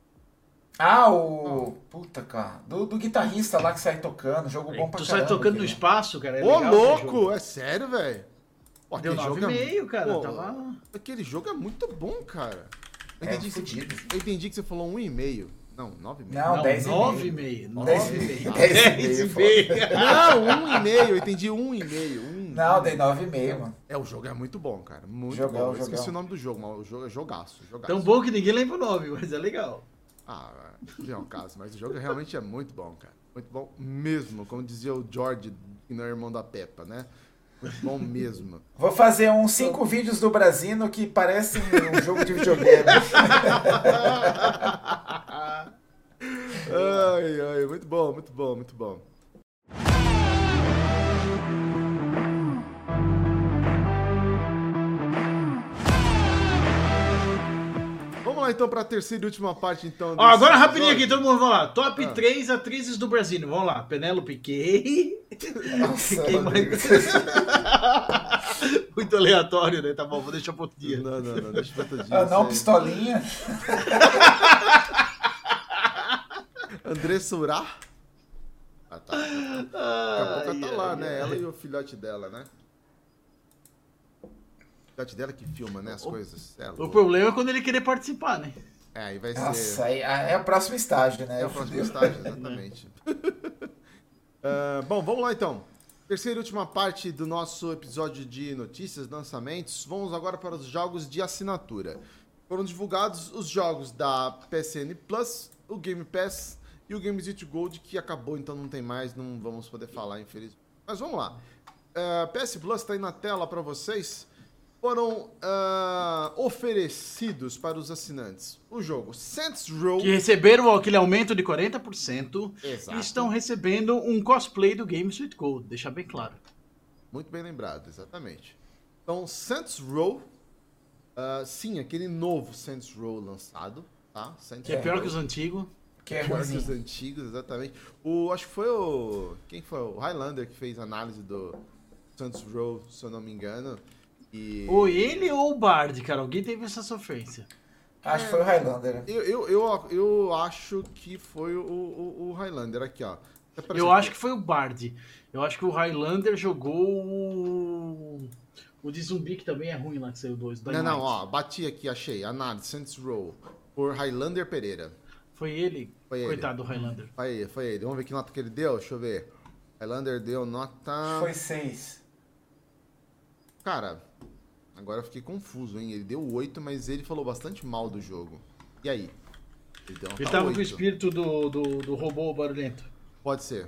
Speaker 4: Ah, o... Puta, cara. Do, do guitarrista lá que sai tocando, jogo bom pra
Speaker 3: Tu
Speaker 4: caramba.
Speaker 3: sai tocando no
Speaker 4: aquele.
Speaker 3: espaço, cara. É
Speaker 2: Ô,
Speaker 3: legal aquele jogo.
Speaker 2: louco! É sério, velho? Pô,
Speaker 3: Deu
Speaker 2: aquele
Speaker 3: nove
Speaker 2: jogo
Speaker 3: e
Speaker 2: é-
Speaker 3: meio, cara.
Speaker 2: Pô,
Speaker 3: Tava...
Speaker 2: Aquele jogo é muito bom, cara. Eu
Speaker 4: É,
Speaker 2: entendi, que
Speaker 4: fudido.
Speaker 2: você, eu entendi que você falou um e meio. Não, nove e meio.
Speaker 4: Não,
Speaker 3: Não,
Speaker 4: dez e
Speaker 3: nove e
Speaker 4: meio.
Speaker 3: meio.
Speaker 4: Dez
Speaker 3: nove
Speaker 4: e
Speaker 3: e
Speaker 4: meio.
Speaker 3: meio.
Speaker 4: Dez e
Speaker 3: Dez e
Speaker 4: meio,
Speaker 3: meio.
Speaker 2: Não, um e meio. Eu entendi um e meio. Um,
Speaker 4: Não, dei nove e meio, mano.
Speaker 2: É, o jogo é muito bom, cara. Muito
Speaker 4: Jogão,
Speaker 2: bom. Eu
Speaker 4: jogão.
Speaker 2: esqueci o nome do jogo, mas o jogo é jogaço. jogaço.
Speaker 3: Tão bom que ninguém lembra o nome, mas é legal.
Speaker 2: Ah, já é um caso, mas o jogo realmente é muito bom, cara. Muito bom mesmo, como dizia o George, que não é irmão da Peppa, né? Muito bom mesmo.
Speaker 4: Vou fazer uns cinco vídeos do Brasino que parecem um jogo de videogame.
Speaker 2: Ai, ai, muito bom, muito bom, muito bom. Vamos lá então para a terceira e última parte então.
Speaker 3: Ó, agora
Speaker 2: desse
Speaker 3: rapidinho aqui,
Speaker 2: episódio.
Speaker 3: todo mundo, vamos lá. Top
Speaker 2: Ah.
Speaker 3: três atrizes do Brasil. Vamos lá. Penélope Kay.
Speaker 4: Nossa,
Speaker 3: Quem mais? Muito aleatório, né? Tá bom, vou deixar pro outro dia.
Speaker 2: Não, não, não, deixa pra outro dia.
Speaker 4: Ah, não,
Speaker 2: isso aí.
Speaker 4: pistolinha.
Speaker 2: Andressa Urá? Ah, tá. Daqui a pouco ela tá
Speaker 3: Ai,
Speaker 2: lá,
Speaker 3: ai,
Speaker 2: né?
Speaker 3: ai.
Speaker 2: Ela e o filhote dela, né? O filhote dela que filma, né? As coisas. É,
Speaker 3: O
Speaker 2: louco.
Speaker 3: problema é quando ele querer participar, né?
Speaker 2: É, aí vai
Speaker 4: Nossa,
Speaker 2: ser.
Speaker 4: aí, é o próximo estágio, né?
Speaker 2: É o próximo estágio, exatamente. Ah, bom, vamos lá então. Terceira e última parte do nosso episódio de notícias, lançamentos. Vamos agora para os jogos de assinatura. Foram divulgados os jogos da P S N Plus, o Game Pass e o Games with Gold, que acabou, então não tem mais, não vamos poder falar, infelizmente. Mas vamos lá. Uh, P S Plus está aí na tela para vocês. Foram uh, oferecidos para os assinantes o jogo Saints Row.
Speaker 3: Que receberam aquele aumento de quarenta por cento
Speaker 2: Exato.
Speaker 3: e estão recebendo um cosplay do Games with Gold, deixar bem claro.
Speaker 2: Muito bem lembrado, exatamente. Então, Saints Row, uh, sim, aquele novo Saints Row lançado, tá? Saints
Speaker 3: Que é pior
Speaker 2: Row.
Speaker 3: que os antigos.
Speaker 4: Que é
Speaker 2: Pior que os
Speaker 4: ruimzinho.
Speaker 2: antigos, exatamente. O, acho que foi o... Quem foi? O Highlander que fez a análise do Saints Row, se eu não me engano. E...
Speaker 3: Ou ele ou o Bard, cara. Alguém teve essa sofrência.
Speaker 4: Acho que foi o Highlander.
Speaker 2: Eu, eu, eu, eu acho que foi o, o, o Highlander, aqui, ó.
Speaker 3: Eu acho que foi o Bard. Eu acho que o Highlander jogou o... O de zumbi, que também é ruim lá, que saiu dois.
Speaker 2: Não, não, ó, bati aqui, achei. Análise, Saints Row, por Highlander Pereira.
Speaker 3: Foi ele?
Speaker 2: Foi ele.
Speaker 3: Coitado do Highlander.
Speaker 2: Foi ele, foi ele. Vamos ver que nota que ele deu, deixa eu ver. Highlander deu nota...
Speaker 4: Foi seis.
Speaker 2: Cara, agora eu fiquei confuso, hein? Ele deu oito, mas ele falou bastante mal do jogo. E aí? Ele deu nota
Speaker 3: Ele tava com o
Speaker 2: oito.
Speaker 3: espírito do, do, do robô barulhento.
Speaker 2: Pode ser.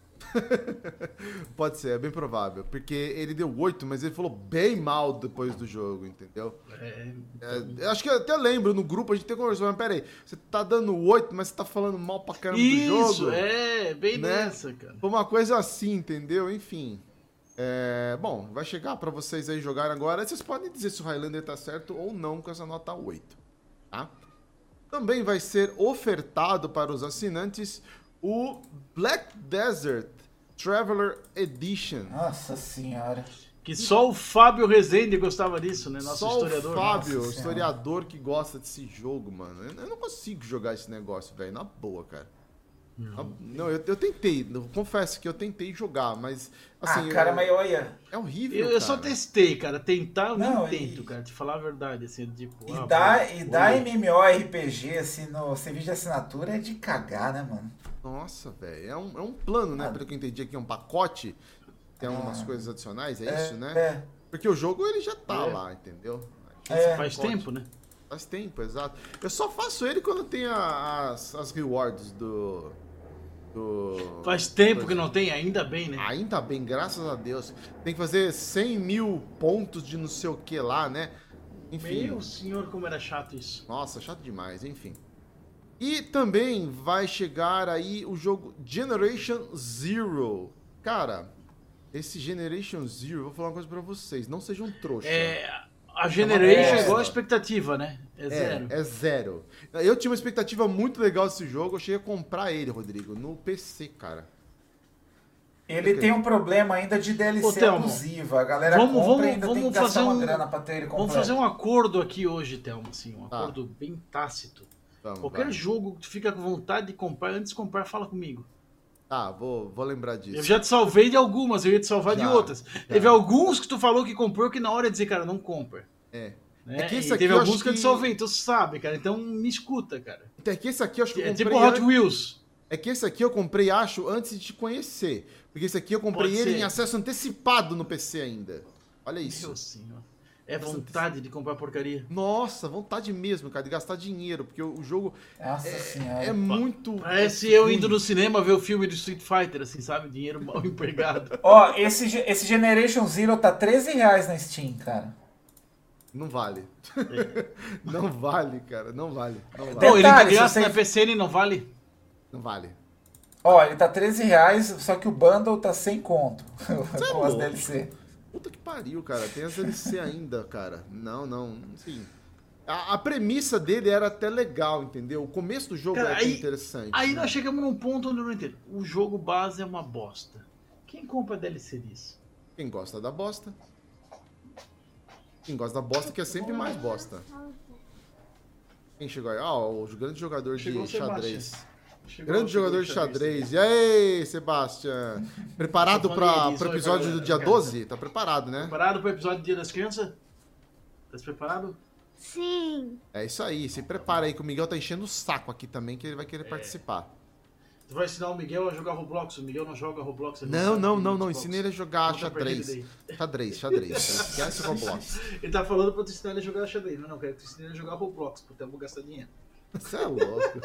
Speaker 2: Pode ser, é bem provável. Porque ele deu oito, mas ele falou bem mal depois do jogo, entendeu?
Speaker 3: É,
Speaker 2: É, eu acho que eu até lembro, no grupo a gente tem conversado, mas peraí, você tá dando oito, mas você tá falando mal pra caramba do
Speaker 3: Isso,
Speaker 2: jogo?
Speaker 3: é, bem
Speaker 2: né?
Speaker 3: nessa, cara.
Speaker 2: Foi uma coisa assim, entendeu? Enfim. É, bom, vai chegar pra vocês aí jogarem agora. Vocês podem dizer se o Highlander tá certo ou não com essa nota oito, tá? Também vai ser ofertado para os assinantes o Black Desert Traveler Edition.
Speaker 4: Nossa senhora.
Speaker 3: O Que só o Fábio Rezende gostava disso, né? Nosso
Speaker 2: Só
Speaker 3: historiador.
Speaker 2: o Fábio,
Speaker 4: Nossa
Speaker 2: historiador que gosta desse jogo, mano. Eu, eu não consigo jogar esse negócio, velho. Na boa, cara. Não, não eu, eu tentei. Eu confesso que eu tentei jogar, mas... Assim,
Speaker 4: ah, cara,
Speaker 2: eu-
Speaker 4: mas olha...
Speaker 2: é horrível,
Speaker 3: Eu, eu
Speaker 2: cara.
Speaker 3: só testei, cara. Tentar eu
Speaker 4: Não,
Speaker 3: nem
Speaker 4: e-
Speaker 3: tento, cara. Te falar a verdade, assim, tipo...
Speaker 4: E
Speaker 3: ah,
Speaker 4: dá,
Speaker 3: pô,
Speaker 4: e dá
Speaker 3: oi.
Speaker 4: MMORPG, assim, no serviço de assinatura é de cagar, né, mano?
Speaker 2: Nossa, velho. É um, é um plano, né?
Speaker 4: Ah.
Speaker 2: Pelo que eu entendi aqui, é um pacote. Tem algumas coisas adicionais, é, isso, né?
Speaker 4: É.
Speaker 2: Porque o jogo, ele já tá
Speaker 3: É.
Speaker 2: lá, entendeu?
Speaker 4: É.
Speaker 3: Faz
Speaker 2: Pode.
Speaker 3: tempo, né?
Speaker 2: Faz tempo, exato. Eu só faço ele quando tem a- as, as rewards do... do...
Speaker 3: Faz tempo que não tem, ainda bem, né?
Speaker 2: Ainda bem, graças a Deus. Tem que fazer cem mil pontos de não sei o que lá, né? Enfim.
Speaker 3: Meu senhor, como era chato isso.
Speaker 2: Nossa, chato demais, enfim. E também vai chegar aí o jogo Generation Zero. Cara, esse Generation Zero, eu vou falar uma coisa pra vocês, não sejam trouxa.
Speaker 3: É, a Generation é
Speaker 4: bosta.
Speaker 3: igual a expectativa, né? É
Speaker 2: É,
Speaker 3: zero.
Speaker 2: é zero. Eu tinha uma expectativa muito legal desse jogo, eu cheguei a comprar ele, Rodrigo, no P C, cara.
Speaker 4: Ele
Speaker 2: Ok.
Speaker 4: tem um problema ainda de D L
Speaker 3: Ô,
Speaker 4: C
Speaker 3: Thelmo,
Speaker 4: abusiva. A galera
Speaker 3: vamos-
Speaker 4: compra
Speaker 3: vamos-
Speaker 4: e ainda tem
Speaker 3: vamos
Speaker 4: que gastar
Speaker 3: fazer
Speaker 4: uma
Speaker 3: um-
Speaker 4: grana pra ter ele completo.
Speaker 3: Vamos fazer um acordo aqui hoje, Thelma, assim, um
Speaker 2: Tá.
Speaker 3: acordo bem tácito.
Speaker 2: Vamos,
Speaker 3: Qualquer
Speaker 2: vai.
Speaker 3: jogo que tu fica com vontade de comprar, antes de comprar, fala comigo.
Speaker 2: Tá, vou, vou lembrar disso.
Speaker 3: Eu já te salvei de algumas, eu ia te salvar de
Speaker 2: Já,
Speaker 3: outras.
Speaker 2: já.
Speaker 3: Teve alguns que tu falou que comprou que na hora ia dizer, cara, não compra.
Speaker 2: É.
Speaker 3: Né?
Speaker 2: É que esse
Speaker 3: E
Speaker 2: aqui
Speaker 3: teve
Speaker 2: eu
Speaker 3: alguns
Speaker 2: acho
Speaker 3: que eu te
Speaker 2: que-
Speaker 3: salvei, tu sabe, cara. Então me escuta, cara.
Speaker 2: Então, é que esse aqui eu acho que eu
Speaker 3: É
Speaker 2: comprei...
Speaker 3: tipo Hot
Speaker 2: an-
Speaker 3: Wheels.
Speaker 2: É que esse aqui eu comprei, acho, antes de te conhecer. Porque esse aqui eu comprei
Speaker 3: Pode
Speaker 2: ele
Speaker 3: ser.
Speaker 2: em acesso antecipado no P C ainda. Olha isso.
Speaker 3: Meu senhor. É vontade de comprar porcaria.
Speaker 2: Nossa, vontade mesmo, cara, de gastar dinheiro. Porque o o jogo
Speaker 4: Nossa senhora.
Speaker 2: é muito...
Speaker 3: Parece eu
Speaker 2: ruim.
Speaker 3: indo no cinema ver o filme do Street Fighter, assim, sabe? Dinheiro mal empregado.
Speaker 4: Ó, esse, ge- esse Generation Zero tá treze reais na Steam, cara.
Speaker 2: Não vale. Não vale, cara, não vale. Não vale.
Speaker 3: Pô, ele tá
Speaker 4: Detalhe, se
Speaker 3: graça
Speaker 4: você-
Speaker 3: na P C, ele não vale?
Speaker 2: Não vale.
Speaker 4: Ó, ele tá treze reais, só que o bundle tá sem conto.
Speaker 2: é
Speaker 4: com as
Speaker 2: louco.
Speaker 4: D L C.
Speaker 2: Puta que pariu, cara. Tem as D L C ainda, cara. Não, não, assim... A, a premissa dele era até legal, entendeu? O começo do jogo
Speaker 3: Cara,
Speaker 2: era até
Speaker 3: aí-
Speaker 2: interessante.
Speaker 3: Aí
Speaker 2: né?
Speaker 3: nós chegamos num ponto onde eu não entendo. O jogo base é uma bosta. Quem compra D L C disso?
Speaker 2: Quem gosta da bosta. Quem gosta da bosta quer sempre mais bosta. Quem chegou aí? Ah, o grande jogador
Speaker 3: Chegou
Speaker 2: de
Speaker 3: o Sebastian.
Speaker 2: xadrez.
Speaker 3: Chegou-
Speaker 2: Grande
Speaker 3: chegou
Speaker 2: jogador
Speaker 3: o
Speaker 2: de xadrez. E aí, Sebastian? Preparado
Speaker 3: Sou fã
Speaker 2: para
Speaker 3: dele,
Speaker 2: pro
Speaker 3: sou
Speaker 2: episódio do
Speaker 3: jogador,
Speaker 2: dia
Speaker 3: cara.
Speaker 2: doze? Tá preparado, né?
Speaker 3: Preparado pro episódio do Dia das Crianças? Tá preparado?
Speaker 5: Sim.
Speaker 2: É isso aí. Se prepara aí que o Miguel tá enchendo o saco aqui também, que ele vai
Speaker 3: É.
Speaker 2: querer participar.
Speaker 3: Tu vai ensinar o Miguel a jogar Roblox. O Miguel não joga Roblox. ele
Speaker 2: Não,
Speaker 3: sabe
Speaker 2: não,
Speaker 3: de
Speaker 2: não, não.
Speaker 3: Xbox.
Speaker 2: Ensina ele a jogar
Speaker 3: Então tá perdido
Speaker 2: xadrez. Xadrez, xadrez. Esquece o Roblox.
Speaker 3: Ele tá falando pra tu ensinar ele a jogar xadrez. Não, não, quero que tu ensine ele a jogar Roblox, porque eu vou gastar dinheiro.
Speaker 2: Você é louco.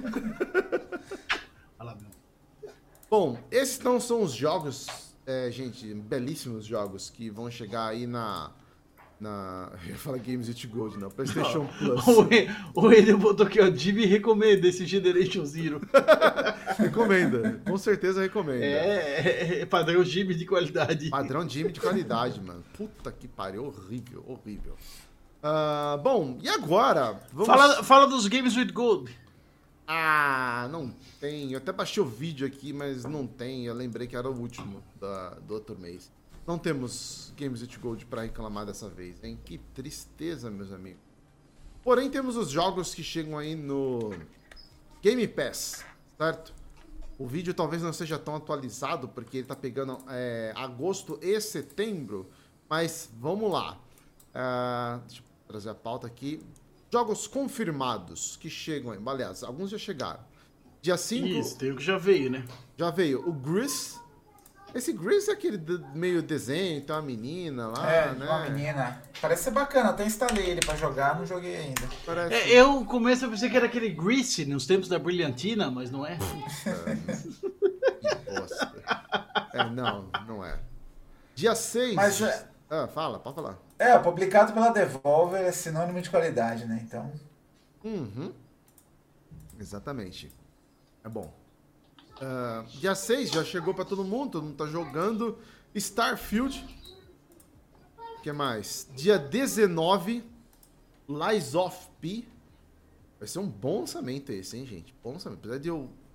Speaker 3: Olha lá, meu.
Speaker 2: Bom, esses não são os jogos, é, gente, belíssimos jogos que vão chegar aí na... na eu ia falar Games with Gold, não. PlayStation Plus.
Speaker 3: O E- O Eder botou aqui, ó. Jimmy recomenda esse Generation Zero.
Speaker 2: Recomenda. Com certeza recomenda.
Speaker 3: É, é, é padrão Jimmy de qualidade.
Speaker 2: Padrão Jimmy de qualidade, mano. Puta que pariu. Horrível, horrível. Ah, bom, e agora? Vamos...
Speaker 3: Fala, fala dos Games with Gold.
Speaker 2: Ah, não tem. Eu até baixei o vídeo aqui, mas não tem. Eu lembrei que era o último da, do outro mês. Não temos Games with Gold pra reclamar dessa vez, hein? Que tristeza, meus amigos. Porém, temos os jogos que chegam aí no Game Pass, certo? O vídeo talvez não seja tão atualizado, porque ele tá pegando é, agosto e setembro. Mas vamos lá. Ah, deixa eu trazer a pauta aqui. Jogos confirmados que chegam aí. Aliás, alguns já chegaram. Dia cinco
Speaker 3: Isso, tem o que já veio, né?
Speaker 2: já veio o Gris. Esse Gris é aquele de- meio desenho, tem uma menina lá,
Speaker 4: É,
Speaker 2: né?
Speaker 4: uma menina. Parece ser bacana, até instalei ele pra jogar, não joguei ainda.
Speaker 2: Parece...
Speaker 3: É, eu no começo eu pensei que era aquele Grease nos tempos da Brilhantina, mas não é.
Speaker 2: Que bosta. É, não, não é. Dia seis.
Speaker 4: Mas é-
Speaker 2: Ah, fala, pode falar.
Speaker 4: É, publicado pela Devolver é sinônimo de qualidade, né? Então.
Speaker 2: Uhum. Exatamente. É bom. Ah, dia seis já chegou pra todo mundo, todo mundo tá jogando. Starfield. O que mais? Dia dezenove, Lies of P. Vai ser um bom lançamento esse, hein, gente? Bom lançamento. Apesar de eu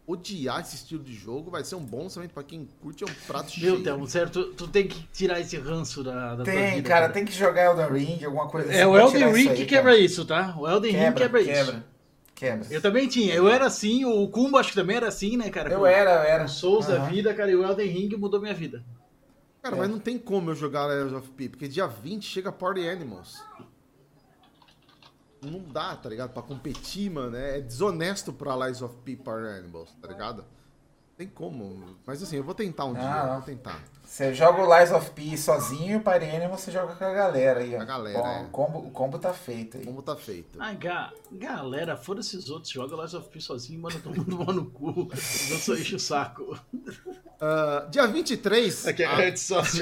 Speaker 2: odiar esse estilo de jogo, vai ser um bom lançamento pra quem curte, é um prato
Speaker 3: Meu
Speaker 2: cheio.
Speaker 3: Deus, certo? Tu, tu tem que tirar esse ranço da, da tua
Speaker 4: Tem,
Speaker 3: vida.
Speaker 4: cara, tem que jogar Elden Ring, alguma coisa assim.
Speaker 3: É o
Speaker 4: pra
Speaker 3: Elden
Speaker 4: tirar
Speaker 3: Ring
Speaker 4: isso aí,
Speaker 3: que
Speaker 4: cara.
Speaker 3: quebra isso, tá? O Elden Ring quebra isso.
Speaker 4: Quebra, quebra.
Speaker 3: Eu também tinha, eu era assim, o Kumbo acho que também era assim, né, cara?
Speaker 4: Eu
Speaker 3: Com-
Speaker 4: era, eu era.
Speaker 3: com Souls da
Speaker 4: Aham.
Speaker 3: vida, cara, e o Elden Ring mudou minha vida.
Speaker 2: Cara,
Speaker 4: É.
Speaker 2: mas não tem como eu jogar Layers of P, porque dia vinte chega Party Animals. Não dá, tá ligado? Pra competir, mano, é desonesto pra Layers of P Party Animals, tá ligado? Tem como. Mas assim, eu vou tentar um
Speaker 4: Ah,
Speaker 2: dia, eu
Speaker 4: não.
Speaker 2: vou tentar.
Speaker 4: Você joga o Lies of P sozinho e o Party Animal você joga com a galera aí, ó.
Speaker 2: A galera,
Speaker 4: Bom,
Speaker 2: é.
Speaker 4: o, combo, o combo tá feito aí.
Speaker 2: Como tá feito.
Speaker 3: Ah, ga galera, fora esses outros, joga Lies of P sozinho, mano, todo mundo mal no cu. Eu só encho o saco.
Speaker 2: Ah, dia vinte e três,
Speaker 3: Aqui é a
Speaker 2: a,
Speaker 3: rede social.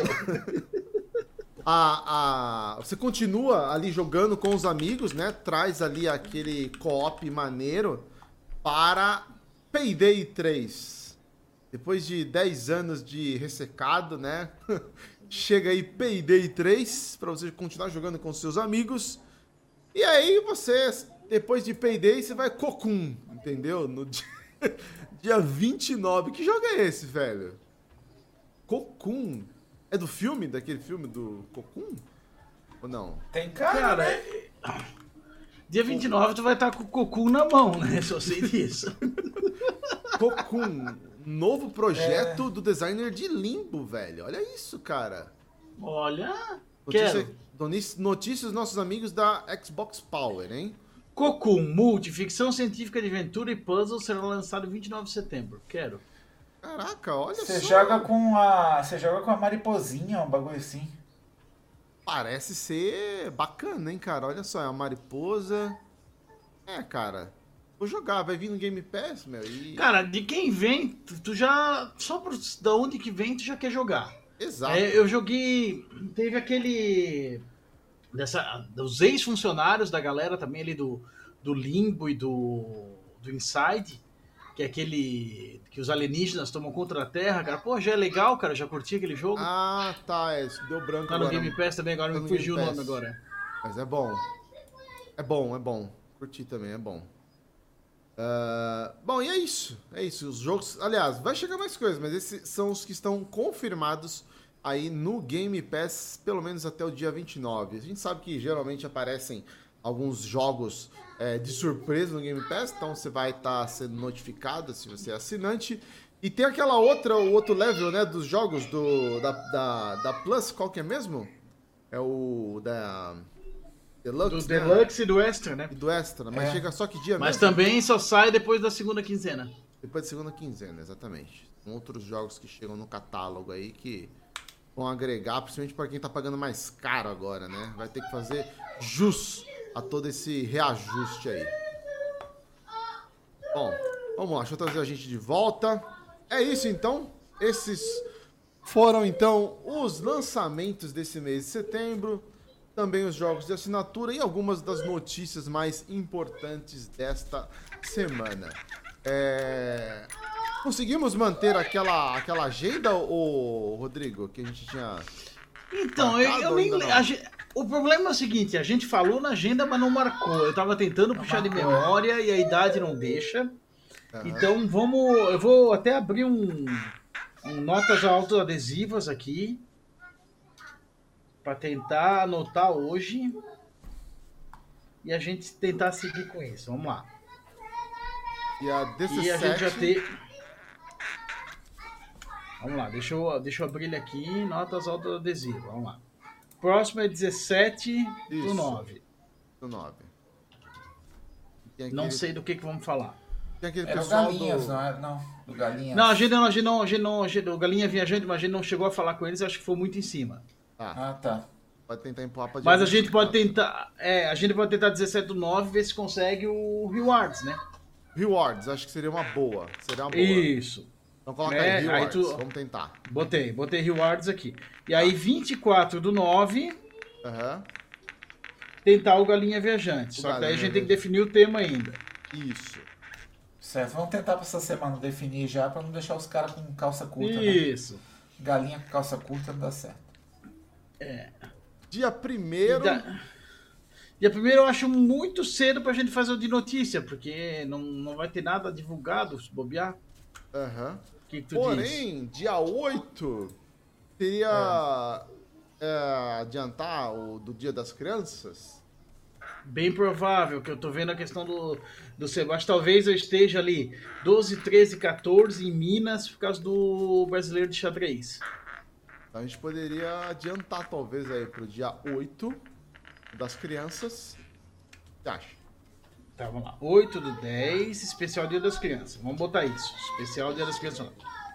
Speaker 2: a, a- você continua ali jogando com os amigos, né? Traz ali aquele co-op maneiro para Payday três. Depois de dez anos de ressecado, né? Chega aí Payday três para você continuar jogando com seus amigos. E aí você, depois de Payday, você vai Cocoon, entendeu? No dia, dia vinte e nove. Que jogo é esse, velho? Cocoon. É do filme? Daquele filme do Cocoon? Ou não?
Speaker 4: Tem cara,
Speaker 3: Cara,
Speaker 4: né?
Speaker 3: dia vinte e nove tu vai estar com o Cocoon na mão, né? Só sei disso.
Speaker 2: Cocoon. Novo projeto do designer de Limbo, velho. Olha isso, cara.
Speaker 3: Olha,
Speaker 2: Notícia,
Speaker 3: quero.
Speaker 2: notícia- notícias dos nossos amigos da Xbox Power, hein?
Speaker 3: Cocoon, multi, ficção científica de aventura e puzzle será lançado vinte e nove de setembro. Quero.
Speaker 2: Caraca, olha
Speaker 4: Você
Speaker 2: só.
Speaker 4: joga com a. Você joga com a mariposinha, um bagulho assim.
Speaker 2: Parece ser bacana, hein, cara? Olha só, é uma mariposa. É, cara. Vou jogar, vai vir no Game Pass, meu. E...
Speaker 3: Cara, de quem vem, tu, tu já. Só por da onde que vem, tu já quer jogar.
Speaker 2: Exato.
Speaker 3: É, eu joguei. Teve aquele. Dessa, dos ex-funcionários da galera também ali do, do Limbo e do, do Inside, que é aquele que os alienígenas tomam contra a Terra, cara. Pô, já é legal, cara. Já curti aquele jogo.
Speaker 2: Ah, tá. É, isso deu branco
Speaker 3: tá no
Speaker 2: agora.
Speaker 3: Game Pass também, agora
Speaker 2: Tá
Speaker 3: me
Speaker 2: no
Speaker 3: fugiu o
Speaker 2: Game
Speaker 3: nome
Speaker 2: Pass.
Speaker 3: agora.
Speaker 2: Mas é bom. É bom, é bom. Curti também, é bom. Ah, bom, e é isso. É isso. Os jogos. Aliás, vai chegar mais coisas, mas esses são os que estão confirmados aí no Game Pass, pelo menos até o dia vinte e nove. A gente sabe que geralmente aparecem alguns jogos é, de surpresa no Game Pass, então você vai estar sendo notificado se você é assinante. E tem aquela outra, o outro level, né, dos jogos do, da, da, da Plus, qual que é mesmo? É o da Deluxe,
Speaker 3: Do
Speaker 2: né?
Speaker 3: Deluxe e do Extra, né?
Speaker 2: E do Extra, mas
Speaker 4: É.
Speaker 2: chega só que dia
Speaker 3: Mas
Speaker 2: mesmo?
Speaker 3: também só sai depois da segunda quinzena.
Speaker 2: Depois da segunda quinzena, exatamente. São outros jogos que chegam no catálogo aí que vão agregar, principalmente para quem tá pagando mais caro agora, né? Vai ter que fazer jus a todo esse reajuste aí. Bom, vamos lá, deixa eu trazer a gente de volta. É isso então. Esses foram então os lançamentos desse mês de setembro. Também os jogos de assinatura e algumas das notícias mais importantes desta semana. É... Conseguimos manter aquela, aquela agenda, ô, Rodrigo, que a gente tinha...
Speaker 3: Então, eu,
Speaker 2: Marcado
Speaker 3: eu
Speaker 2: ou
Speaker 3: nem.
Speaker 2: ainda
Speaker 3: le-
Speaker 2: não?
Speaker 3: a gen- o problema é o seguinte: a gente falou na agenda, mas não marcou. Eu tava tentando puxar de
Speaker 4: marcou,
Speaker 3: memória e a idade não deixa.
Speaker 2: Aham.
Speaker 3: Então vamos. Eu vou até abrir um, um notas autoadesivas aqui. Pra tentar anotar hoje. E a gente tentar seguir com isso. Vamos lá.
Speaker 2: E a
Speaker 3: E a gente já
Speaker 2: dezessete...
Speaker 3: tem. Vamos lá, deixa eu, deixa eu abrir ele aqui. Notas autoadesivas. Vamos lá. Próximo é dezessete do
Speaker 2: Isso.
Speaker 3: nove.
Speaker 2: do nove. Tem
Speaker 3: Não
Speaker 2: aquele-
Speaker 3: sei do que, que vamos falar.
Speaker 2: Tem aquele
Speaker 4: Era o
Speaker 2: pessoal
Speaker 4: Galinhas,
Speaker 2: do...
Speaker 4: não era? Não, do Galinhas.
Speaker 3: Não, a gente não, a gente não, a gente não, a gente, o Galinha Viajante, mas a gente não chegou a falar com eles, acho que foi muito em cima.
Speaker 2: Ah,
Speaker 4: Ah, tá.
Speaker 2: pode tentar empurrar pra
Speaker 3: Mas a
Speaker 2: direita.
Speaker 3: gente pode tentar, é, a gente pode tentar dezessete do nove, ver se consegue o Rewards, né?
Speaker 2: Rewards, acho que seria uma boa. Seria uma boa.
Speaker 3: Isso.
Speaker 2: Então coloca
Speaker 3: É,
Speaker 2: aí,
Speaker 3: aí
Speaker 2: Rewards.
Speaker 3: tu-
Speaker 2: Vamos tentar.
Speaker 3: Botei, botei Rewards aqui. E aí vinte e quatro do nove,
Speaker 2: Aham.
Speaker 3: tentar o Galinha Viajante.
Speaker 2: O
Speaker 3: Só que daí a
Speaker 2: Galinha
Speaker 3: gente tem que
Speaker 2: Viajante.
Speaker 3: definir o tema ainda.
Speaker 2: Isso.
Speaker 4: Certo, vamos tentar pra essa semana definir já, pra não deixar os caras com calça curta, né?
Speaker 3: Isso.
Speaker 4: Galinha com calça curta não dá certo.
Speaker 2: Dia primeiro...
Speaker 3: E da- Dia primeiro eu acho muito cedo pra gente fazer o de notícia, porque não, não vai ter nada divulgado, se bobear.
Speaker 2: Aham.
Speaker 3: O que, que tu
Speaker 2: Porém,
Speaker 3: diz?
Speaker 2: dia oito, teria é, adiantar o do Dia das Crianças?
Speaker 3: Bem provável, que eu tô vendo a questão do, do Sebastião. Talvez eu esteja ali doze, treze, quatorze em Minas por causa do Brasileiro de Xadrez.
Speaker 2: Então a gente poderia adiantar talvez aí pro dia oito das crianças. O que você acha?
Speaker 3: Tá, vamos lá. oito do dez, especial Dia das Crianças. Vamos botar isso. Especial Dia das Crianças.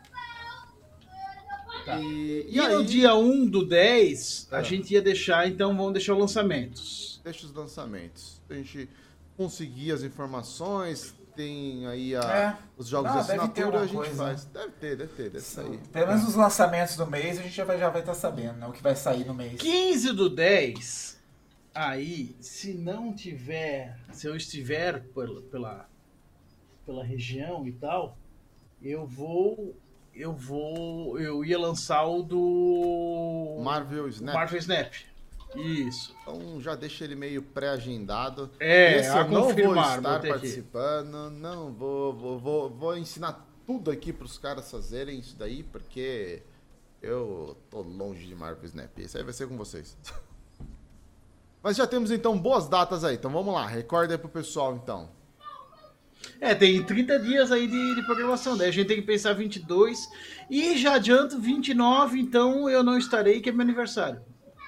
Speaker 3: Tá.
Speaker 2: E,
Speaker 3: E, no dia um do dez, a
Speaker 2: É.
Speaker 3: gente ia deixar, então vamos deixar os lançamentos.
Speaker 2: Deixa os lançamentos. A gente conseguir as informações, tem aí a,
Speaker 4: É.
Speaker 2: os jogos
Speaker 4: Não,
Speaker 2: de
Speaker 4: deve ter
Speaker 2: assinatura,
Speaker 4: alguma
Speaker 2: a gente
Speaker 4: coisa.
Speaker 2: faz. Deve ter, deve ter, deve sair.
Speaker 4: Pelo menos os lançamentos do mês a gente já vai já vai estar sabendo, né? O que vai sair no mês.
Speaker 3: quinze do dez, aí, se não tiver, se eu estiver pela, pela, pela região e tal, eu vou, eu vou, eu ia lançar o do
Speaker 2: Marvel Snap.
Speaker 3: Marvel Snap. Isso.
Speaker 2: Então já deixa ele meio pré-agendado.
Speaker 3: É,
Speaker 2: Esse
Speaker 3: a
Speaker 2: eu não vou
Speaker 3: confirmar,
Speaker 2: estar
Speaker 3: botei aqui.
Speaker 2: participando, não vou, vou, vou, vou ensinar tudo aqui para os caras fazerem isso daí, porque eu tô longe de Marvel Snap. Isso aí vai ser com vocês. Mas já temos então boas datas aí, então vamos lá, recorda aí pro pessoal então.
Speaker 3: É, tem trinta dias aí de, de programação, daí a gente tem que pensar vinte e dois, e já adianto vinte e nove, então eu não estarei, que é meu aniversário.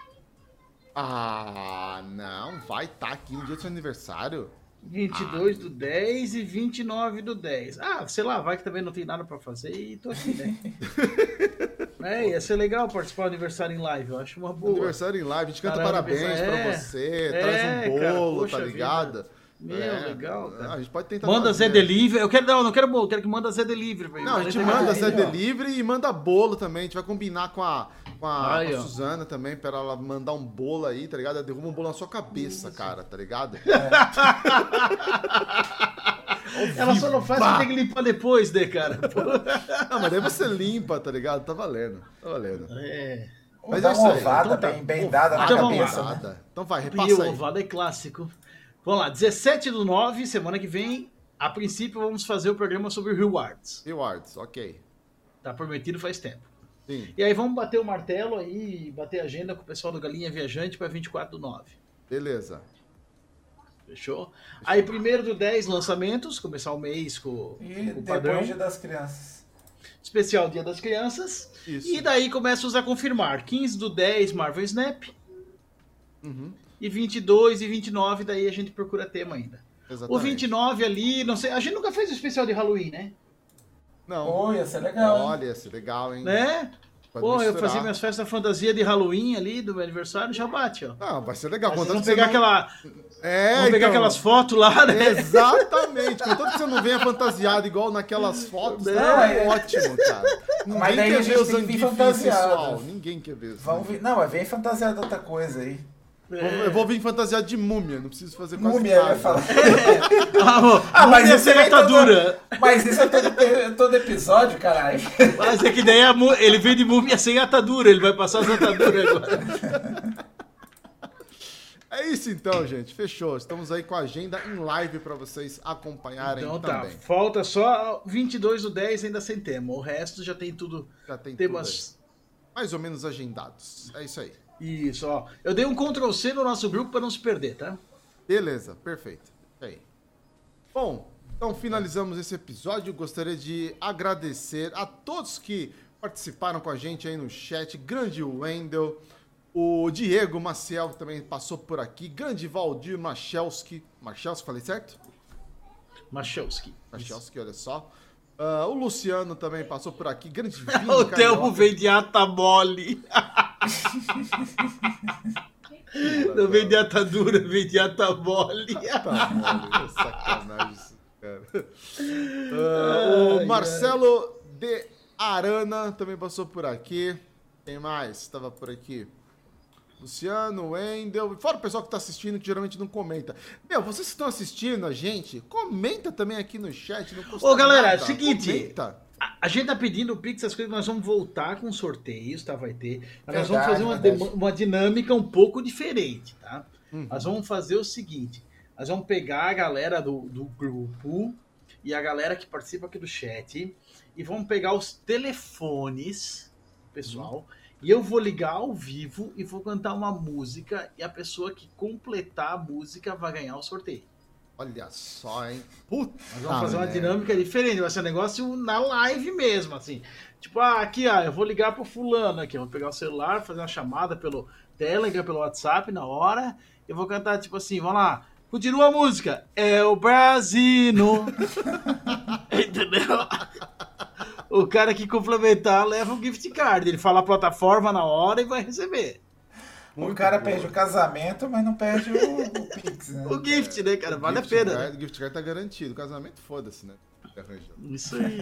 Speaker 2: Ah, não, vai estar tá aqui no dia do seu aniversário.
Speaker 3: vinte e dois do dez e vinte e nove do dez. Ah, sei lá, vai que também não tem nada pra fazer e tô aqui, né? É, ia ser legal participar do aniversário em live, eu acho uma boa.
Speaker 2: Aniversário em live, a gente canta
Speaker 3: Caramba,
Speaker 2: parabéns
Speaker 3: é,
Speaker 2: pra você,
Speaker 3: é,
Speaker 2: traz um
Speaker 3: cara,
Speaker 2: bolo,
Speaker 3: poxa
Speaker 2: tá ligado?
Speaker 3: vida. Meu,
Speaker 2: É,
Speaker 3: legal, cara.
Speaker 2: A gente pode tentar
Speaker 3: Manda
Speaker 2: fazer.
Speaker 3: Zé Delivery. Eu quero, não, não quero bolo, quero que manda Zé Delivery. pra mim.
Speaker 2: Não, a gente
Speaker 3: Aí,
Speaker 2: manda
Speaker 3: aí,
Speaker 2: Zé
Speaker 3: ó.
Speaker 2: Delivery e manda bolo também. A gente vai combinar com a, com a,
Speaker 3: Aí,
Speaker 2: com a
Speaker 3: ó.
Speaker 2: Suzana também, pra ela mandar um bolo aí, tá ligado? Ela derruba um bolo na sua cabeça, cara, tá ligado?
Speaker 3: Ela só não faz porque tem que limpar depois, né, cara? Pô.
Speaker 2: Não, mas daí você limpa, tá ligado? Tá valendo, tá valendo.
Speaker 3: É.
Speaker 2: Mas
Speaker 4: Dá
Speaker 2: é isso
Speaker 4: uma
Speaker 2: aí.
Speaker 4: ovada
Speaker 3: Então tá.
Speaker 4: bem, bem dada na
Speaker 3: Então vamos
Speaker 4: cabeça,
Speaker 3: lá.
Speaker 4: né?
Speaker 2: Nada. Então vai,
Speaker 3: E
Speaker 2: repassa
Speaker 3: o
Speaker 2: aí.
Speaker 3: ovado é clássico. Vamos lá, dezessete do nove, semana que vem, a princípio vamos fazer o programa sobre rewards.
Speaker 2: Rewards, ok.
Speaker 3: Tá prometido faz tempo.
Speaker 2: Sim,
Speaker 3: E aí vamos bater o martelo aí, bater a agenda com o pessoal do Galinha Viajante para vinte e quatro do nove.
Speaker 2: beleza.
Speaker 3: Fechou? Aí primeiro do dez, lançamentos, começar o mês com,
Speaker 4: E
Speaker 3: com o padrão.
Speaker 4: depois Dia das Crianças.
Speaker 3: Especial Dia das Crianças.
Speaker 2: Isso.
Speaker 3: E daí começa a confirmar. quinze do dez, Marvel Snap.
Speaker 2: Uhum,
Speaker 3: E vinte e dois e vinte e nove, daí a gente procura tema ainda.
Speaker 2: exatamente.
Speaker 3: O vinte e nove ali, não sei, a gente nunca fez o especial de Halloween, né?
Speaker 2: Não.
Speaker 4: Pô, ia ser legal, hein?
Speaker 2: Olha, ia ser legal, hein?
Speaker 3: Né?
Speaker 2: Pode
Speaker 3: Pô, eu
Speaker 2: misturar.
Speaker 3: fazia minhas festas fantasia de Halloween ali, do meu aniversário, já bate, ó.
Speaker 2: Não, vai ser legal.
Speaker 3: Mas
Speaker 2: Contanto
Speaker 3: vamos
Speaker 2: que você
Speaker 3: pegar,
Speaker 2: não-
Speaker 3: aquela,
Speaker 2: É,
Speaker 3: vamos pegar
Speaker 2: então.
Speaker 3: aquelas fotos lá, né?
Speaker 2: Exatamente. Contanto que você não venha fantasiado igual naquelas fotos,
Speaker 3: É.
Speaker 2: tá ótimo, cara. Ninguém
Speaker 4: Mas daí
Speaker 2: quer
Speaker 4: a gente
Speaker 2: ver os
Speaker 4: tem que vir
Speaker 2: Zangief
Speaker 4: fantasiado.
Speaker 2: sensual. Ninguém quer ver isso.
Speaker 4: Vamos vir... Não, mas vem fantasiado de outra coisa aí.
Speaker 3: É.
Speaker 2: Eu vou vir fantasiado de múmia, não preciso fazer quase
Speaker 4: Múmia, eu
Speaker 2: nada.
Speaker 4: ia falar.
Speaker 3: Ah,
Speaker 4: Ah, mas
Speaker 3: múmia
Speaker 4: isso
Speaker 3: sem
Speaker 4: aí tá
Speaker 3: atadura.
Speaker 4: Mas isso é todo, todo episódio, caralho.
Speaker 3: Mas é que daí a mu- ele vem de múmia sem atadura, ele vai passar as ataduras agora.
Speaker 2: É isso então, gente. Fechou. Estamos aí com a agenda em live pra vocês acompanharem
Speaker 3: Então tá,
Speaker 2: também.
Speaker 3: falta só vinte e dois do dez ainda sem tema. O resto já tem tudo,
Speaker 2: Já tem tudo
Speaker 3: temas...
Speaker 2: aí. Mais ou menos agendados. É isso aí.
Speaker 3: Isso, ó. Eu dei um control C no nosso grupo para não se perder, tá?
Speaker 2: Beleza, perfeito. Isso aí. Bom, então finalizamos esse episódio. Gostaria de agradecer a todos que participaram com a gente aí no chat. Grande Wendel, o Diego Maciel que também passou por aqui. Grande Valdir Machelski. Machelski, falei certo?
Speaker 3: Machelski.
Speaker 2: Machelski, olha só. Ah, o Luciano também passou por aqui. Grande Vini
Speaker 3: O Telmo
Speaker 2: Carioca.
Speaker 3: vem de atamole. Não vem de atadura, vem de atamole.
Speaker 2: Tá, mano, sacanagem isso, cara. Ah, o Marcelo de Arana também passou por aqui. Quem mais estava por aqui? Luciano, Wendel. Fora o pessoal que tá assistindo, que geralmente não comenta. Meu, vocês que estão assistindo a gente, comenta também aqui no chat. Não custa
Speaker 3: Ô, galera,
Speaker 2: nada.
Speaker 3: é o seguinte.
Speaker 2: Comenta.
Speaker 3: A, a gente tá pedindo o Pix, as coisas, nós vamos voltar com sorteios, tá? Vai ter. Mas nós
Speaker 4: Verdade,
Speaker 3: vamos fazer uma,
Speaker 4: verdade.
Speaker 3: dema- uma dinâmica um pouco diferente, tá? Nós vamos fazer o seguinte: nós vamos pegar a galera do, do grupo e a galera que participa aqui do chat, e vamos pegar os telefones, pessoal, hum. e eu vou ligar ao vivo e vou cantar uma música, e a pessoa que completar a música vai ganhar o sorteio.
Speaker 2: Olha só, hein? Puta,
Speaker 3: nós vamos fazer uma dinâmica diferente, vai ser um negócio na live mesmo, assim. Tipo, ah, aqui, ó, eu vou ligar pro fulano aqui, eu vou pegar o celular, fazer uma chamada pelo Telegram, pelo WhatsApp na hora, eu vou cantar, tipo assim, vamos lá, continua a música, é o Brasino. Entendeu? O cara que complementar leva um gift card, ele fala a plataforma na hora e vai receber.
Speaker 4: Muito o cara boa. Perde o casamento, mas não perde o, o Pix, né?
Speaker 3: O gift, né, cara?
Speaker 2: O
Speaker 3: vale a
Speaker 2: pena.
Speaker 3: Card,
Speaker 2: né? O gift card tá garantido. O casamento, foda-se, né?
Speaker 3: Isso aí.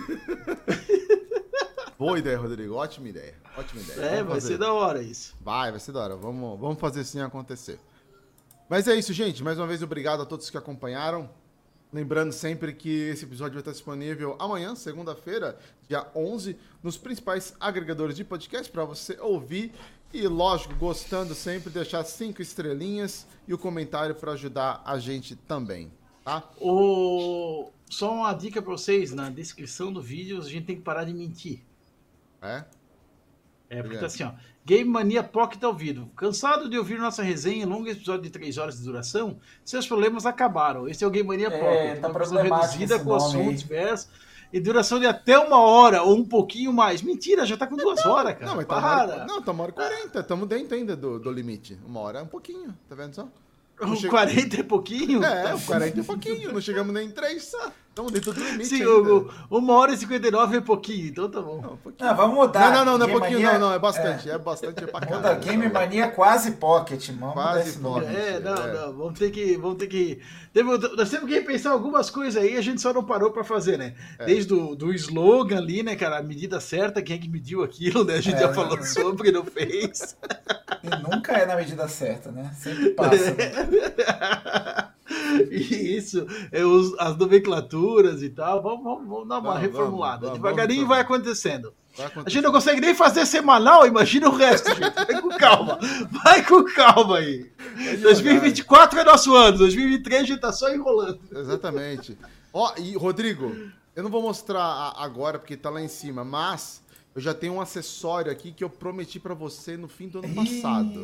Speaker 2: Boa ideia, Rodrigo. Ótima ideia. Ótima ideia.
Speaker 3: É, vai ser da hora isso.
Speaker 2: Vai, vai ser da hora. Vamos, vamos fazer assim acontecer. Mas é isso, gente. Mais uma vez, obrigado a todos que acompanharam. Lembrando sempre que esse episódio vai estar disponível amanhã, segunda-feira, dia onze, nos principais agregadores de podcast para você ouvir. E, lógico, gostando sempre, deixar cinco estrelinhas e o comentário para ajudar a gente também, tá?
Speaker 3: O... Só uma dica para vocês, na descrição do vídeo, a gente tem que parar de mentir.
Speaker 2: É?
Speaker 3: É, porque tá assim, ó, Game Mania Pocket ao vivo. Cansado de ouvir nossa resenha em longo episódio de três horas de duração? Seus problemas acabaram. Esse é o Game Mania
Speaker 4: é,
Speaker 3: Pocket.
Speaker 4: Tá
Speaker 3: uma versão reduzida com assuntos
Speaker 4: aí.
Speaker 3: diversos e duração de até uma hora ou um pouquinho mais. Mentira, já tá com duas
Speaker 2: não,
Speaker 3: horas, cara.
Speaker 2: Não, mas tá uma hora, não, tá uma hora e quarenta. Estamos dentro ainda do, do limite. Uma hora é um pouquinho, tá vendo só?
Speaker 3: O chega... quarenta é pouquinho?
Speaker 2: É, o quarenta é pouquinho. Não chegamos nem em três. Estamos dentro do limite.
Speaker 3: Sim, o, uma hora e cinquenta e nove é pouquinho, então tá bom.
Speaker 4: Não, um não vamos mudar.
Speaker 2: Não, não, não, não é
Speaker 4: Game
Speaker 2: pouquinho,
Speaker 4: Mania...
Speaker 2: não, não. É bastante. É, é bastante. É pra caralho.
Speaker 4: Muda Game Mania quase Pocket, mano.
Speaker 2: Quase Pocket.
Speaker 3: É, não, é. não. Vamos ter que. Vamos ter que. Nós temos que repensar algumas coisas aí, a gente só não parou pra fazer, né? É. Desde o do slogan ali, né, cara? A medida certa, quem é que mediu aquilo, né? A gente é, já falou não. sobre e não fez.
Speaker 4: E nunca é na medida certa, né? Sempre passa. Né?
Speaker 3: Isso, é os, as nomenclaturas e tal. Vamos, vamos, vamos dar uma vamos, reformulada. Vamos, Devagarinho vamos, vai, acontecendo. vai acontecendo. A gente não consegue nem fazer semanal, imagina o resto, gente. Vai com calma. Vai com calma aí. dois mil e vinte e quatro é nosso ano. dois mil e vinte e três a gente tá só enrolando.
Speaker 2: Exatamente. Ó, e Rodrigo, eu não vou mostrar agora porque tá lá em cima, mas eu já tenho um acessório aqui que eu prometi pra você no fim do ano passado.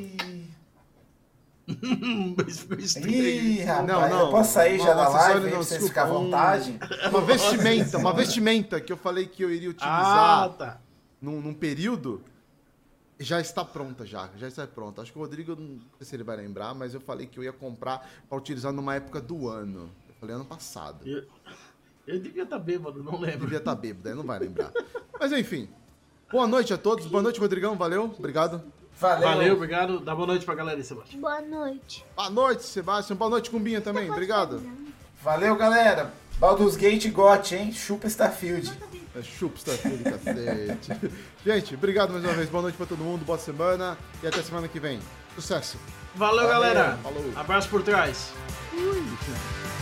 Speaker 4: Ih, rapaz, não, não, eu posso sair já da live pra vocês ficarem à vontade?
Speaker 2: Uma vestimenta, uma vestimenta que eu falei que eu iria utilizar
Speaker 3: ah, tá.
Speaker 2: num, num período, já está pronta já, já está pronta. Acho que o Rodrigo, não sei se ele vai lembrar, mas eu falei que eu ia comprar para utilizar numa época do ano. Eu falei ano passado.
Speaker 3: Eu, eu devia estar tá bêbado, não lembro.
Speaker 2: Eu devia estar tá bêbado, aí não vai lembrar. Mas enfim, boa noite a todos, boa noite Rodrigão, valeu, obrigado.
Speaker 3: Valeu. Valeu, obrigado. Dá boa noite pra galera aí, Sebastião.
Speaker 5: Boa noite.
Speaker 2: Boa noite, Sebastião. Boa noite, Cumbinha também. Obrigado.
Speaker 4: Valeu, galera. Baldur's Gate G O T, hein? Chupa Starfield.
Speaker 2: É, chupa Starfield, cacete. Gente, obrigado mais uma vez. Boa noite pra todo mundo. Boa semana. E até semana que vem. Sucesso.
Speaker 3: Valeu, Valeu. galera.
Speaker 2: Falou.
Speaker 3: Abraço por trás.
Speaker 2: Ui.